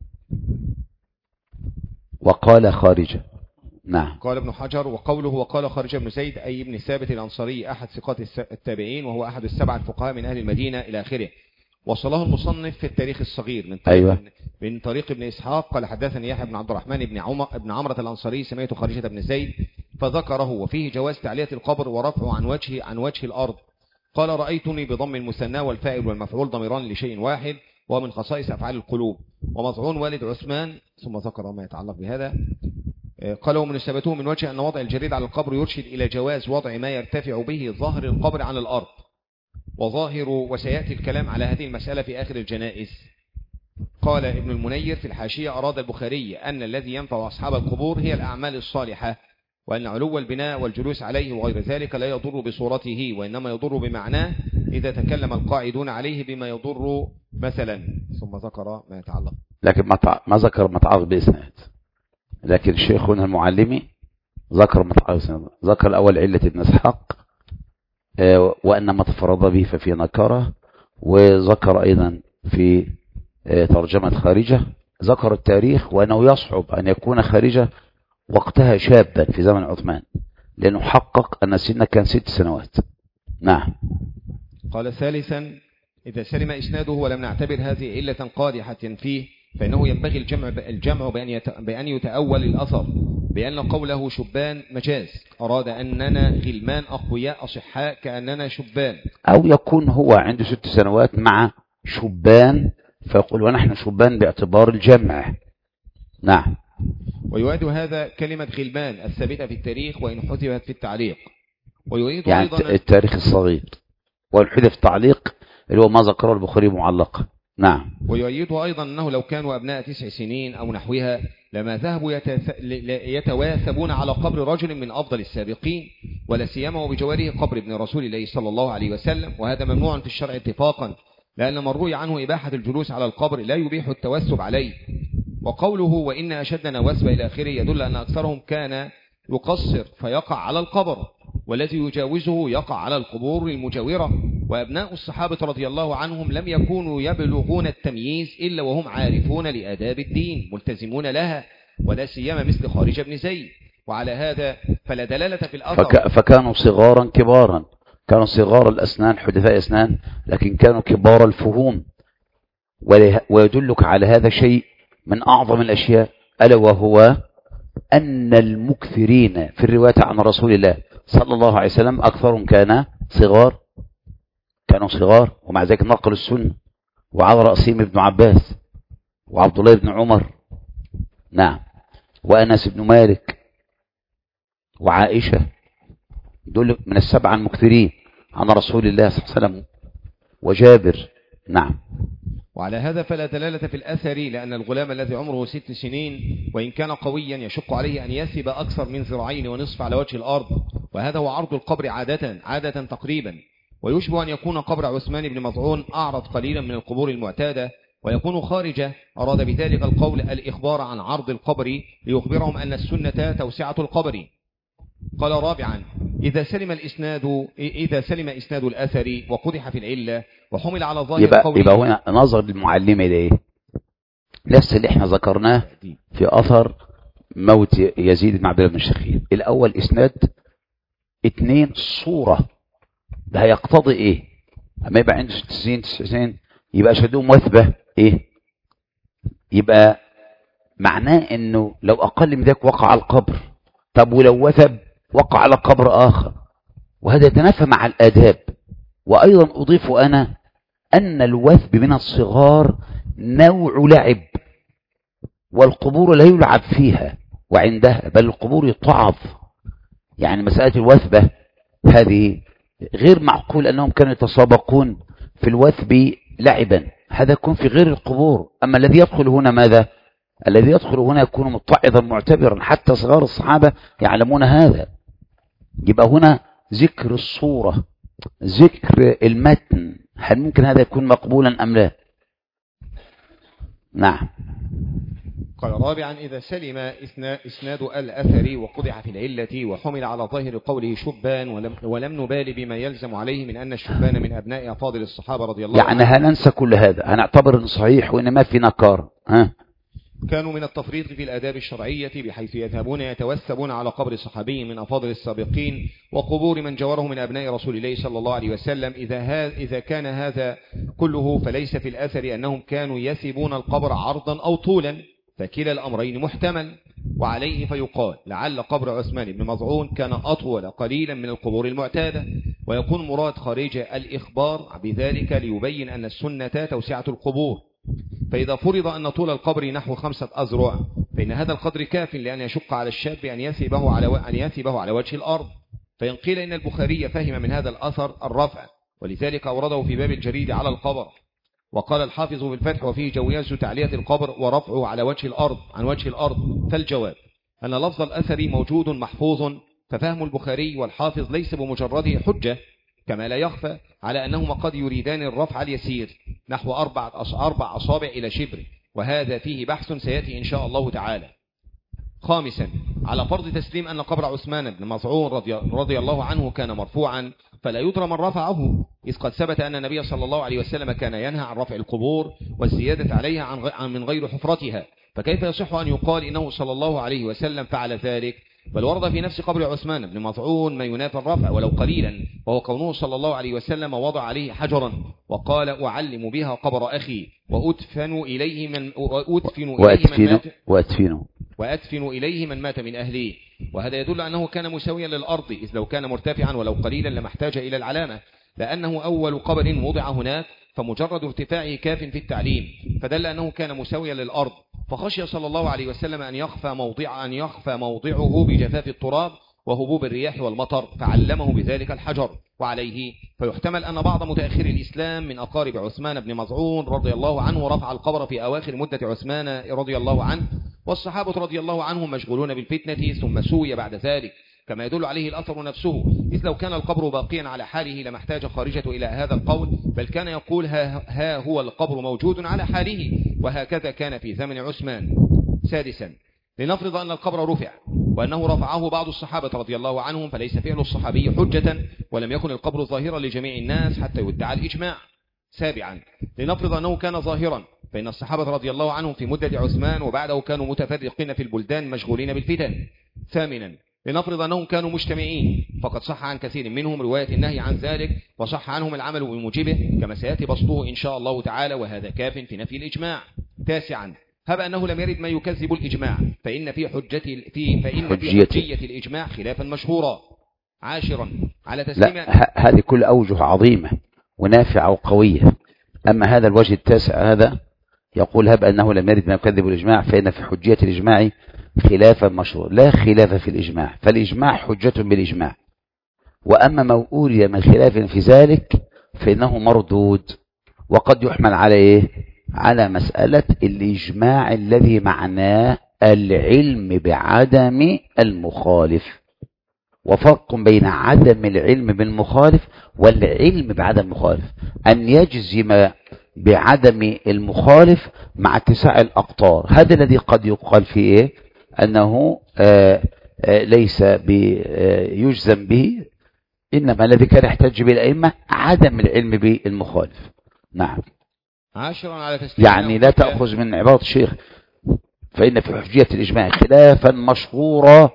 Speaker 1: وقال خارجة. نعم.
Speaker 2: قال ابن حجر: وقوله وقال خارجة بن زيد أي ابن ثابت الأنصاري أحد ثقات التابعين، وهو أحد ال7 الفقهاء من أهل المدينة إلى آخره. وصله المصنف في التاريخ الصغير من طريق ابن إسحاق قال: حدثني يحيى بن عبد الرحمن بن عمرة الأنصاري سمعت خارجة بن زيد فذكره، وفيه جواز تعلية القبر ورفعه عن وجه الأرض. قال: رأيتني بضم المثنى والفاعل والمفعول ضميران لشيء واحد، ومن خصائص أفعال القلوب. ومظعون والد عثمان، ثم ذكر ما يتعلق بهذا. قال: ومناسبته من وجه أن وضع الجريد على القبر يرشد إلى جواز وضع ما يرتفع به ظهر القبر عن الأرض. وسيأتي الكلام على هذه المسألة في آخر الجنائز. قال ابن المنير في الحاشية: أراد البخاري أن الذي ينفع أصحاب القبور هي الأعمال الصالحة، وأن علو البناء والجلوس عليه وغير ذلك لا يضر بصورته، وإنما يضر بمعناه إذا تكلم القاعدون عليه بما يضر مثلا. ثم ذكر ما يتعلق،
Speaker 1: لكن ما ذكر متعلق بإسناد. لكن شيخنا المعلمي ذكر متعلق بإسناد. ذكر الأول علة ابن إسحاق، وأن ما تفرض به ففي نكرة. وذكر أيضا في ترجمة خارجة ذكر التاريخ، وأنه يصعب أن يكون خارجة وقتها شابا في زمن عثمان، لأنه حقق أن سنه كان 6 سنوات. نعم.
Speaker 2: قال ثالثا: إذا سلم إسناده ولم نعتبر هذه علة قادحة فيه، فإنه ينبغي الجمع بأن يتأول الأثر بأن قوله شبان مجاز، أراد أننا غلمان أقوياء أصحاء كأننا شبان.
Speaker 1: أو يكون هو عنده 6 سنوات مع شبان فيقول ونحن شبان باعتبار الجمع. نعم.
Speaker 2: ويؤيد هذا كلمة غلمان الثابتة في التاريخ وإن حذفت في التعليق. ويؤيد
Speaker 1: يعني
Speaker 2: أيضا
Speaker 1: التاريخ الصغير والحذف التعليق اللي هو ما ذكره البخاري معلقا. نعم.
Speaker 2: ويؤيد أيضا أنه لو كانوا أبناء 9 سنين أو نحوها لما ذهبوا يتواثبون على قبر رجل من أفضل السابقين، ولا سيما وبجواره قبر ابن رسول الله صلى الله عليه وسلم، وهذا ممنوع في الشرع اتفاقا، لأن من روي عنه إباحة الجلوس على القبر لا يبيح التوثب عليه. وقوله وإن أشدنا وثبا إلى آخره يدل أن أكثرهم كان يقصر فيقع على القبر، والذي يجاوزه يقع على القبور المجاورة. وأبناء الصحابة رضي الله عنهم لم يكونوا يبلغون التمييز إلا وهم عارفون لآداب الدين ملتزمون لها، ولا سيما مثل خارج بن زيد. وعلى هذا فلا دلالة في الأثر.
Speaker 1: فكانوا صغارا كبارا، كانوا صغار الأسنان حدثاء أسنان، لكن كانوا كبار الفهوم. ويدلك على هذا شيء من أعظم الأشياء، ألا وهو أن المكثرين في الرواية عن رسول الله صلى الله عليه وسلم أكثرهم كانوا صغار، ومع ذلك نقل السنة، وعلى رأسهم ابن عباس وعبد الله بن عمر. نعم. وأنس بن مالك وعائشة، دول من 7 المكثرين عن رسول الله صلى الله عليه وسلم، وجابر. نعم.
Speaker 2: وعلى هذا فلا دلالة في الأثر، لأن الغلام الذي عمره 6 سنين وإن كان قويا يشق عليه أن يثب أكثر من 2.5 ذراع على وجه الأرض، وهذا هو عرض القبر عادة تقريبا. ويشبه أن يكون قبر عثمان بن مظعون أعرض قليلا من القبور المعتادة ويكون خارجة. أراد بذلك القول الإخبار عن عرض القبر ليخبرهم أن السنة توسعة القبر. قال رابعا إذا سلم إسناد الأثر وقدح في العلة وحمل على ظاهر القول.
Speaker 1: يبقى هنا نظر للمعلم إليه نفس اللي احنا ذكرناه في أثر موت يزيد بن عبد الله بن الشخير. الأول إسناد، 2 صورة. ده هيقتضي إيه؟ أما يبقى عنده 9 سنين يبقى شهدهم وثبة إيه؟ يبقى معناه إنه لو أقل من ذلك وقع على القبر. طب ولو وثب وقع على قبر آخر، وهذا يتنافى مع الآداب. وأيضا أضيف أنا أن الوثب من الصغار نوع لعب، والقبور لا يلعب فيها وعندها، بل القبور يتعظ. يعني مسألة الوثبة هذه غير معقول أنهم كانوا يتسابقون في الوثب لعبا، هذا يكون في غير القبور. أما الذي يدخل هنا ماذا؟ الذي يدخل هنا يكون متعظا معتبرا، حتى صغار الصحابة يعلمون هذا. يبقى هنا ذكر الصورة، ذكر المتن، هل ممكن هذا يكون مقبولا أم لا؟ نعم.
Speaker 2: قال رابعا إذا سلم إسناد الأثر وقدح في العلة وحمل على ظاهر قوله شبان ولم نبال بما يلزم عليه من أن الشبان من أبناء أفاضل الصحابة رضي الله عنهم.
Speaker 1: يعني هننسى كل هذا، هنعتبر انه صحيح وإن ما في نكار.
Speaker 2: كانوا من التفريط في الآداب الشرعية بحيث يذهبون يتوثبون على قبر صحابي من أفاضل السابقين وقبور من جوره من أبناء رسول الله صلى الله عليه وسلم. إذا كان هذا كله فليس في الأثر أنهم كانوا يثبون القبر عرضا أو طولا، فكلا الأمرين محتمل. وعليه فيقال لعل قبر عثمان بن مظعون كان أطول قليلا من القبور المعتادة، ويكون مراد خارج الإخبار بذلك ليبين أن السنة توسعة القبور. فإذا فرض أن طول القبر نحو 5 أذرع فإن هذا القدر كاف لأن يشق على الشاب أن يثبه على وجه الأرض. فإن قيل إن البخاري فهم من هذا الأثر الرفع، ولذلك أورده في باب الجريد على القبر. وقال الحافظ في الفتح وفيه جواز تعلية القبر ورفعه على وجه الأرض عن وجه الأرض. فالجواب أن لفظ الأثر موجود محفوظ، ففهم البخاري والحافظ ليس بمجرده حجة، كما لا يخفى على أنهما قد يريدان الرفع اليسير نحو 4 أصابع إلى شبر، وهذا فيه بحث سيأتي إن شاء الله تعالى. خامسا على فرض تسليم أن قبر عثمان بن مظعون رضي الله عنه كان مرفوعا، فلا يدرى من رفعه، إذ قد ثبت أن النبي صلى الله عليه وسلم كان ينهى عن رفع القبور والزيادة عليها من غير حفرتها، فكيف يصح أن يقال إنه صلى الله عليه وسلم فعل ذلك؟ بل ورد في نفس قبر عثمان بن مظعون ما ينافي الرفع ولو قليلا، وهو كونه صلى الله عليه وسلم وضع عليه حجرا وقال أعلم بها قبر أخي وأدفن إليه من مات وأدفن إليه من مات من أهله. وهذا يدل أنه كان مساويا للأرض، إذ لو كان مرتفعا ولو قليلا لما احتاج إلى العلامة، لأنه أول قبر وضع هناك، فمجرد ارتفاعه كاف في التعليم، فدل أنه كان مساويا للأرض. فخشي صلى الله عليه وسلم أن يخفى موضعه بجفاف التراب وهبوب الرياح والمطر، فعلمه بذلك الحجر. وعليه فيحتمل أن بعض متأخري الإسلام من أقارب عثمان بن مظعون رضي الله عنه رفع القبر في أواخر مدة عثمان رضي الله عنه، والصحابة رضي الله عنهم مشغولون بالفتنة، ثم سوي بعد ذلك، كما يدل عليه الأثر نفسه، إذ لو كان القبر باقيا على حاله لما احتاج خارجة إلى هذا القول، بل كان يقول ها هو القبر موجود على حاله، وهكذا كان في زمن عثمان. سادسا، لنفرض أن القبر رفع وأنه رفعه بعض الصحابة رضي الله عنهم، فليس فعل الصحابي حجة، ولم يكن القبر ظاهرا لجميع الناس حتى يدعى الإجماع. سابعا، لنفرض أنه كان ظاهرا، فإن الصحابة رضي الله عنهم في مدة عثمان وبعده كانوا متفرقين في البلدان مشغولين بالفتن. ثامنا، لنفرض أنهم كانوا مجتمعين، فقد صح عن كثير منهم رواية النهي عن ذلك، وصح عنهم العمل بموجبه كما سيأتي بسطه إن شاء الله تعالى، وهذا كاف في نفي الإجماع. تاسعا، هب أنه لم يرد ما يكذب الإجماع، فإن في حجية الإجماع خلافا مشهورا. عاشرا، على تسليم
Speaker 1: هذه كل أوجه عظيمة ونافعة وقوية. أما هذا الوجه التاسع هذا يقول هب أنه لم يرد ما يكذب الإجماع، فإن في حجية الإجماع خلافا مشهورا. لا خلاف في الإجماع، فالإجماع حجة بالإجماع، وأما ما أوري من خلاف في ذلك فإنه مردود. وقد يحمل على إيه؟ على مسألة الإجماع الذي معناه العلم بعدم المخالف، وفرق بين عدم العلم بالمخالف والعلم بعدم المخالف. أن يجزم بعدم المخالف مع اتساع الأقطار، هذا الذي قد يقال فيه أنه ليس يجزم به، إنما الذي كان يحتج بالأئمة عدم العلم بالمخالف. نعم.
Speaker 2: عاشرا، على تسليم
Speaker 1: يعني لا تأخذ من عبارة الشيخ فإن في حجية الإجماع خلافا مشهورا،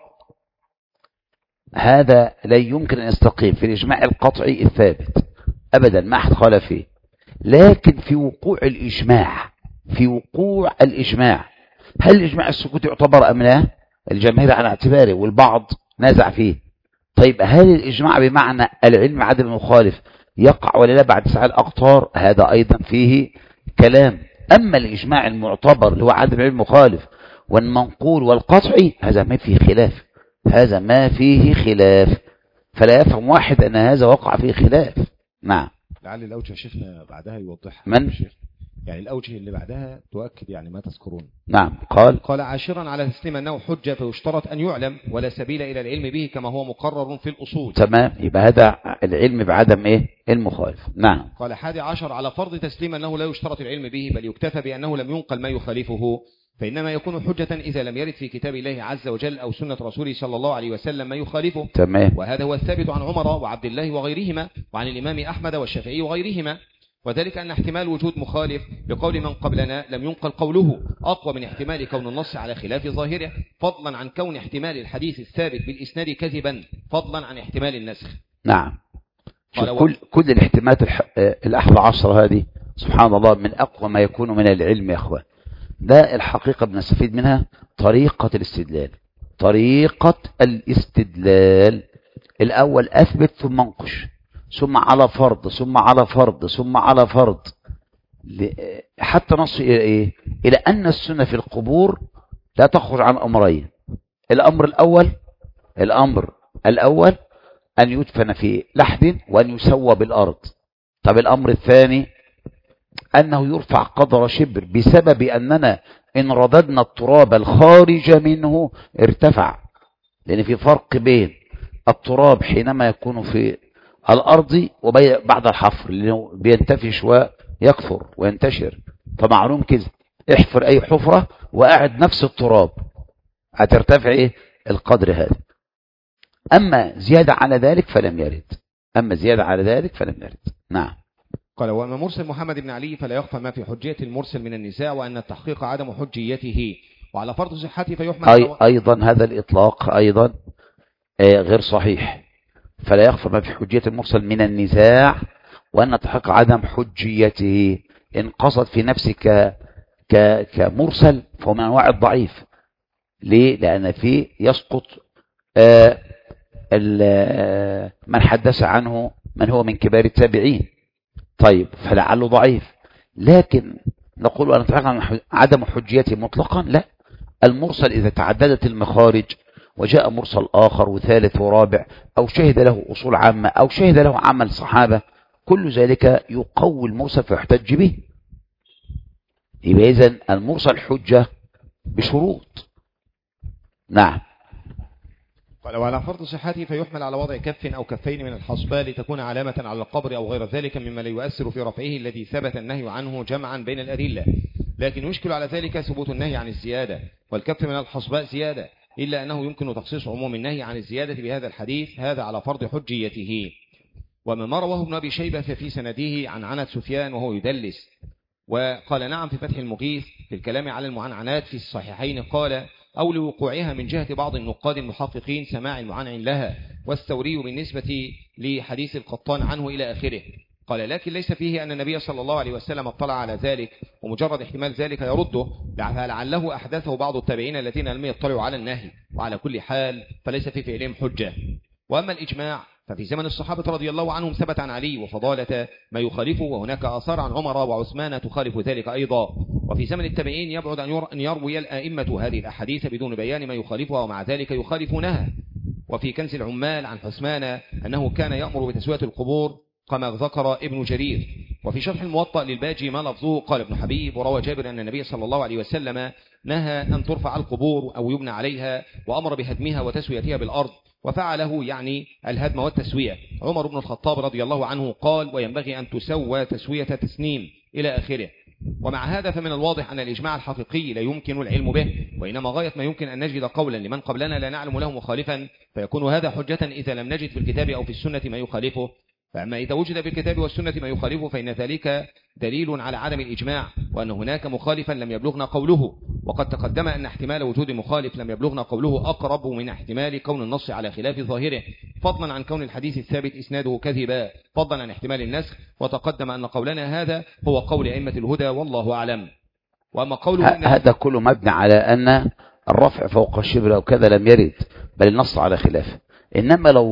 Speaker 1: هذا لا يمكن أن يستقيم في الإجماع القطعي الثابت أبدا، ما أحد قال فيه. لكن في وقوع الإجماع، هل الإجماع السكوتي يعتبر أم لا؟ الجماهير على اعتباره والبعض نازع فيه. طيب هل الإجماع بمعنى العلم عدم المخالف يقع ولا لا بعد سعى الأقطار؟ هذا أيضا فيه كلام. أما الإجماع المعتبر اللي هو عدم العلم المخالف والمنقول والقطعي، هذا ما فيه خلاف، فلا يفهم واحد أن هذا وقع فيه خلاف. نعم.
Speaker 2: لعل الأوجه شيخنا بعدها يوضحها.
Speaker 1: من؟
Speaker 2: يعني الأوجه اللي بعدها تؤكد يعني ما تذكرون.
Speaker 1: نعم. قال
Speaker 2: عاشرا، على تسليم أنه حجة، فيشترط أن يعلم ولا سبيل إلى العلم به كما هو مقرر في الأصول.
Speaker 1: تمام، يبقى هذا العلم بعدم إيه؟ المخالف. نعم.
Speaker 2: قال 11، على فرض تسليم أنه لا يشترط العلم به، بل يكتفى بأنه لم ينقل ما يخالفه، فإنما يكون حجة إذا لم يرد في كتاب الله عز وجل أو سنة رسوله صلى الله عليه وسلم ما يخالفه.
Speaker 1: تمام.
Speaker 2: وهذا هو الثابت عن عمر وعبد الله وغيرهما، وعن الإمام أحمد والشافعي وغيرهما، وذلك أن احتمال وجود مخالف لقول من قبلنا لم ينقل قوله أقوى من احتمال كون النص على خلاف ظاهره، فضلا عن كون احتمال الحديث الثابت بالإسناد كذبا، فضلا عن احتمال النسخ.
Speaker 1: نعم. كل الاحتمالات الأحد عشر هذه سبحان الله من أقوى ما يكون من العلم يا أخوان. ده الحقيقة بنستفيد منها طريقة الاستدلال. الأول أثبت ثم انقش، ثم على فرض، ثم على فرض، ثم على فرض، حتى نصل إلى إيه؟ إلى أن السنة في القبور لا تخرج عن أمرين. الأمر الأول أن يدفن في لحد وأن يسوى بالأرض. طب الأمر الثاني أنه يرفع قدر شبر، بسبب أننا إن رددنا التراب الخارج منه ارتفع، لأن في فرق بين التراب حينما يكون في الأرض وبعد الحفر، لأنه بينتفش ويكثر وينتشر. فمعلوم كده احفر أي حفرة وقاعد نفس التراب هترتفع إيه القدر هذا. أما زيادة على ذلك فلم يرد. نعم.
Speaker 2: قال وأما مرسل محمد بن علي فلا يخفى ما في حجية المرسل من النزاع، وأن التحقيق عدم حجيته، وعلى فرض صحته فيحمل
Speaker 1: أيضا هذا الإطلاق أيضا غير صحيح. فلا يخفى ما في حجية المرسل من النزاع، وأن التحقيق عدم حجيته. إن قصد في نفسك كمرسل فهو من أنواع الضعيف، ليه؟ لأن فيه يسقط من حدث عنه من هو من كبار التابعين. طيب فلعله ضعيف، لكن نقول أنا نتفق عن عدم حجيته مطلقا؟ لا. المرسل إذا تعددت المخارج وجاء مرسل آخر وثالث ورابع، أو شهد له أصول عامة، أو شهد له عمل صحابة، كل ذلك يقوي المرسل فيحتج به. يبقى إذن المرسل حجة بشروط. نعم.
Speaker 2: قال وعلى فرض صحته فيحمل على وضع كف أو كفين من الحصباء لتكون علامة على القبر أو غير ذلك مما لا يؤثر في رفعه الذي ثبت النهي عنه جمعا بين الأدلة، لكن يشكل على ذلك ثبوت النهي عن الزيادة، والكف من الحصباء زيادة، إلا أنه يمكن تخصيص عموم النهي عن الزيادة بهذا الحديث هذا على فرض حجيته. ومما رواه ابن أبي شيبة ففي سنده عن عنة سفيان وهو يدلس، وقال نعم في فتح المغيث في الكلام على المعنعنات في الصحيحين قال أو لوقوعها من جهة بعض النقاد المحققين سماع المعنعن لها، والثوري بالنسبة لحديث القطان عنه إلى آخره. قال لكن ليس فيه أن النبي صلى الله عليه وسلم اطلع على ذلك، ومجرد احتمال ذلك يرده لعله أحدثه بعض التابعين الذين لم يطلعوا على النهي، وعلى كل حال فليس في فعلهم حجة. وأما الإجماع ففي زمن الصحابة رضي الله عنهم ثبت عن علي وفضالة ما يخالفه، وهناك آثار عن عمر وعثمان تخالف ذلك أيضا. وفي زمن التابعين يبعد أن يروي الآئمة هذه الأحاديث بدون بيان ما يخالفها، ومع ذلك يخالفونها. وفي كنز العمال عن حسمان أنه كان يأمر بتسوية القبور كما ذكر ابن جرير. وفي شرح الموطأ للباجي ما لفظه قال ابن حبيب وروى جابر أن النبي صلى الله عليه وسلم نهى أن ترفع القبور أو يبنى عليها، وأمر بهدمها وتسويتها بالأرض، وفعله يعني الهدم والتسوية. عمر بن الخطاب رضي الله عنه قال وينبغي أن تسوى تسوية تسنيم إلى آخره. ومع هذا فمن الواضح أن الإجماع الحقيقي لا يمكن العلم به، وإنما غاية ما يمكن أن نجد قولا لمن قبلنا لا نعلم له مخالفا، فيكون هذا حجة إذا لم نجد في الكتاب أو في السنة ما يخالفه. فأما إذا وجد في الكتاب والسنة ما يخالفه فإن ذلك دليل على عدم الإجماع، وأن هناك مخالفا لم يبلغنا قوله. وقد تقدم أن احتمال وجود مخالف لم يبلغنا قوله أقرب من احتمال كون النص على خلاف ظاهره، فضلا عن كون الحديث الثابت إسناده كذبا، فضلا عن احتمال النسخ. وتقدم أن قولنا هذا هو قول أئمة الهدى والله أعلم. وأما قوله
Speaker 1: هذا كله مبني على أن الرفع فوق الشبر أو كذا لم يرد، بل النص على خلافه. إنما لو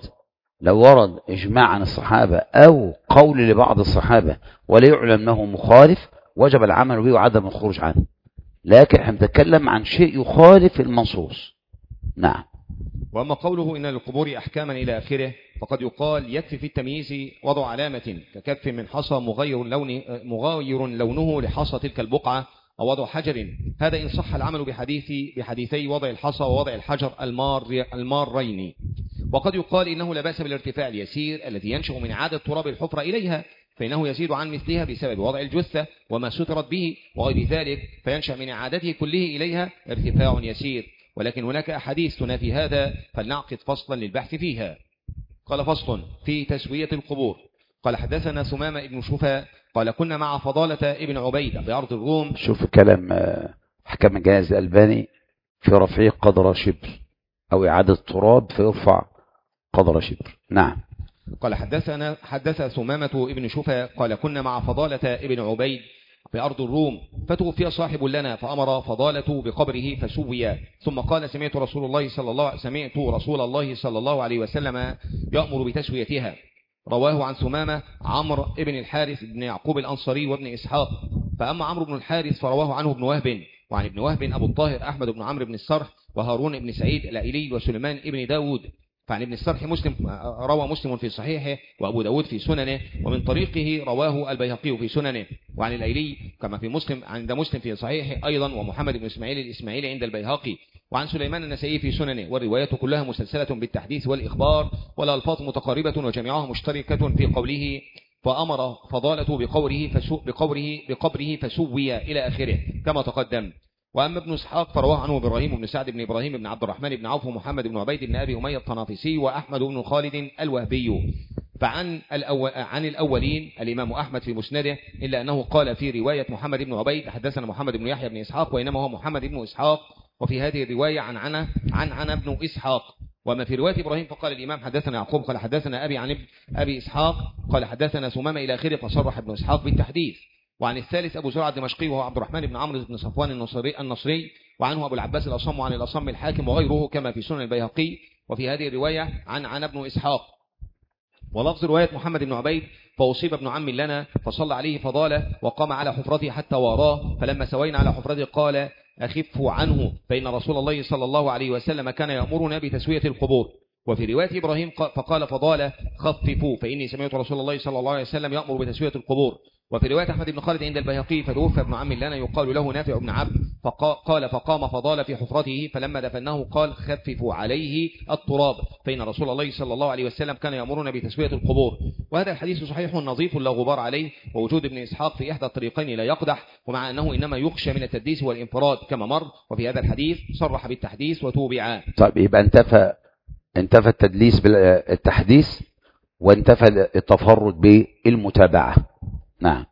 Speaker 1: ورد إجماع عن الصحابة أو قول لبعض الصحابة ولا يعلم أنه مخالف، وجب العمل به وعدم الخروج عنه. لكن احنا نتكلم عن شيء يخالف المنصوص. نعم.
Speaker 2: وأما قوله إن للقبور أحكاما إلى آخره، فقد يقال يكفي في التمييز وضع علامة ككف من حصى مغاير لونه لحصى تلك البقعة، أو وضع حجر. هذا إن صح العمل بحديثي وضع الحصى ووضع الحجر المارين. وقد يقال إنه لا بأس بالارتفاع اليسير الذي ينشأ من إعادة تراب الحفرة إليها، فإنه يزيد عن مثلها بسبب وضع الجثة وما سترت به وغير ذلك، فينشأ من إعادته كله إليها ارتفاع يسير. ولكن هناك أحاديث تنافي هذا، فلنعقد فصلا للبحث فيها. قال فصل في تسوية القبور. قال حدثنا ثمامة ابن شفا قال كنا مع فضالة ابن عبيد بأرض الروم.
Speaker 1: شوف كلام حكم الجنائز الألباني في رفعه قدر شبر، أو إعادة تراب فيرفع قدر شبر. نعم.
Speaker 2: قال حدث ثمامة ابن شفا قال كنا مع فضالة ابن عبيد بأرض الروم، فتوفي صاحب لنا فأمر فضالة بقبره فسوي، ثم قال سمعت رسول الله صلى الله عليه وسلم يأمر بتسويتها. رواه عن ثمامة عمرو ابن الحارث بن يعقوب الأنصاري وابن إسحاق. فأما عمرو بن الحارث فرواه عنه ابن وهب، وعن ابن وهب أبو الطاهر أحمد بن عمرو بن السرح وهارون بن سعيد الأيلي وسليمان ابن داود. فعن ابن السرح روى مسلم في صحيحه وأبو داود في سننه، ومن طريقه رواه البيهقي في سننه. وعن الأيلي كما في مسلم عند مسلم في صحيحه أيضا، ومحمد بن إسماعيل الإسماعيلي عند البيهقي. وعن سليمان النسائي في سننه، والروايات كلها مسلسلة بالتحديث والإخبار، والألفاظ متقاربة وجميعها مشتركة في قوله فأمر فضالة بقبره فسوي إلى آخره كما تقدم. وأما ابن إسحاق فرواه عنه إبراهيم بن سعد بن إبراهيم بن عبد الرحمن بن عوف ومحمد بن عبيد بن أبي أمية الطنافسي وأحمد بن خالد الوهبي. عن الأولين الإمام أحمد في مسنده، إلا أنه قال في رواية محمد بن عبيد حدثنا محمد بن يحيى بن إسحاق، وإنما هو محمد بن إسحاق. وفي هذه الرواية عن بن إسحاق. وما في رواية إبراهيم فقال الإمام حدثنا يعقوب قال حدثنا أبي عن أبي إسحاق قال حدثنا ثمامة إلى آخره، فصرح ابن إسحاق بالتحديث. وعن الثالث أبو زرعة الدمشقي وهو عبد الرحمن بن عمرو بن صفوان النصري وعنه أبو العباس الأصم وعن الأصم الحاكم وغيره كما في سنن البيهقي. وفي هذه الرواية عن ابن إسحاق. ولفظ رواية محمد بن عبيد: فأصيب ابن عم لنا فصلى عليه فضاله وقام على حفرته حتى واراه، فلما سوينا على حفرته قال: أخفوا عنه فإن رسول الله صلى الله عليه وسلم كان يأمرنا بتسوية القبور. وفي رواية إبراهيم فقال فضاله: خففوا فإني سمعت رسول الله صلى الله عليه وسلم يأمر بتسوية القبور. وفي رواية أحمد بن خالد عند البيهقي: فتوفى ابن عم لنا يقال له نافع بن عبد، قال فقام فضال في حفرته، فلما دفنه قال: خففوا عليه التراب فإن رسول الله صلى الله عليه وسلم كان يأمرنا بتسوية القبور. وهذا الحديث صحيح نظيف لا غبار عليه، ووجود ابن إسحاق في إحدى الطريقين لا يقدح، ومع أنه إنما يخشى من التدليس والانفراد كما مر. وفي هذا الحديث صرح بالتحديث وتوبع.
Speaker 1: طيب يبقى انتفى التدليس بالتحديث وانتفى التفرد بالمتابعة. نعم.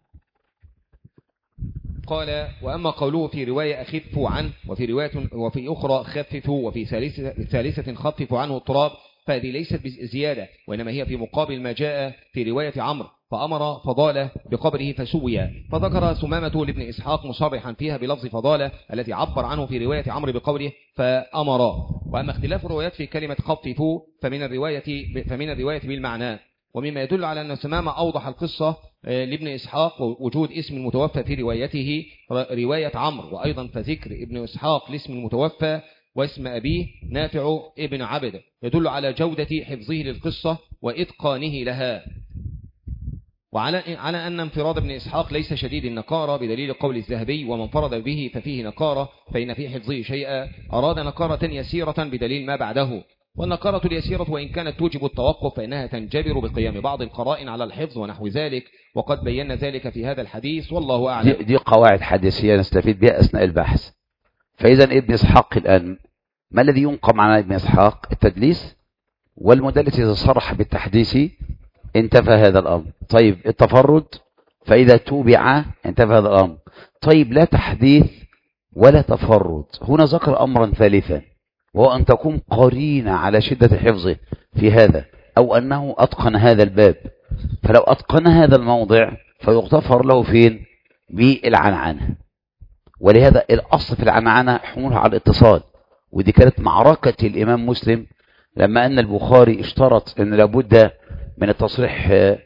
Speaker 2: قال: وأما قوله في رواية أخفوا عنه وفي أخرى خففوا وفي ثالثة خففوا عنه التراب، فهذه ليست بزيادة، وإنما هي في مقابل ما جاء في رواية عمرو: فأمر فضالة بقبره فسويا. فذكر ثمامة لابن إسحاق مصرحا فيها بلفظ فضالة التي عبر عنه في رواية عمرو بقبره فأمر. وأما اختلاف الروايات في كلمة خففوا فمن الرواية بالمعنى. ومما يدل على أن ثمامة أوضح القصة لابن إسحاق وجود اسم المتوفى في روايته رواية عمرو، وأيضا فذكر ابن إسحاق لاسم المتوفى واسم أبيه نافع ابن عبد يدل على جودة حفظه للقصة وإتقانه لها. وعلى أن انفراد ابن إسحاق ليس شديد النكارة بدليل قول الذهبي: ومن فرد به ففيه نكارة فإن في حفظه شيئا. أراد نكارة يسيرة بدليل ما بعده. والنكارة اليسيرة وإن كانت توجب التوقف فإنها تنجبر بقيام بعض القرائن على الحفظ ونحو ذلك، وقد بينا ذلك في هذا الحديث والله أعلم.
Speaker 1: دي قواعد حديثية نستفيد بها أثناء البحث. فإذا ابن إسحاق الآن ما الذي ينقم على ابن إسحاق؟ التدليس، والمدلس إذا صرح بالتحديث انتفى هذا الأمر. طيب التفرد فإذا توبع انتفى هذا الأمر. طيب لا تحديث ولا تفرد. هنا ذكر أمرا ثالثا، وهو أن تكون قرينة على شدة حفظه في هذا، أو أنه أتقن هذا الباب. فلو أتقن هذا الموضع فيغتفر له فين؟ بالعنعنة. ولهذا الأصل في العنعنة حمولها على الاتصال، ودي كانت معركة الإمام مسلم لما أن البخاري اشترط أن لابد من التصريح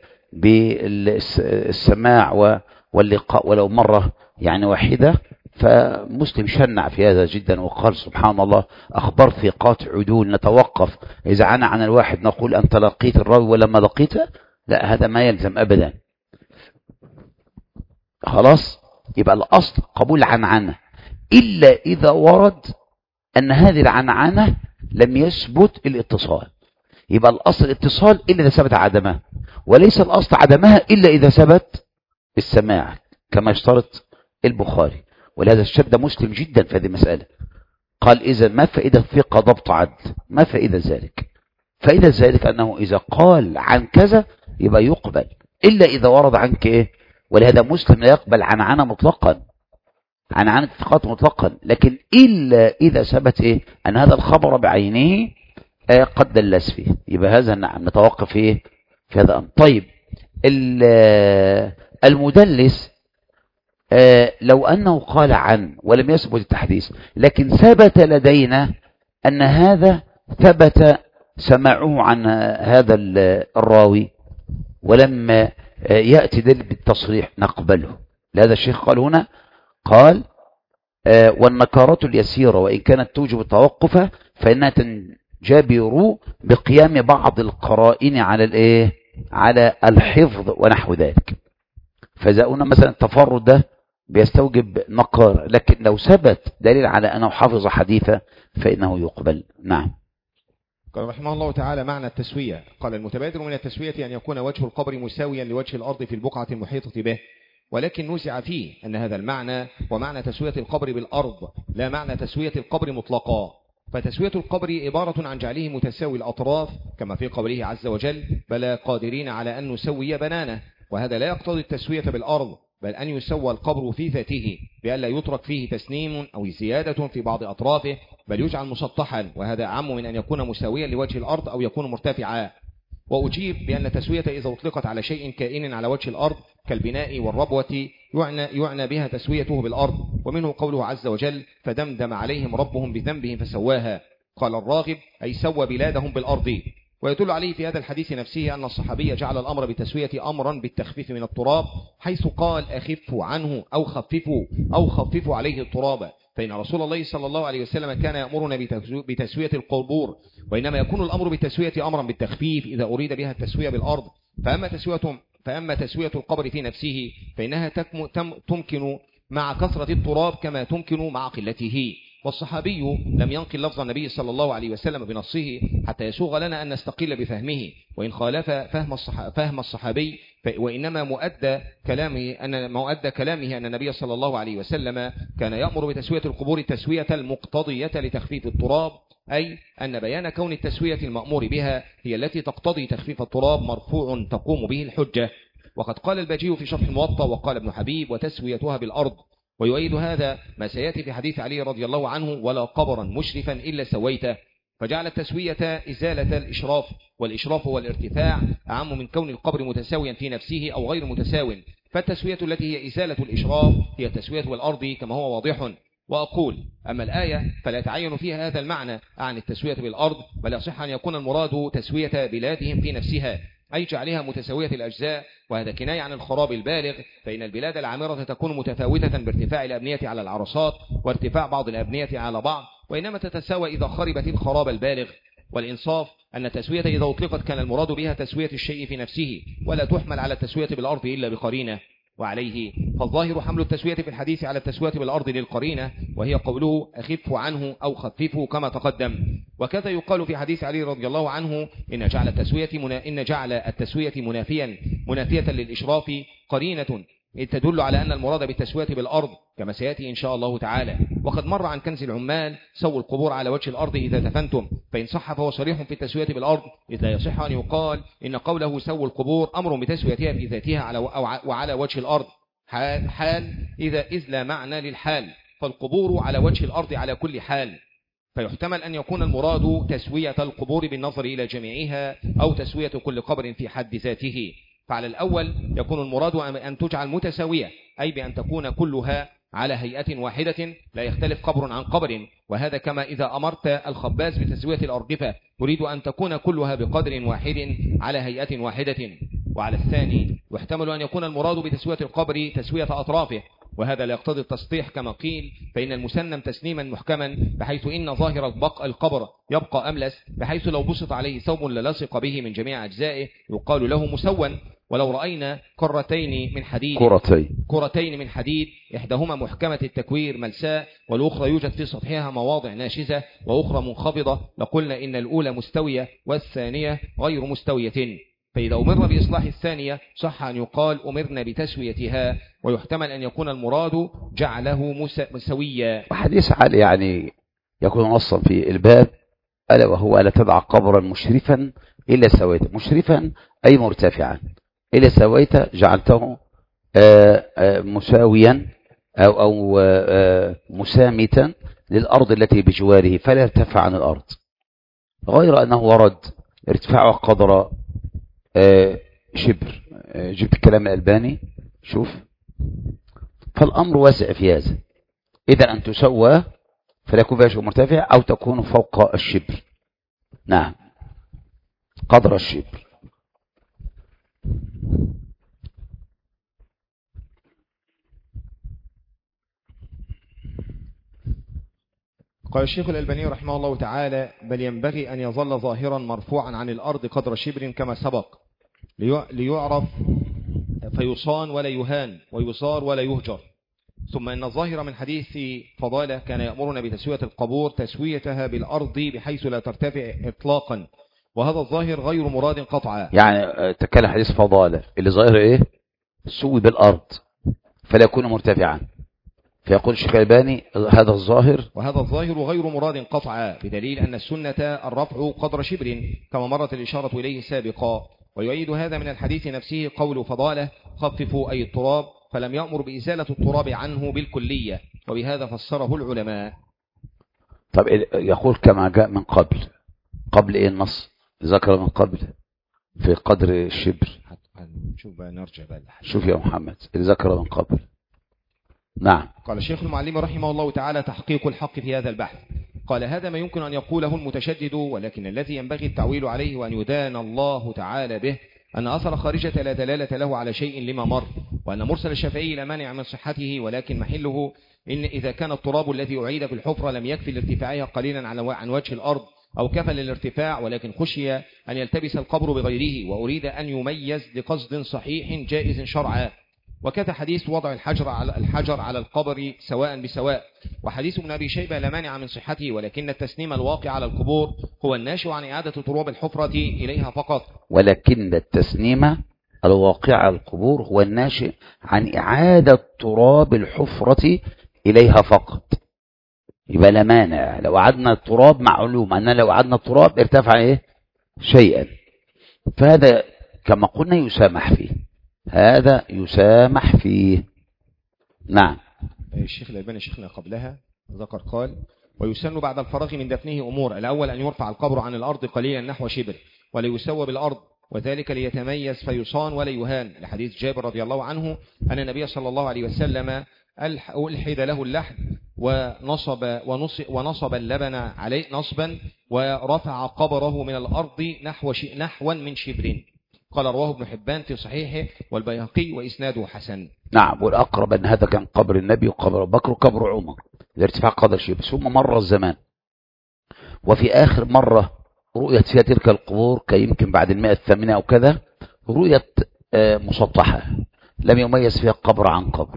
Speaker 1: بالسماع واللقاء ولو مرة يعني واحدة. فمسلم شنع في هذا جدا وقال: سبحان الله، أخبار ثقات عدول نتوقف إذا عن الواحد نقول أنت لقيت الراوي ولما لقيته؟ لا، هذا ما يلزم أبدا. خلاص، يبقى الأصل قبول العنعنة، إلا إذا ورد أن هذه العنعنة لم يثبت الاتصال. يبقى الأصل الاتصال إلا إذا ثبت عدمها، وليس الأصل عدمها إلا إذا ثبت السماع كما اشترط البخاري. ولهذا اشتد مسلم جدا في هذه المسألة. قال: إذا ما فائدة ثقة ضبط عدل؟ ما فائدة ذلك؟ فائدة ذلك أنه إذا قال عن كذا يبقى يقبل، إلا إذا ورد عنك إيه. ولهذا مسلم لا يقبل عنعنة مطلقا، عنعنة الثقات مطلقا، لكن إلا إذا ثبت إيه أن هذا الخبر بعينه قد دلس فيه، يبقى هذا نعم نتوقف فيه في هذا الأمر. طيب المدلس لو أنه قال عن ولم يثبت التحديث، لكن ثبت لدينا أن هذا ثبت سماعه عن هذا الراوي ولم يأتي دليل بالتصريح نقبله. لهذا الشيخ قال هنا، قال: والنكارات اليسيرة وإن كانت توجب التوقف فإنها تنجبر بقيام بعض القرائن على الحفظ ونحو ذلك. فإذا قلنا مثلا التفرد ده بيستوجب نقار، لكن لو ثبت دليل على أنه حافظ حديثا فإنه يقبل. نعم.
Speaker 2: قال رحمه الله تعالى: معنى التسوية. قال: المتبادر من التسوية أن يكون وجه القبر مساويا لوجه الأرض في البقعة المحيطة به، ولكن نزع فيه أن هذا المعنى ومعنى تسوية القبر بالأرض، لا معنى تسوية القبر مطلقا. فتسوية القبر عبارة عن جعله متساوي الأطراف كما في قوله عز وجل: بلى قادرين على أن نسوي بنانه. وهذا لا يقتضي التسوية بالأرض، بل أن يسوى القبر في ذاته بألا يترك فيه تسنيم أو زيادة في بعض أطرافه، بل يجعل مسطحا، وهذا أعم من أن يكون مساويا لوجه الأرض أو يكون مرتفعا. وأجيب بأن تسوية إذا أطلقت على شيء كائن على وجه الأرض كالبناء والربوة يعنى بها تسويته بالأرض، ومنه قوله عز وجل فدمدم عليهم ربهم بذنبهم فسواها. قال الراغب أي سوى بلادهم بالأرض. ويدل عليه في هذا الحديث نفسه أن الصحابي جعل الأمر بتسوية أمرا بالتخفيف من التراب، حيث قال أخفوا عنه أو خففوا عليه التراب، فإن رسول الله صلى الله عليه وسلم كان يأمرنا بتسوية القبور، وإنما يكون الأمر بالتسوية أمرا بالتخفيف إذا أريد بها التسوية بالأرض. فأما تسوية القبر في نفسه فإنها تمكن مع كثرة التراب كما تمكن مع قلته. والصحابي لم ينقل لفظ النبي صلى الله عليه وسلم بنصه حتى يسوغ لنا أن نستقل بفهمه، وإن خالف فهم الصحابي وإنما مؤدى كلامه أن النبي صلى الله عليه وسلم كان يأمر بتسوية القبور التسوية المقتضية لتخفيف التراب، أي أن بيان كون التسوية المأمور بها هي التي تقتضي تخفيف التراب مرفوع تقوم به الحجة. وقد قال الباجي في شرح الموطأ وقال ابن حبيب وتسويتها بالأرض. ويؤيد هذا ما سيأتي في حديث علي رضي الله عنه ولا قبرا مشرفا إلا سويته، فجعل التسوية إزالة الإشراف، والإشراف هو الارتفاع أعم من كون القبر متساويا في نفسه أو غير متساو، فالتسوية التي هي إزالة الإشراف هي التسوية بالأرض كما هو واضح. وأقول أما الآية فلا يتعين فيها هذا المعنى عن التسوية بالأرض، بل يصح أن يكون المراد تسوية بلادهم في نفسها، أي جعلها متساوية الأجزاء، وهذا كناية عن الخراب البالغ، فإن البلاد العامرة تكون متفاوتة بارتفاع الأبنية على العرصات وارتفاع بعض الأبنية على بعض، وإنما تتساوى إذا خربت الخراب البالغ. والإنصاف أن التسوية إذا أطلقت كان المراد بها تسوية الشيء في نفسه، ولا تحمل على التسوية بالأرض إلا بقرينة. وعليه فالظاهر حمل التسوية في الحديث على التسوية بالأرض للقرينة، وهي قوله أخفوا عنه أو خففوا كما تقدم. وكذا يقال في حديث علي رضي الله عنه إن جعل التسوية منافية للإشراف قرينة تدل على أن المراد بالتسوية بالأرض كما سيأتي إن شاء الله تعالى. وقد مر عن كنز العمال سووا القبور على وجه الأرض إذا دفنتم، فإن صح فهو صريح في التسوية بالأرض، إذ لا يصح أن يقال إن قوله سووا القبور أمر بتسويتها في ذاتها وعلى وجه الأرض حال إذ لا معنى للحال، فالقبور على وجه الأرض على كل حال، فيحتمل أن يكون المراد تسوية القبور بالنظر إلى جميعها أو تسوية كل قبر في حد ذاته. فعلى الأول يكون المراد أن تجعل متساوية، أي بأن تكون كلها على هيئة واحدة لا يختلف قبر عن قبر، وهذا كما إذا أمرت الخباز بتسوية الأرغفة تريد أن تكون كلها بقدر واحد على هيئة واحدة. وعلى الثاني يحتمل أن يكون المراد بتسوية القبر تسوية أطرافه، وهذا لا يقتضي التصطيح كما قيل، فإن المسنم تسنيما محكما بحيث إن ظاهر القبر يبقى أملس، بحيث لو بسط عليه ثوب للصق به من جميع أجزائه يقال له مسون. ولو رأينا كرتين من حديد إحداهما محكمة التكوير ملساء والأخرى يوجد في سطحها مواضع ناشزة وأخرى منخفضة لقلنا إن الأولى مستوية والثانية غير مستوية، فإذا أمرنا بإصلاح الثانية صح أن يقال أمرنا بتسويتها، ويحتمل أن يكون المراد جعله مسويا.
Speaker 1: وحديث علي يعني يكون نصا في الباب، ألا وهو ألا تدع قبرا مشرفا إلا سويته، مشرفا أي مرتفعا، إلا سويته جعلته مساويا أو مسامتا للأرض التي بجواره فلا يرتفع عن الأرض، غير أنه ورد ارتفاعه قدر شبر. جبت الكلام الألباني شوف، فالأمر واسع في هذا، إذا أن تسوى فلا يكون فيها شيء مرتفع أو تكون فوق الشبر، نعم قدر الشبر.
Speaker 2: قال الشيخ الألباني رحمه الله تعالى بل ينبغي أن يظل ظاهرا مرفوعا عن الأرض قدر شبر كما سبق ليعرف فيصان ولا يهان ويصار ولا يهجر. ثم إن الظاهر من حديث فضالة كان يأمرنا بتسوية القبور تسويتها بالأرض بحيث لا ترتفع إطلاقا، وهذا الظاهر غير مراد قطعا. يعني
Speaker 1: تكلم حديث فضالة اللي ظاهر إيه؟ سوي بالأرض فلا يكون مرتفعا، فيقول الشيخ الألباني هذا الظاهر
Speaker 2: وهذا الظاهر غير مراد قطعا، بدليل أن السنة الرفع قدر شبر كما مرت الإشارة إليه سابقا. ويؤيد هذا من الحديث نفسه قول فضالة خففوا أي التراب، فلم يأمر بإزالة التراب عنه بالكلية، وبهذا فسره العلماء.
Speaker 1: طب يقول كما جاء من قبل إيه النص ذكر من قبل؟ في قدر الشبر.
Speaker 2: هنشوف بقى، نرجع بقى للحديث.
Speaker 1: شوف يا محمد اللي ذكر من قبل. نعم.
Speaker 2: قال الشيخ المعلم رحمه الله تعالى: تحقيق الحق في هذا البحث. قال: هذا ما يمكن أن يقوله المتشدد، ولكن الذي ينبغي التعويل عليه وأن يدان الله تعالى به أن أثر خارجة لا دلالة له على شيء لما مر، وأن مرسل الشافعي لا مانع من صحته، ولكن محله إن إذا كان التراب الذي أعيد في الحفرة لم يكفي لارتفاعها قليلا عن وجه الأرض، أو كفى للارتفاع ولكن خشي أن يلتبس القبر بغيره، وأريد أن يميز لقصد صحيح جائز شرعا. وكذا حديث وضع الحجر على القبر سواء بسواء، وحديث ابن أبي شيبة لا مانع من صحته، ولكن التسنيم الواقع على القبور هو الناشئ عن إعادة تراب الحفرة إليها فقط.
Speaker 1: ولكن التسنيم الواقع على القبور هو الناشئ عن إعادة تراب الحفرة إليها فقط. يبقى لا مانع لو أعدنا التراب، معلوم أن لو أعدنا التراب ارتفع إيه؟ شيئا. فهذا كما قلنا يسامح فيه، هذا يسامح فيه. نعم.
Speaker 2: الشيخ الألباني شيخنا قبلها ذكر قال: ويسن بعد الفراغ من دفنه أمور. الأول أن يرفع القبر عن الأرض قليلا نحو شبر، ولا يسوى بالأرض، وذلك ليتميز فيصان ولا يهان، لحديث جابر رضي الله عنه أن النبي صلى الله عليه وسلم ألحد له اللحد ونصب اللبن عليه نصبا، ورفع قبره من الأرض نحوا من شبر. قال: رواه ابن حبان في صحيحه والبيهقي وإسناده حسن.
Speaker 1: نعم. والأقرب أن هذا كان قبر النبي وقبر أبو بكر وقبر عمر لارتفاع قدر شبر. ثم مر الزمان، وفي آخر مرة رؤيت فيها تلك القبور كيمكن بعد 108 أو كذا، رؤيت مسطحة لم يميز فيها قبر عن قبر.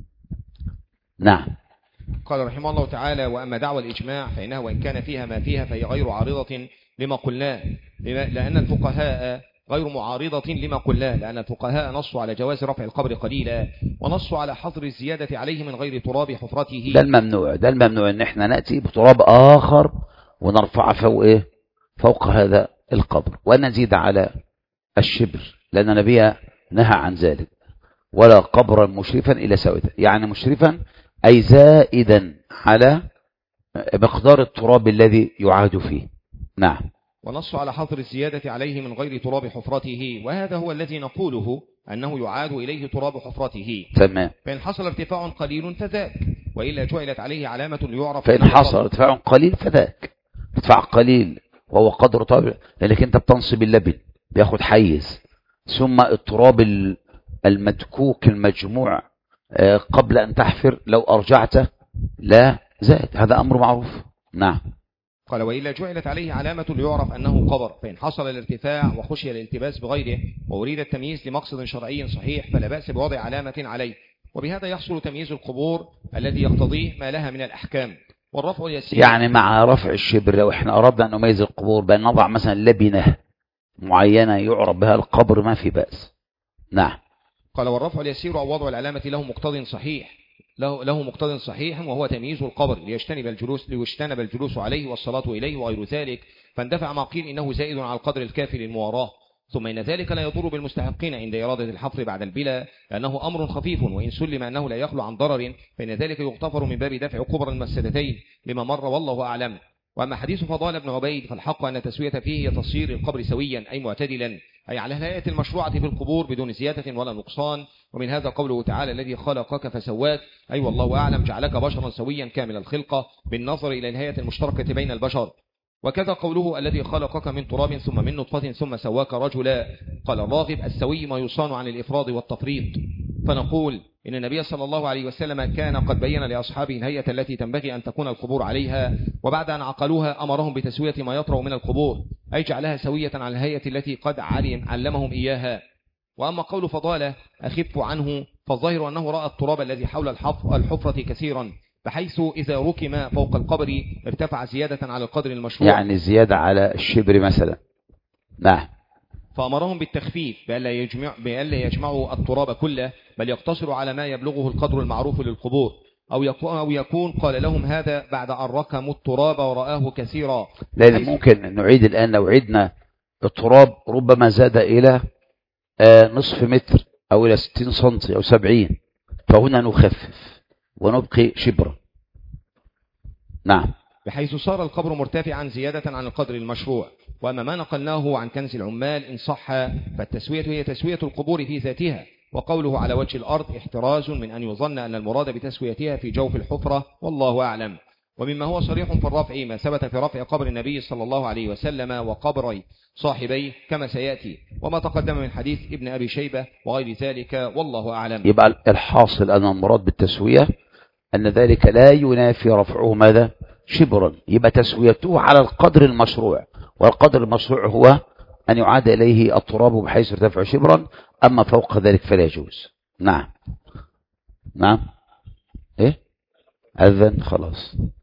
Speaker 1: نعم.
Speaker 2: قال رحمه الله تعالى: وأما دعوى الإجماع فإنها وإن كان فيها ما فيها فهي غير عارضة لما قلناه، لأن الفقهاء غير معارضة لما قلناه، لأن الفقهاء نصوا على جواز رفع القبر قليلا، ونصوا على حظر الزيادة عليه من غير تراب حفرته.
Speaker 1: ده الممنوع ان احنا نأتي بتراب آخر ونرفع فوق هذا القبر، ونزيد على الشبر، لأن النبي نهى عن ذلك. ولا قبرا مشرفا إلى سويته، يعني مشرفا أي زائدا على مقدار التراب الذي يعاد فيه. نعم.
Speaker 2: ونص على حظر الزيادة عليه من غير تراب حفرته، وهذا هو الذي نقوله أنه يعاد إليه تراب حفرته.
Speaker 1: تمام.
Speaker 2: فإن حصل ارتفاع قليل فذاك، وإلا جعلت عليه علامة ليعرف.
Speaker 1: فإن حصل ارتفاع قليل فذاك، ارتفاع قليل وهو قدر طابع، لأنك أنت بتنصب اللبن بياخد حيز، ثم التراب المدكوك المجموع قبل أن تحفر لو أرجعته لا زاد، هذا أمر معروف. نعم.
Speaker 2: قال: وإلا جعلت عليه علامة ليعرف أنه قبر، فإن حصل الارتفاع وخشي الالتباس بغيره وأريد التمييز لمقصد شرعي صحيح فلا بأس بوضع علامة عليه، وبهذا يحصل تمييز القبور الذي يقتضيه ما لها من الأحكام. والرفع يسير،
Speaker 1: يعني مع رفع الشبر لو احنا أردنا أن نميز القبور بأن نضع مثلا لبنة معينة يعرف بها القبر ما في بأس. نعم.
Speaker 2: قال: والرفع اليسير أو وضع العلامة له مقتضى صحيح وهو تمييز القبر ليجتنب الجلوس عليه والصلاة إليه وغير ذلك، فاندفع ما قيل إنه زائد على القدر الكافي للمواراه. ثم إن ذلك لا يضر بالمستحقين عند إرادة الحفر بعد البلا، لأنه أمر خفيف، وإن سلم أنه لا يخلو عن ضرر فإن ذلك يغتفر من باب دفع كبر المفسدتين لما مر، والله أعلم. وأما حديث فضال بن عبيد فالحق أن التسوية فيه هي تصير القبر سويا أي معتدلا، أي على الهيئة المشروعة في القبور بدون زيادة ولا نقصان. ومن هذا قوله تعالى: الذي خلقك فسواك، أي والله أعلم جعلك بشرا سويا كامل الخلقة بالنظر إلى الهيئة المشتركة بين البشر. وكذا قوله: الذي خلقك من تراب ثم من نطفة ثم سواك رجلا. قال الراغب: السوي ما يصان عن الإفراط والتفريط. فنقول إن النبي صلى الله عليه وسلم كان قد بين لأصحابه الهيئة التي تنبغي أن تكون القبور عليها، وبعد أن عقلوها أمرهم بتسوية ما يطرأ من القبور، أي جعلها سوية على الهيئة التي قد علمهم إياها. وأما قول فضالة أخف عنه فالظاهر أنه رأى التراب الذي حول الحفرة كثيرا، بحيث إذا ركم فوق القبر ارتفع زيادة على القدر المشروع،
Speaker 1: يعني زيادة على الشبر مثلا. نعم.
Speaker 2: فأمرهم بالتخفيف بألا يجمعوا التراب كله، بل يقتصروا على ما يبلغه القدر المعروف للقبور، أو يكون قال لهم هذا بعد أن ركموا التراب ورآه كثيرا.
Speaker 1: لأن ممكن نعيد الآن، لو عدنا التراب ربما زاد إلى نصف متر أو إلى 60 سنتي أو 70، فهنا نخفف ونبقي شبرا. نعم.
Speaker 2: بحيث صار القبر مرتفعا زيادة عن القدر المشروع. وأما ما نقلناه عن كنز العمال إن صح فالتسوية هي تسوية القبور في ذاتها، وقوله على وجه الأرض احتراز من أن يظن أن المراد بتسويتها في جوف الحفرة، والله أعلم. ومما هو صريح في الرفع ما ثبت في رفع قبر النبي صلى الله عليه وسلم وقبري صاحبيه كما سيأتي، وما تقدم من حديث ابن أبي شيبة وغير ذلك، والله أعلم.
Speaker 1: يبقى الحاصل أن المراد بالتسوية أن ذلك لا ينافي رفعه ماذا؟ شبرا. يبقى تسويته على القدر المشروع، والقدر المشروع هو أن يعاد إليه التراب بحيث يرتفع شبرا، أما فوق ذلك فلا يجوز. نعم. نعم. إيه؟ أذن خلاص.